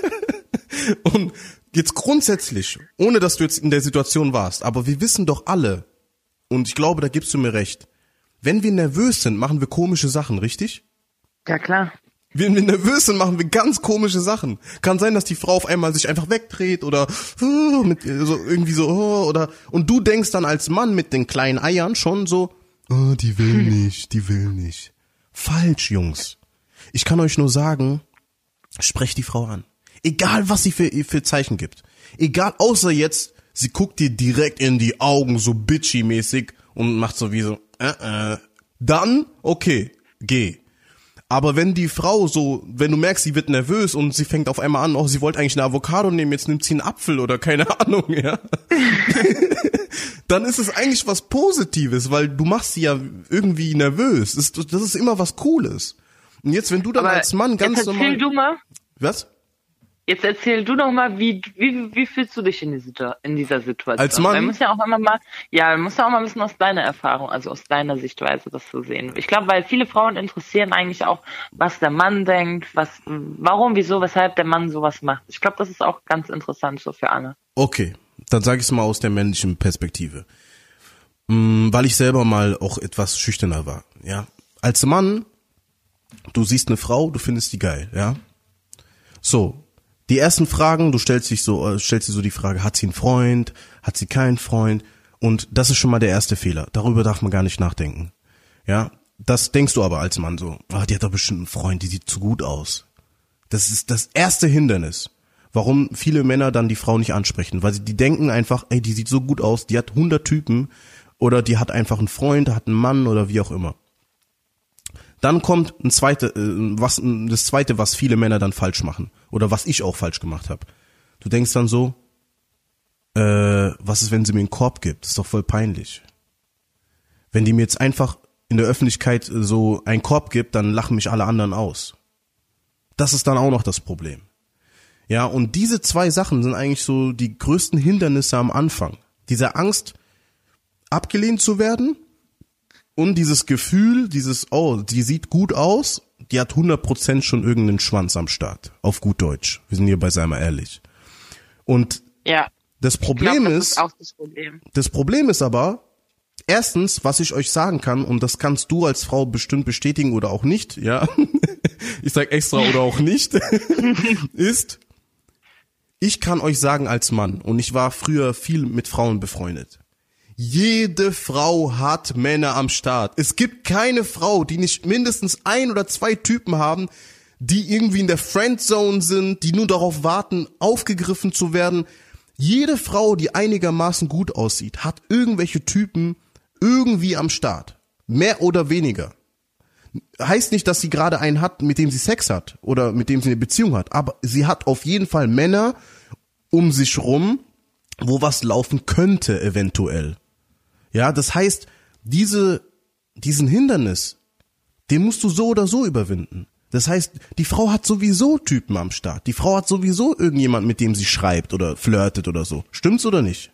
und jetzt grundsätzlich, ohne dass du jetzt in der Situation warst, aber wir wissen doch alle, und ich glaube, da gibst du mir recht, wenn wir nervös sind, machen wir komische Sachen, richtig? Ja, klar. Wenn wir nervös sind, machen wir ganz komische Sachen. Kann sein, dass die Frau auf einmal sich einfach wegdreht oder uh, mit, so irgendwie so uh, oder und du denkst dann als Mann mit den kleinen Eiern schon so, oh, die will nicht, die will nicht. Falsch, Jungs. Ich kann euch nur sagen, sprecht die Frau an. Egal, was sie für, für Zeichen gibt. Egal, außer jetzt, sie guckt dir direkt in die Augen so bitchy-mäßig und macht so wie so, äh, äh. Dann, okay, geh. Aber wenn die Frau so, wenn du merkst, sie wird nervös und sie fängt auf einmal an, oh, sie wollte eigentlich eine Avocado nehmen, jetzt nimmt sie einen Apfel oder keine Ahnung, ja. Dann ist es eigentlich was Positives, weil du machst sie ja irgendwie nervös. Das, das ist immer was Cooles. Und jetzt, wenn du dann Aber als Mann ganz jetzt erzähl normal... du mal. Was? Jetzt erzähl du doch mal, wie, wie, wie fühlst du dich in, die Situ- in dieser Situation? Als Mann? Man muss ja auch immer mal, ja, man muss ja auch mal ein bisschen aus deiner Erfahrung, also aus deiner Sichtweise das zu sehen. Ich glaube, weil viele Frauen interessieren eigentlich auch, was der Mann denkt, was, warum, wieso, weshalb der Mann sowas macht. Ich glaube, das ist auch ganz interessant so für alle. Okay, dann sage ich es mal aus der männlichen Perspektive. Mm, weil ich selber mal auch etwas schüchterner war, ja. Als Mann, du siehst eine Frau, du findest die geil, ja. So. Die ersten Fragen, du stellst dich so, stellst dir so die Frage, hat sie einen Freund, hat sie keinen Freund? Und das ist schon mal der erste Fehler. Darüber darf man gar nicht nachdenken. Ja, das denkst du aber als Mann so, ah, die hat doch bestimmt einen Freund, die sieht zu gut aus. Das ist das erste Hindernis, warum viele Männer dann die Frau nicht ansprechen, weil sie die denken einfach, ey, die sieht so gut aus, die hat hundert Typen oder die hat einfach einen Freund, hat einen Mann oder wie auch immer. Dann kommt ein zweite, äh, was, das zweite, was viele Männer dann falsch machen. Oder was ich auch falsch gemacht habe. Du denkst dann so, äh, was ist, wenn sie mir einen Korb gibt? Das ist doch voll peinlich. Wenn die mir jetzt einfach in der Öffentlichkeit so einen Korb gibt, dann lachen mich alle anderen aus. Das ist dann auch noch das Problem. Ja, und diese zwei Sachen sind eigentlich so die größten Hindernisse am Anfang. Diese Angst, abgelehnt zu werden. Und dieses Gefühl, dieses, oh, die sieht gut aus, die hat hundert Prozent schon irgendeinen Schwanz am Start. Auf gut Deutsch. Wir sind hier bei Sei mal ehrlich. Und ja, das Problem ich glaub, das ist, ist auch das Problem. Das Problem ist aber, erstens, was ich euch sagen kann, und das kannst du als Frau bestimmt bestätigen oder auch nicht, ja, ich sag extra oder auch nicht, ist, ich kann euch sagen als Mann, und ich war früher viel mit Frauen befreundet, jede Frau hat Männer am Start. Es gibt keine Frau, die nicht mindestens ein oder zwei Typen haben, die irgendwie in der Friendzone sind, die nur darauf warten, aufgegriffen zu werden. Jede Frau, die einigermaßen gut aussieht, hat irgendwelche Typen irgendwie am Start. Mehr oder weniger. Heißt nicht, dass sie gerade einen hat, mit dem sie Sex hat oder mit dem sie eine Beziehung hat, aber sie hat auf jeden Fall Männer um sich rum, wo was laufen könnte eventuell. Ja, das heißt, diese, diesen Hindernis, den musst du so oder so überwinden. Das heißt, die Frau hat sowieso Typen am Start. Die Frau hat sowieso irgendjemand, mit dem sie schreibt oder flirtet oder so. Stimmt's oder nicht?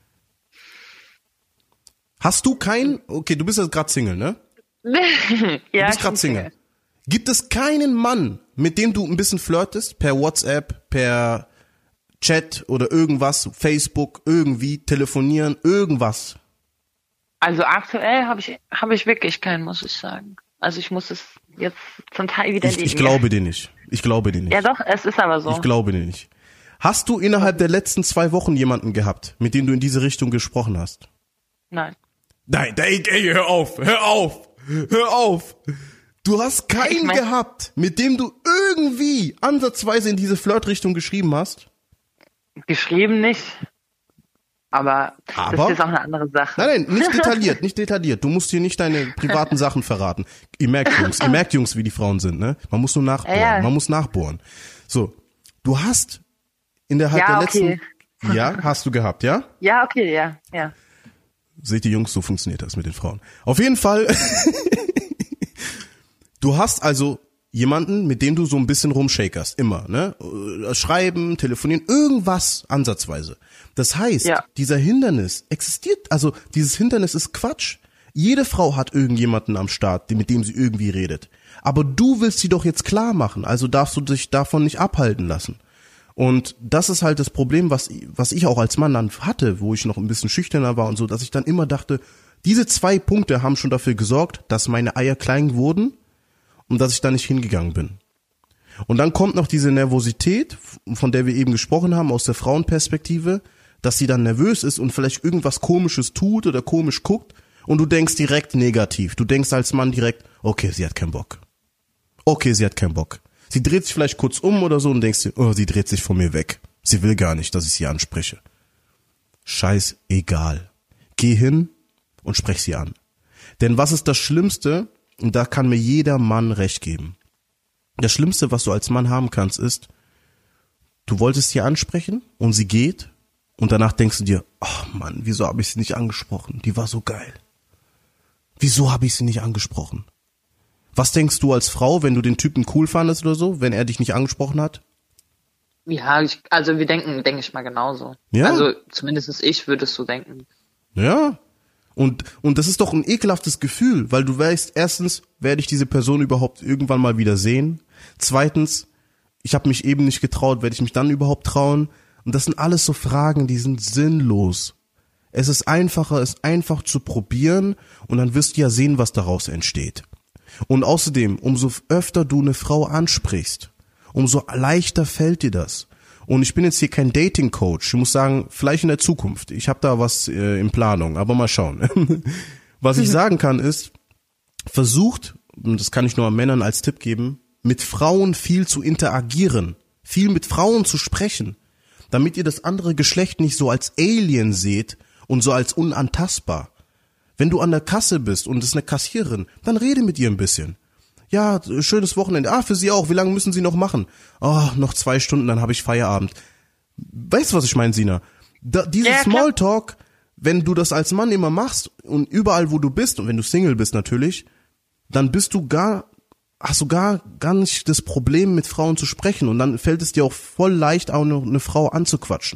Hast du keinen, okay, du bist jetzt gerade Single, ne? Ja, du bist gerade Single. Gibt es keinen Mann, mit dem du ein bisschen flirtest, per WhatsApp, per Chat oder irgendwas, Facebook, irgendwie, telefonieren, irgendwas? Also aktuell habe ich habe ich wirklich keinen, muss ich sagen. Also ich muss es jetzt zum Teil wieder Ich, ich glaube dir nicht. Ich glaube dir nicht. Ja doch, es ist aber so. Ich glaube dir nicht. Hast du innerhalb der letzten zwei Wochen jemanden gehabt, mit dem du in diese Richtung gesprochen hast? Nein. Nein, ey, ey, hör auf, hör auf, hör auf. Du hast keinen Ich mein, gehabt, mit dem du irgendwie ansatzweise in diese Flirtrichtung geschrieben hast? Geschrieben nicht. Aber, Aber das ist jetzt auch eine andere Sache. Nein, nein, nicht detailliert, nicht detailliert. Du musst hier nicht deine privaten Sachen verraten. Ihr merkt, Jungs, ihr merkt, Jungs, wie die Frauen sind, ne? Man muss nur nachbohren, ja, ja. man muss nachbohren. So, du hast innerhalb ja, der okay. letzten Ja, hast du gehabt, ja? Ja, okay, ja, ja. Seht ihr Jungs, so funktioniert das mit den Frauen. Auf jeden Fall, du hast also jemanden, mit dem du so ein bisschen rumshakerst, immer, ne? Schreiben, telefonieren, irgendwas ansatzweise. Das heißt, ja. dieser Hindernis existiert, also dieses Hindernis ist Quatsch. Jede Frau hat irgendjemanden am Start, mit dem sie irgendwie redet. Aber du willst sie doch jetzt klar machen, also darfst du dich davon nicht abhalten lassen. Und das ist halt das Problem, was, was ich auch als Mann dann hatte, wo ich noch ein bisschen schüchterner war und so, dass ich dann immer dachte, diese zwei Punkte haben schon dafür gesorgt, dass meine Eier klein wurden und dass ich da nicht hingegangen bin. Und dann kommt noch diese Nervosität, von der wir eben gesprochen haben, aus der Frauenperspektive, dass sie dann nervös ist und vielleicht irgendwas Komisches tut oder komisch guckt und du denkst direkt negativ. Du denkst als Mann direkt, okay, sie hat keinen Bock. Okay, sie hat keinen Bock. Sie dreht sich vielleicht kurz um oder so und denkst dir, oh, sie dreht sich von mir weg. Sie will gar nicht, dass ich sie anspreche. Scheiß egal. Geh hin und sprech sie an. Denn was ist das Schlimmste? Und da kann mir jeder Mann recht geben. Das Schlimmste, was du als Mann haben kannst, ist, du wolltest sie ansprechen und sie geht und danach denkst du dir, ach Mann, wieso habe ich sie nicht angesprochen? Die war so geil. Wieso habe ich sie nicht angesprochen? Was denkst du als Frau, wenn du den Typen cool fandest oder so, wenn er dich nicht angesprochen hat? Ja, ich, also wir denken, denke ich mal genauso. Ja? Also zumindest ich würde es so denken. Ja, und und das ist doch ein ekelhaftes Gefühl, weil du weißt, erstens, werde ich diese Person überhaupt irgendwann mal wieder sehen? Zweitens, ich habe mich eben nicht getraut, werde ich mich dann überhaupt trauen? Und das sind alles so Fragen, die sind sinnlos. Es ist einfacher, es einfach zu probieren und dann wirst du ja sehen, was daraus entsteht. Und außerdem, umso öfter du eine Frau ansprichst, umso leichter fällt dir das. Und ich bin jetzt hier kein Dating-Coach. Ich muss sagen, vielleicht in der Zukunft. Ich habe da was äh, in Planung, aber mal schauen. Was ich sagen kann ist, versucht, und das kann ich nur an Männern als Tipp geben, mit Frauen viel zu interagieren, viel mit Frauen zu sprechen, damit ihr das andere Geschlecht nicht so als Alien seht und so als unantastbar. Wenn du an der Kasse bist und es ist eine Kassiererin, dann rede mit ihr ein bisschen. Ja, schönes Wochenende. Ah, für Sie auch. Wie lange müssen Sie noch machen? Oh, noch zwei Stunden, dann habe ich Feierabend. Weißt du, was ich meine, Sina? Da, dieses ja, Smalltalk, wenn du das als Mann immer machst und überall, wo du bist, und wenn du Single bist natürlich, dann bist du gar, hast du gar, gar nicht das Problem, mit Frauen zu sprechen. Und dann fällt es dir auch voll leicht, auch noch eine Frau anzuquatschen.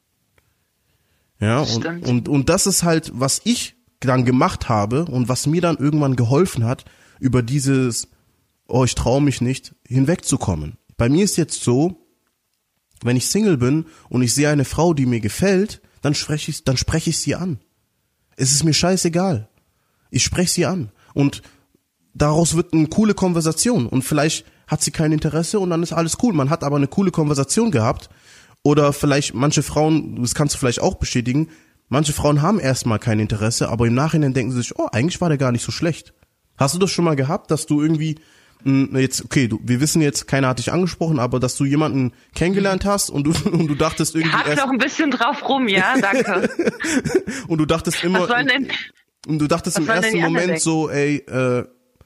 Ja, und, und, und das ist halt, was ich dann gemacht habe und was mir dann irgendwann geholfen hat, über dieses, oh, ich traue mich nicht, hinwegzukommen. Bei mir ist jetzt so, wenn ich Single bin und ich sehe eine Frau, die mir gefällt, dann spreche ich, dann spreche ich sie an. Es ist mir scheißegal. Ich spreche sie an und daraus wird eine coole Konversation und vielleicht hat sie kein Interesse und dann ist alles cool. Man hat aber eine coole Konversation gehabt oder vielleicht manche Frauen, das kannst du vielleicht auch bestätigen, manche Frauen haben erstmal kein Interesse, aber im Nachhinein denken sie sich, oh, eigentlich war der gar nicht so schlecht. Hast du das schon mal gehabt, dass du irgendwie, mh, jetzt, okay, du, wir wissen jetzt, keiner hat dich angesprochen, aber dass du jemanden kennengelernt hast und du, und du dachtest irgendwie Hack erst... noch ein bisschen drauf rum, ja, danke. Und du dachtest immer... Was sollen denn, und du dachtest im ersten Moment so, ey, äh,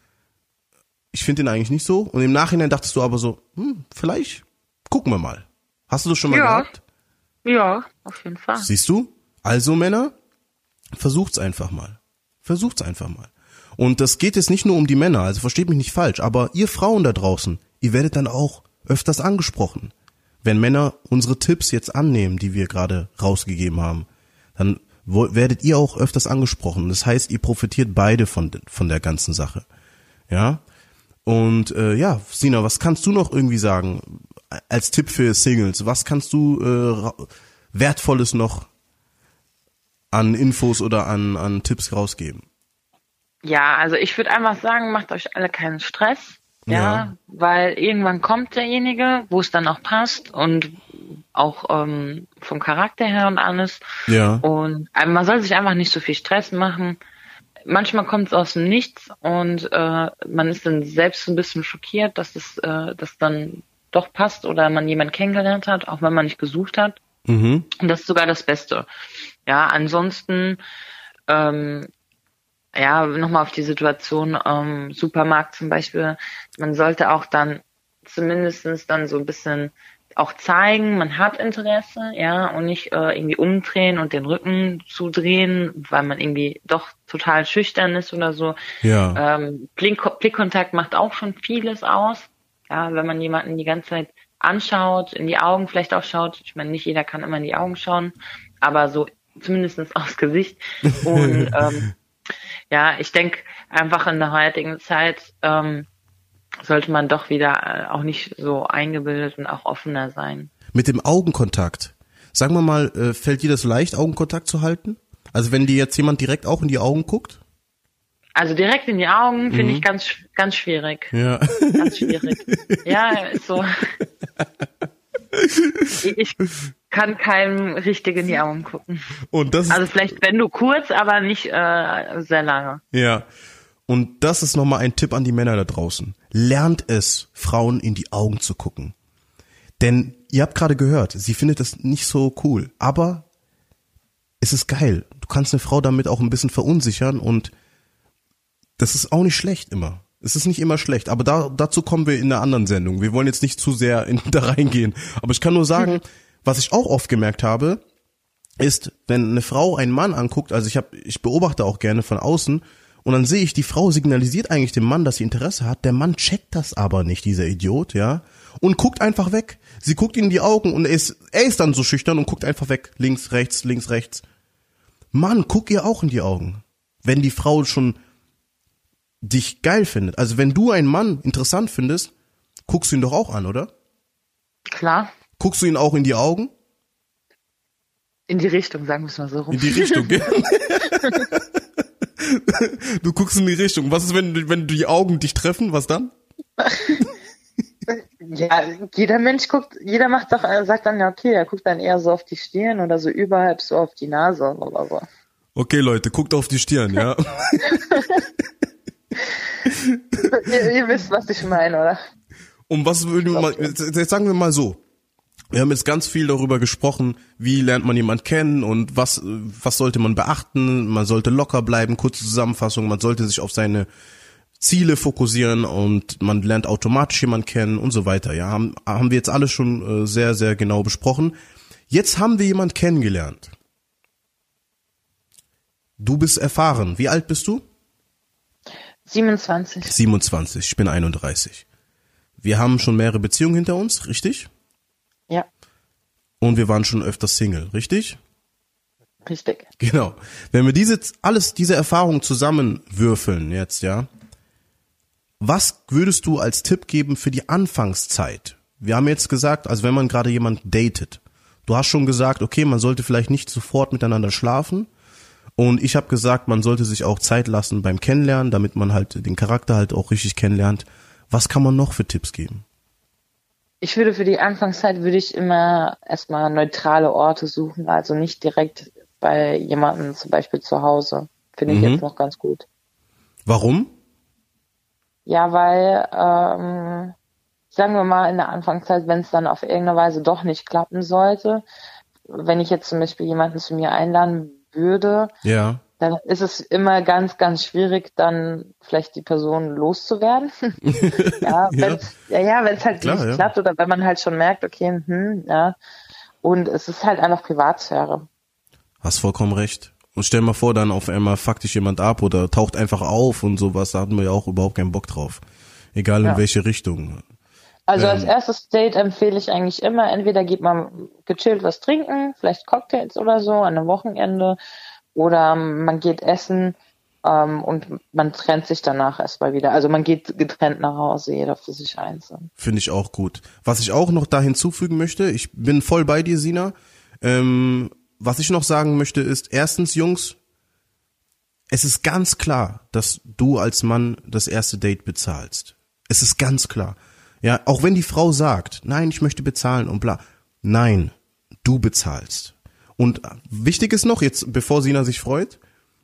ich finde den eigentlich nicht so. Und im Nachhinein dachtest du aber so, hm, vielleicht gucken wir mal. Hast du das schon mal ja. gehabt? Ja, auf jeden Fall. Siehst du? Also Männer, versucht's einfach mal. Versucht's einfach mal. Und das geht jetzt nicht nur um die Männer, also versteht mich nicht falsch, aber ihr Frauen da draußen, ihr werdet dann auch öfters angesprochen. Wenn Männer unsere Tipps jetzt annehmen, die wir gerade rausgegeben haben, dann werdet ihr auch öfters angesprochen. Das heißt, ihr profitiert beide von von der ganzen Sache. Ja? Und äh, ja, Sina, was kannst du noch irgendwie sagen als Tipp für Singles? Was kannst du äh, Wertvolles noch an Infos oder an an Tipps rausgeben? Ja, also ich würde einfach sagen, macht euch alle keinen Stress, ja, ja, weil irgendwann kommt derjenige, wo es dann auch passt und auch ähm, vom Charakter her und alles. Ja. Und äh, man soll sich einfach nicht so viel Stress machen. Manchmal kommt es aus dem Nichts und äh, man ist dann selbst ein bisschen schockiert, dass es äh, das dann doch passt oder man jemanden kennengelernt hat, auch wenn man nicht gesucht hat. Mhm. Und das ist sogar das Beste. Ja, ansonsten ähm, ja, nochmal auf die Situation ähm, Supermarkt zum Beispiel. Man sollte auch dann zumindestens dann so ein bisschen auch zeigen, man hat Interesse, ja, und nicht äh, irgendwie umdrehen und den Rücken zudrehen, weil man irgendwie doch total schüchtern ist oder so. Ja. Ähm, Blick, Blickkontakt macht auch schon vieles aus, ja, wenn man jemanden die ganze Zeit anschaut, in die Augen vielleicht auch schaut. Ich meine, nicht jeder kann immer in die Augen schauen, aber so zumindest aufs Gesicht. Und ähm, ja, ich denke einfach in der heutigen Zeit ähm, sollte man doch wieder auch nicht so eingebildet und auch offener sein. Mit dem Augenkontakt. Sagen wir mal, äh, fällt dir das leicht, Augenkontakt zu halten? Also wenn dir jetzt jemand direkt auch in die Augen guckt? Also direkt in die Augen finde Mhm. ich ganz, ganz schwierig. Ja. Ganz schwierig. Ja, ist so. Ich kann keinem richtig in die Augen gucken. Und das ist, Also vielleicht, wenn du kurz, aber nicht äh, sehr lange. ja. Und das ist nochmal ein Tipp an die Männer da draußen. Lernt es, Frauen in die Augen zu gucken. Denn ihr habt gerade gehört, sie findet das nicht so cool. Aber es ist geil. Du kannst eine Frau damit auch ein bisschen verunsichern und das ist auch nicht schlecht immer. Es ist nicht immer schlecht. Aber da, dazu kommen wir in einer anderen Sendung. Wir wollen jetzt nicht zu sehr in, da reingehen. Aber ich kann nur sagen, was ich auch oft gemerkt habe, ist, wenn eine Frau einen Mann anguckt, also ich habe, ich beobachte auch gerne von außen, und dann sehe ich, die Frau signalisiert eigentlich dem Mann, dass sie Interesse hat. Der Mann checkt das aber nicht, dieser Idiot, ja. Und guckt einfach weg. Sie guckt ihm in die Augen und er ist, er ist dann so schüchtern und guckt einfach weg. Links, rechts, links, rechts. Mann, guck ihr auch in die Augen. Wenn die Frau schon dich geil findet. Also wenn du einen Mann interessant findest, guckst du ihn doch auch an, oder? Klar. Guckst du ihn auch in die Augen? In die Richtung, sagen wir es mal so rum. In die Richtung, gell? Du guckst in die Richtung. Was ist, wenn, wenn die Augen dich treffen? Was dann? Ja, jeder Mensch guckt, jeder macht doch, er sagt dann ja, okay, er guckt dann eher so auf die Stirn oder so überhalb so auf die Nase oder so. Okay, Leute, guckt auf die Stirn, ja? ihr, ihr wisst, was ich meine, oder? Und was würden wir mal, jetzt, jetzt sagen wir mal so. Wir haben jetzt ganz viel darüber gesprochen, wie lernt man jemand kennen und was, was sollte man beachten. Man sollte locker bleiben, kurze Zusammenfassung, man sollte sich auf seine Ziele fokussieren und man lernt automatisch jemanden kennen und so weiter. Ja, haben, haben wir jetzt alles schon sehr, sehr genau besprochen. Jetzt haben wir jemanden kennengelernt. Du bist erfahren. Wie alt bist du? siebenundzwanzig. siebenundzwanzig, ich bin einunddreißig. Wir haben schon mehrere Beziehungen hinter uns, richtig? Ja. Und wir waren schon öfter Single, richtig? Richtig. Genau. Wenn wir diese, alles, diese Erfahrungen zusammenwürfeln jetzt, ja, was würdest du als Tipp geben für die Anfangszeit? Wir haben jetzt gesagt, also wenn man gerade jemanden datet, du hast schon gesagt, okay, man sollte vielleicht nicht sofort miteinander schlafen. Und ich habe gesagt, man sollte sich auch Zeit lassen beim Kennenlernen, damit man halt den Charakter halt auch richtig kennenlernt. Was kann man noch für Tipps geben? Ich würde für die Anfangszeit würde ich immer erstmal neutrale Orte suchen, also nicht direkt bei jemandem zum Beispiel zu Hause. Finde ich Mhm. jetzt noch ganz gut. Warum? Ja, weil, ähm, sagen wir mal in der Anfangszeit, wenn es dann auf irgendeine Weise doch nicht klappen sollte, wenn ich jetzt zum Beispiel jemanden zu mir einladen würde, Ja. dann ist es immer ganz, ganz schwierig, dann vielleicht die Person loszuwerden. ja, wenn's, ja, ja, wenn es halt Klar, nicht ja. klappt oder wenn man halt schon merkt, okay, hm, ja. Und es ist halt einfach Privatsphäre. Hast vollkommen recht. Und stell mal vor, dann auf einmal fuckt dich jemand ab oder taucht einfach auf und sowas, da hatten wir ja auch überhaupt keinen Bock drauf. Egal in Ja. welche Richtung. Also Ähm. als erstes Date empfehle ich eigentlich immer, entweder geht man gechillt was trinken, vielleicht Cocktails oder so an einem Wochenende, oder man geht essen ähm, und man trennt sich danach erstmal wieder. Also man geht getrennt nach Hause, jeder für sich einzeln. Finde ich auch gut. Was ich auch noch da hinzufügen möchte, ich bin voll bei dir, Sina. Ähm, was ich noch sagen möchte ist, erstens, Jungs, es ist ganz klar, dass du als Mann das erste Date bezahlst. Es ist ganz klar. Ja, auch wenn die Frau sagt, nein, ich möchte bezahlen und bla. Nein, du bezahlst. Und wichtig ist noch, jetzt, bevor Sina sich freut,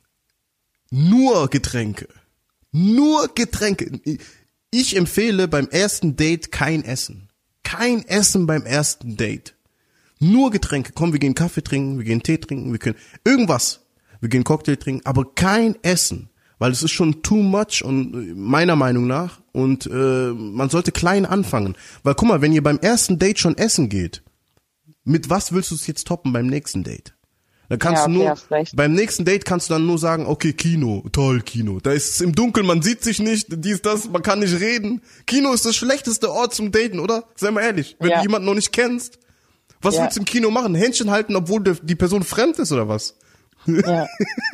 nur Getränke. Nur Getränke. Ich empfehle beim ersten Date kein Essen. Kein Essen beim ersten Date. Nur Getränke. Komm, wir gehen Kaffee trinken, wir gehen Tee trinken, wir können irgendwas. Wir gehen Cocktail trinken, aber kein Essen. weil es ist schon too much und meiner Meinung nach und äh, man sollte klein anfangen, weil guck mal, wenn ihr beim ersten Date schon essen geht, mit was willst du es jetzt toppen beim nächsten Date? Dann kannst Ja, du okay, nur, hast recht. beim nächsten Date kannst du dann nur sagen, okay, Kino, toll, Kino. Da ist es im Dunkeln, man sieht sich nicht, dies, das, man kann nicht reden. Kino ist das schlechteste Ort zum Daten, oder? Sei mal ehrlich, wenn Ja. du jemanden noch nicht kennst. Was Ja. willst du im Kino machen? Händchen halten, obwohl der, die Person fremd ist, oder was? Ja.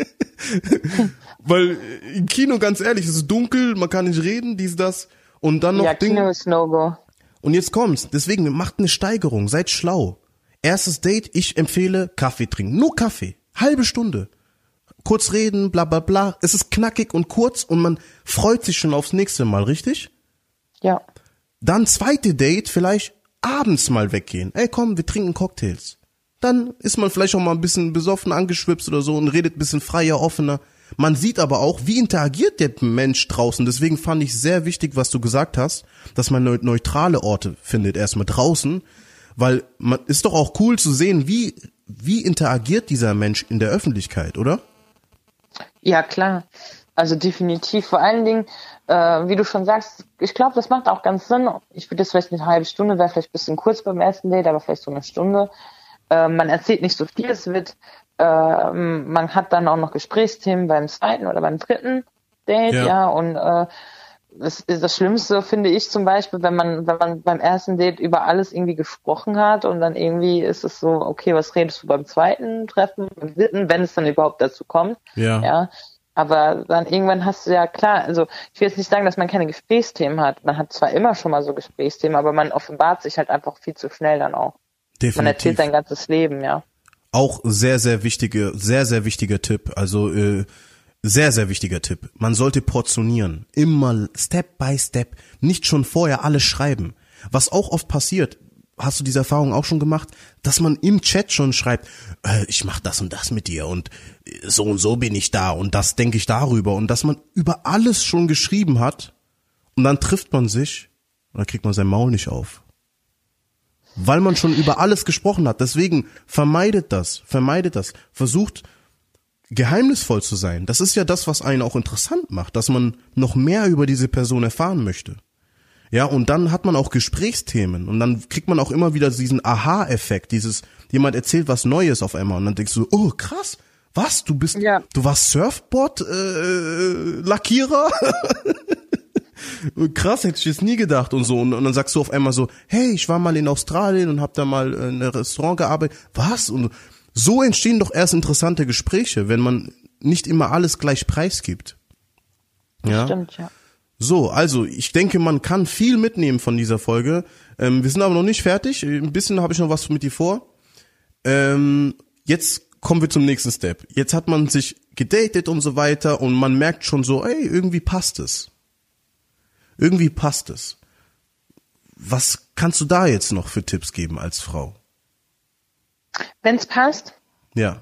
Weil im Kino, ganz ehrlich, es ist dunkel, man kann nicht reden, dies, das. Und dann noch Ja, Ding. Kino ist No-Go. Und jetzt kommt's. Deswegen, macht eine Steigerung, seid schlau. Erstes Date, ich empfehle Kaffee trinken. Nur Kaffee. Halbe Stunde. Kurz reden, bla bla bla. Es ist knackig und kurz und man freut sich schon aufs nächste Mal, richtig? Ja. Dann zweite Date, vielleicht abends mal weggehen. Ey, komm, wir trinken Cocktails. Dann ist man vielleicht auch mal ein bisschen besoffen, angeschwipst oder so und redet ein bisschen freier, offener. Man sieht aber auch, wie interagiert der Mensch draußen. Deswegen fand ich sehr wichtig, was du gesagt hast, dass man neu- neutrale Orte findet, erstmal draußen. Weil man ist doch auch cool zu sehen, wie, wie interagiert dieser Mensch in der Öffentlichkeit, oder? Ja, klar. Also definitiv. Vor allen Dingen, äh, wie du schon sagst, ich glaube, das macht auch ganz Sinn. Ich würde jetzt vielleicht eine halbe Stunde, wäre vielleicht ein bisschen kurz beim ersten Date, aber vielleicht so eine Stunde. Äh, man erzählt nicht so viel, es wird, äh, man hat dann auch noch Gesprächsthemen beim zweiten oder beim dritten Date, Ja. ja, und äh, das ist das Schlimmste, finde ich zum Beispiel, wenn man, wenn man beim ersten Date über alles irgendwie gesprochen hat und dann irgendwie ist es so, okay, was redest du beim zweiten Treffen, beim dritten, wenn es dann überhaupt dazu kommt, Ja. ja. Aber dann irgendwann hast du ja, klar, also ich will jetzt nicht sagen, dass man keine Gesprächsthemen hat. Man hat zwar immer schon mal so Gesprächsthemen, aber man offenbart sich halt einfach viel zu schnell dann auch. Definitiv. Man erzählt sein ganzes Leben, ja. Auch sehr, sehr wichtige, sehr, sehr wichtiger Tipp. Also äh, sehr, sehr wichtiger Tipp. Man sollte portionieren. Immer Step by Step. Nicht schon vorher alles schreiben. Was auch oft passiert, hast du diese Erfahrung auch schon gemacht, dass man im Chat schon schreibt, äh, ich mach das und das mit dir und so und so bin ich da und das denke ich darüber. Und dass man über alles schon geschrieben hat und dann trifft man sich und dann kriegt man sein Maul nicht auf. Weil man schon über alles gesprochen hat. Deswegen vermeidet das, vermeidet das. Versucht geheimnisvoll zu sein. Das ist ja das, was einen auch interessant macht, dass man noch mehr über diese Person erfahren möchte. Ja, und dann hat man auch Gesprächsthemen und dann kriegt man auch immer wieder diesen Aha-Effekt, dieses, jemand erzählt was Neues auf einmal und dann denkst du, oh krass, was, du bist, Ja. du warst Surfboard-Lackierer? Krass, hätte ich jetzt nie gedacht und so. Und, und dann sagst du auf einmal so, hey, ich war mal in Australien und hab da mal in einem Restaurant gearbeitet. Was? Und so entstehen doch erst interessante Gespräche, wenn man nicht immer alles gleich preisgibt. Ja. Stimmt, ja. So, also ich denke, man kann viel mitnehmen von dieser Folge. Ähm, wir sind aber noch nicht fertig. Ein bisschen habe ich noch was mit dir vor. Ähm, jetzt kommen wir zum nächsten Step. Jetzt hat man sich gedatet und so weiter und man merkt schon so, ey, irgendwie passt es. Irgendwie passt es. Was kannst du da jetzt noch für Tipps geben als Frau? Wenn's passt, Ja.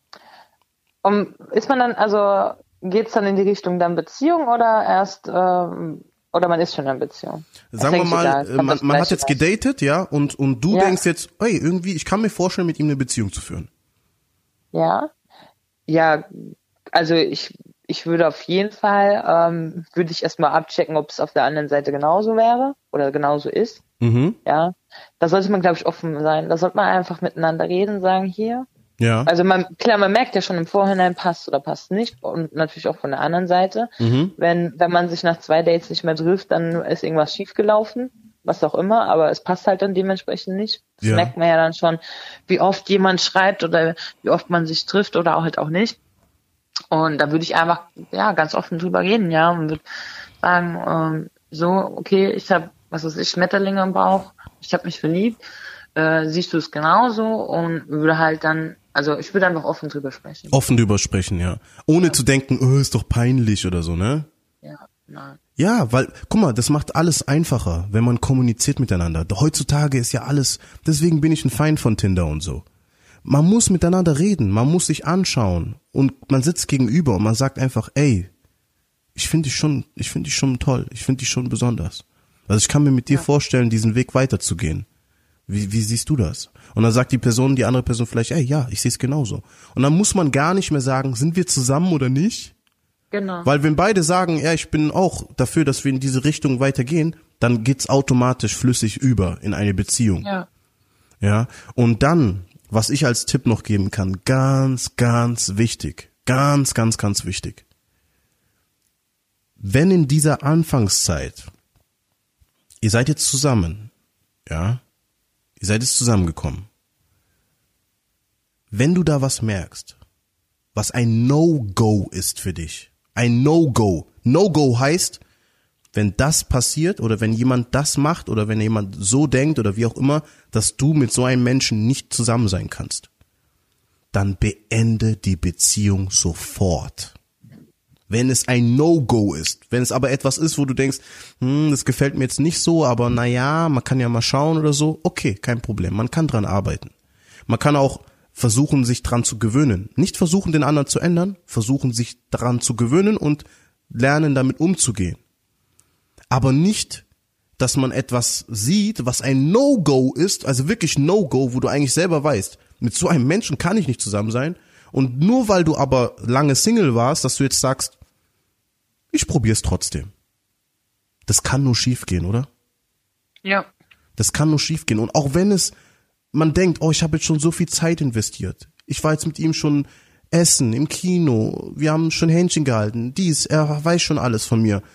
um, ist man dann, also geht's dann in die Richtung dann Beziehung oder erst, ähm, oder man ist schon in Beziehung? Das Sagen wir denke ich, mal, egal. äh, Kommt man, das man hat Gleiche jetzt raus. gedatet, ja, und und du Ja. denkst jetzt, ey, irgendwie, ich kann mir vorstellen, mit ihm eine Beziehung zu führen. Ja, ja, also ich, ich würde auf jeden Fall, ähm, würde ich erstmal abchecken, ob es auf der anderen Seite genauso wäre oder genauso ist. Mhm. Ja, da sollte man, glaube ich, offen sein. Da sollte man einfach miteinander reden, sagen, hier. Ja. Also man, klar, man merkt ja schon im Vorhinein, passt oder passt nicht. Und natürlich auch von der anderen Seite. Mhm. Wenn, wenn man sich nach zwei Dates nicht mehr trifft, dann ist irgendwas schiefgelaufen. Was auch immer, aber es passt halt dann dementsprechend nicht. Das Ja. merkt man ja dann schon, wie oft jemand schreibt oder wie oft man sich trifft oder auch halt auch nicht. Und da würde ich einfach, ja, ganz offen drüber reden, ja, und würde sagen, ähm, so, okay, ich habe, was weiß ich, Schmetterlinge im Bauch, ich habe mich verliebt, äh, siehst du es genauso? Und würde halt dann, also ich würde einfach offen drüber sprechen. Offen drüber sprechen, ja. Ohne zu denken, oh, ist doch peinlich oder so, ne? Ja, nein. Ja, weil, guck mal, das macht alles einfacher, wenn man kommuniziert miteinander. Heutzutage ist ja alles, deswegen bin ich ein Feind von Tinder und so. Man muss miteinander reden, man muss sich anschauen und man sitzt gegenüber und man sagt einfach, ey, ich finde dich schon, ich finde dich schon toll, ich finde dich schon besonders. Also ich kann mir mit dir vorstellen, diesen Weg weiterzugehen. Wie, wie siehst du das? Und dann sagt die Person, die andere Person vielleicht, ey, ja, ich sehe es genauso. Und dann muss man gar nicht mehr sagen, sind wir zusammen oder nicht? Genau. Weil wenn beide sagen, ja, ich bin auch dafür, dass wir in diese Richtung weitergehen, dann geht's automatisch flüssig über in eine Beziehung. Ja. Ja. Und dann, was ich als Tipp noch geben kann, ganz, ganz wichtig, ganz, ganz, ganz wichtig. Wenn in dieser Anfangszeit, ihr seid jetzt zusammen, ja, ihr seid jetzt zusammengekommen. Wenn du da was merkst, was ein No-Go ist für dich, ein No-Go. No-Go heißt, wenn das passiert oder wenn jemand das macht oder wenn jemand so denkt oder wie auch immer, dass du mit so einem Menschen nicht zusammen sein kannst, dann beende die Beziehung sofort. Wenn es ein No-Go ist, wenn es aber etwas ist, wo du denkst, hm, das gefällt mir jetzt nicht so, aber naja, man kann ja mal schauen oder so, okay, kein Problem, man kann dran arbeiten. Man kann auch versuchen, sich dran zu gewöhnen. Nicht versuchen, den anderen zu ändern, versuchen, sich dran zu gewöhnen und lernen, damit umzugehen. Aber nicht, dass man etwas sieht, was ein No-Go ist, also wirklich No-Go, wo du eigentlich selber weißt, mit so einem Menschen kann ich nicht zusammen sein. Und nur weil du aber lange Single warst, dass du jetzt sagst, ich probier's trotzdem. Das kann nur schiefgehen, oder? Ja. Das kann nur schiefgehen. Und auch wenn es, man denkt, oh, ich habe jetzt schon so viel Zeit investiert. Ich war jetzt mit ihm schon essen, im Kino, wir haben schon Händchen gehalten, dies, er weiß schon alles von mir.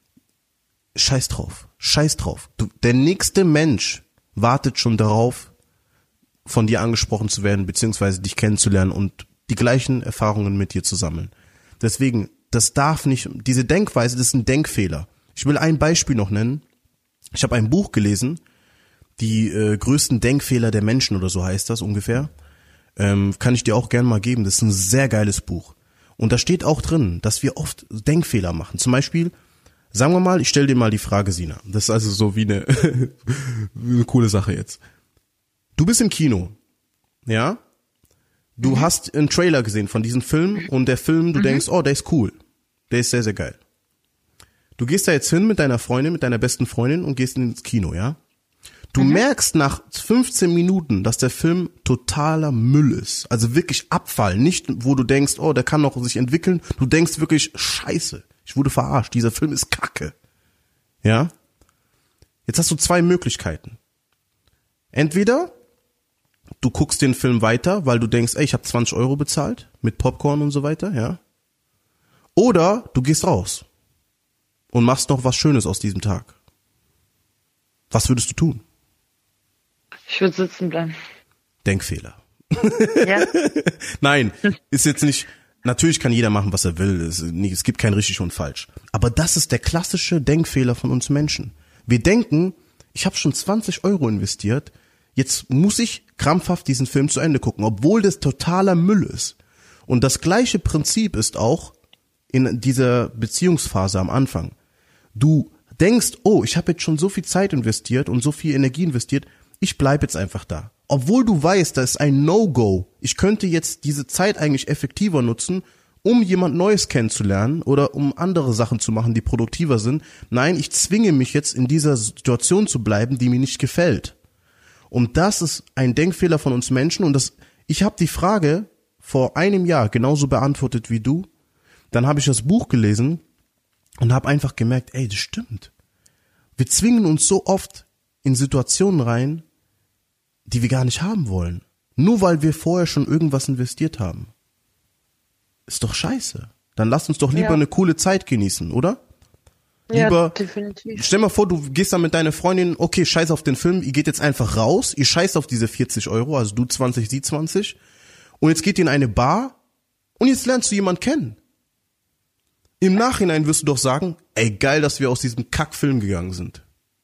Scheiß drauf, scheiß drauf. Du, der nächste Mensch wartet schon darauf, von dir angesprochen zu werden, beziehungsweise dich kennenzulernen und die gleichen Erfahrungen mit dir zu sammeln. Deswegen, das darf nicht, diese Denkweise, das ist ein Denkfehler. Ich will ein Beispiel noch nennen. Ich habe ein Buch gelesen, die äh, größten Denkfehler der Menschen oder so heißt das ungefähr. Ähm, kann ich dir auch gerne mal geben. Das ist ein sehr geiles Buch. Und da steht auch drin, dass wir oft Denkfehler machen. Zum Beispiel, sagen wir mal, ich stelle dir mal die Frage, Sina. Das ist also so wie eine, eine coole Sache jetzt. Du bist im Kino, ja? Du mhm. hast einen Trailer gesehen von diesem Film und der Film, du mhm. denkst, oh, der ist cool. Der ist sehr, sehr geil. Du gehst da jetzt hin mit deiner Freundin, mit deiner besten Freundin und gehst ins Kino, ja? Du mhm. merkst nach fünfzehn Minuten, dass der Film totaler Müll ist. Also wirklich Abfall. Nicht, wo du denkst, oh, der kann noch sich entwickeln. Du denkst wirklich, scheiße, ich wurde verarscht. Dieser Film ist Kacke. Ja? Jetzt hast du zwei Möglichkeiten. Entweder du guckst den Film weiter, weil du denkst, ey, ich habe zwanzig Euro bezahlt mit Popcorn und so weiter, ja? Oder du gehst raus und machst noch was Schönes aus diesem Tag. Was würdest du tun? Ich würde sitzen bleiben. Denkfehler. Ja. Nein, ist jetzt nicht, natürlich kann jeder machen, was er will. Es, nicht, es gibt kein richtig und falsch. Aber das ist der klassische Denkfehler von uns Menschen. Wir denken, ich habe schon zwanzig Euro investiert, jetzt muss ich krampfhaft diesen Film zu Ende gucken, obwohl das totaler Müll ist. Und das gleiche Prinzip ist auch in dieser Beziehungsphase am Anfang. Du denkst, oh, ich habe jetzt schon so viel Zeit investiert und so viel Energie investiert, ich bleib jetzt einfach da. Obwohl du weißt, das ist ein No-Go. Ich könnte jetzt diese Zeit eigentlich effektiver nutzen, um jemand Neues kennenzulernen oder um andere Sachen zu machen, die produktiver sind. Nein, ich zwinge mich jetzt in dieser Situation zu bleiben, die mir nicht gefällt. Und das ist ein Denkfehler von uns Menschen. Und das, ich habe die Frage vor einem Jahr genauso beantwortet wie du. Dann habe ich das Buch gelesen und habe einfach gemerkt, ey, das stimmt. Wir zwingen uns so oft in Situationen rein, die wir gar nicht haben wollen. Nur weil wir vorher schon irgendwas investiert haben. Ist doch scheiße. Dann lass uns doch lieber ja. eine coole Zeit genießen, oder? Ja, lieber, definitiv. Stell mal vor, du gehst dann mit deiner Freundin, okay, scheiß auf den Film, ihr geht jetzt einfach raus, ihr scheißt auf diese vierzig Euro, also du zwanzig, sie zwanzig, und jetzt geht ihr in eine Bar und jetzt lernst du jemanden kennen. Im Nachhinein wirst du doch sagen, ey, geil, dass wir aus diesem Kackfilm gegangen sind.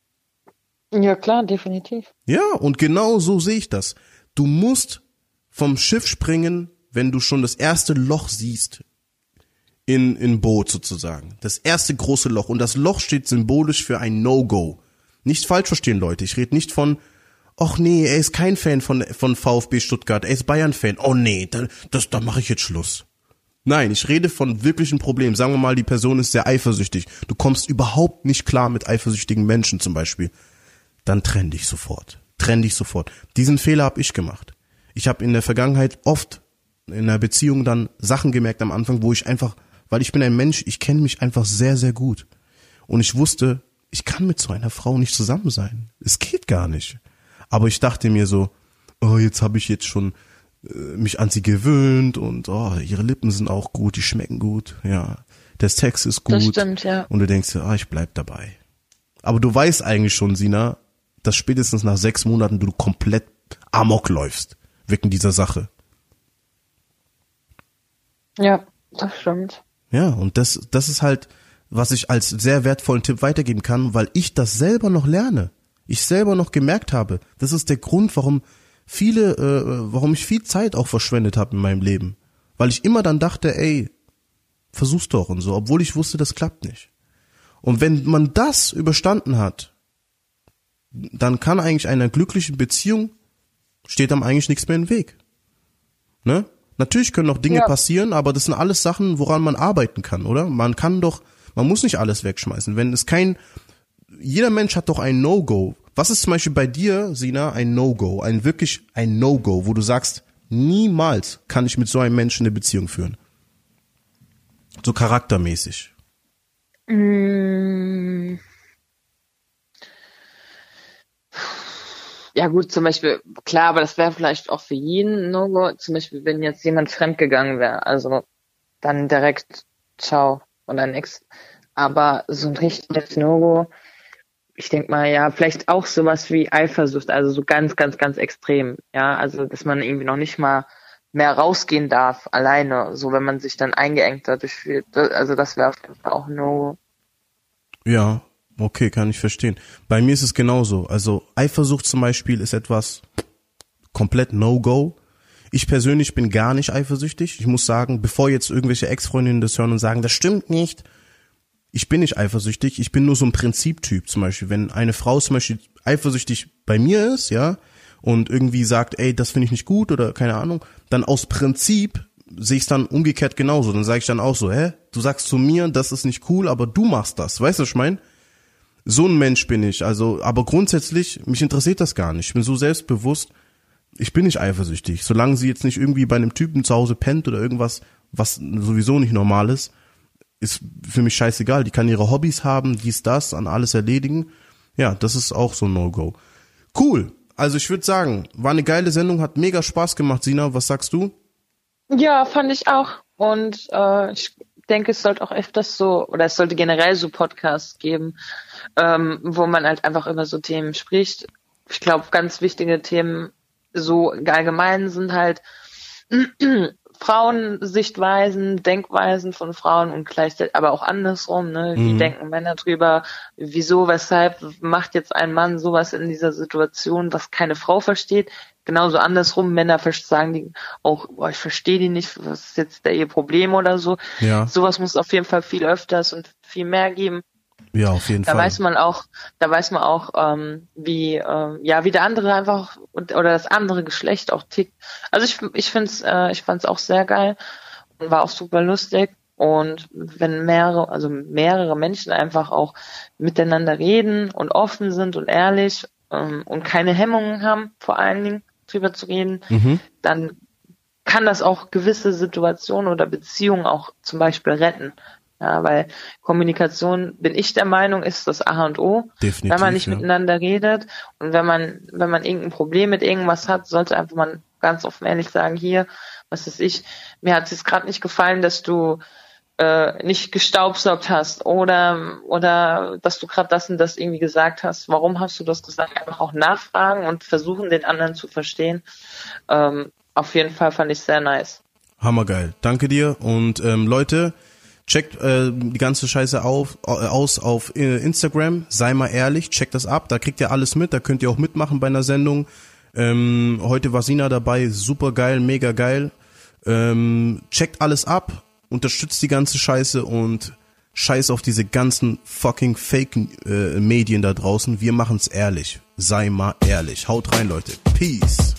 Ja, klar, definitiv. Ja, und genau so sehe ich das. Du musst vom Schiff springen, wenn du schon das erste Loch siehst in in Boot sozusagen. Das erste große Loch. Und das Loch steht symbolisch für ein No-Go. Nicht falsch verstehen, Leute. Ich rede nicht von, ach nee, er ist kein Fan von von VfB Stuttgart, er ist Bayern-Fan. Oh nee, da, das, da mache ich jetzt Schluss. Nein, ich rede von wirklichen Problemen. Sagen wir mal, die Person ist sehr eifersüchtig. Du kommst überhaupt nicht klar mit eifersüchtigen Menschen zum Beispiel. Dann trenn dich sofort. Trenn dich sofort. Diesen Fehler habe ich gemacht. Ich habe in der Vergangenheit oft in einer Beziehung dann Sachen gemerkt am Anfang, wo ich einfach weil ich bin ein Mensch, ich kenne mich einfach sehr, sehr gut. Und ich wusste, ich kann mit so einer Frau nicht zusammen sein. Es geht gar nicht. Aber ich dachte mir so, oh, jetzt habe ich jetzt schon äh, mich an sie gewöhnt und oh, ihre Lippen sind auch gut, die schmecken gut, ja. Der Sex ist gut. Das stimmt, ja. Und du denkst dir, ah, ich bleib dabei. Aber du weißt eigentlich schon, Sina, dass spätestens nach sechs Monaten du komplett amok läufst, wegen dieser Sache. Ja, das stimmt. Ja, und das, das ist halt, was ich als sehr wertvollen Tipp weitergeben kann, weil ich das selber noch lerne. Ich selber noch gemerkt habe. Das ist der Grund, warum viele, äh, warum ich viel Zeit auch verschwendet habe in meinem Leben. Weil ich immer dann dachte, ey, versuch's doch und so, obwohl ich wusste, das klappt nicht. Und wenn man das überstanden hat, dann kann eigentlich einer glücklichen Beziehung, steht einem eigentlich nichts mehr im Weg. Ne? Natürlich können noch Dinge ja. passieren, aber das sind alles Sachen, woran man arbeiten kann, oder? Man kann doch, man muss nicht alles wegschmeißen. Wenn es kein, jeder Mensch hat doch ein No-Go. Was ist zum Beispiel bei dir, Sina, ein No-Go? Ein wirklich ein No-Go, wo du sagst, niemals kann ich mit so einem Menschen eine Beziehung führen. So charaktermäßig. Mm. Ja gut, zum Beispiel, klar, aber das wäre vielleicht auch für jeden ein No-Go. Zum Beispiel, wenn jetzt jemand fremdgegangen wäre, also dann direkt ciao und ein Ex. Aber so ein richtiges No-Go, ich denke mal, ja, vielleicht auch sowas wie Eifersucht, also so ganz, ganz, ganz extrem. Ja, also dass man irgendwie noch nicht mal mehr rausgehen darf, alleine, so wenn man sich dann eingeengt dadurch fühlt. Also das wäre auf jeden Fall auch ein No-Go. Ja. Okay, kann ich verstehen. Bei mir ist es genauso. Also Eifersucht zum Beispiel ist etwas komplett No-Go. Ich persönlich bin gar nicht eifersüchtig. Ich muss sagen, bevor jetzt irgendwelche Ex-Freundinnen das hören und sagen, das stimmt nicht, ich bin nicht eifersüchtig. Ich bin nur so ein Prinziptyp zum Beispiel. Wenn eine Frau zum Beispiel eifersüchtig bei mir ist, ja, und irgendwie sagt, ey, das finde ich nicht gut oder keine Ahnung, dann aus Prinzip sehe ich es dann umgekehrt genauso. Dann sage ich dann auch so, hä, du sagst zu mir, das ist nicht cool, aber du machst das. Weißt du, was ich meine? So ein Mensch bin ich, also, aber grundsätzlich, mich interessiert das gar nicht. Ich bin so selbstbewusst, ich bin nicht eifersüchtig. Solange sie jetzt nicht irgendwie bei einem Typen zu Hause pennt oder irgendwas, was sowieso nicht normal ist, ist für mich scheißegal. Die kann ihre Hobbys haben, dies, das, an alles erledigen. Ja, das ist auch so ein No-Go. Cool. Also ich würde sagen, war eine geile Sendung, hat mega Spaß gemacht, Sina. Was sagst du? Ja, fand ich auch. Und äh, ich denke, es sollte auch öfters so, oder es sollte generell so Podcasts geben, ähm, wo man halt einfach über so Themen spricht. Ich glaube, ganz wichtige Themen so allgemein sind halt Frauensichtweisen, Denkweisen von Frauen und gleichzeitig aber auch andersrum, ne? Wie mhm. denken Männer drüber? Wieso, weshalb macht jetzt ein Mann sowas in dieser Situation, was keine Frau versteht? Genauso andersrum, Männer sagen die auch, boah, ich verstehe die nicht, was ist jetzt der ihr Problem oder so. Ja. Sowas muss auf jeden Fall viel öfters und viel mehr geben. Ja, auf jeden da Fall. Da weiß man auch, da weiß man auch, ähm, wie, äh, ja, wie der andere einfach oder das andere Geschlecht auch tickt. Also ich, ich find's, äh, ich fand's auch sehr geil und war auch super lustig. Und wenn mehrere, also mehrere Menschen einfach auch miteinander reden und offen sind und ehrlich ähm, und keine Hemmungen haben, vor allen Dingen drüber zu reden, mhm. dann kann das auch gewisse Situationen oder Beziehungen auch zum Beispiel retten. Ja, weil Kommunikation, bin ich der Meinung, ist das A und O. Definitiv, wenn man nicht ja. miteinander redet und wenn man, wenn man irgendein Problem mit irgendwas hat, sollte einfach mal ganz offen ehrlich sagen, hier, was ist ich, mir hat es jetzt gerade nicht gefallen, dass du äh, nicht gestaubsaugt hast oder oder dass du gerade das und das irgendwie gesagt hast. Warum hast du das gesagt? Einfach auch nachfragen und versuchen, den anderen zu verstehen. Ähm, auf jeden Fall fand ich sehr nice. Hammergeil. Danke dir und ähm, Leute, checkt äh, die ganze Scheiße auf, äh, aus auf äh, Instagram, sei mal ehrlich, checkt das ab, da kriegt ihr alles mit, da könnt ihr auch mitmachen bei einer Sendung. Ähm, heute war Sina dabei, super geil, mega geil. Ähm, checkt alles ab, unterstützt die ganze Scheiße und scheiß auf diese ganzen fucking Fake-Medien äh, da draußen. Wir machen's ehrlich, sei mal ehrlich. Haut rein, Leute. Peace.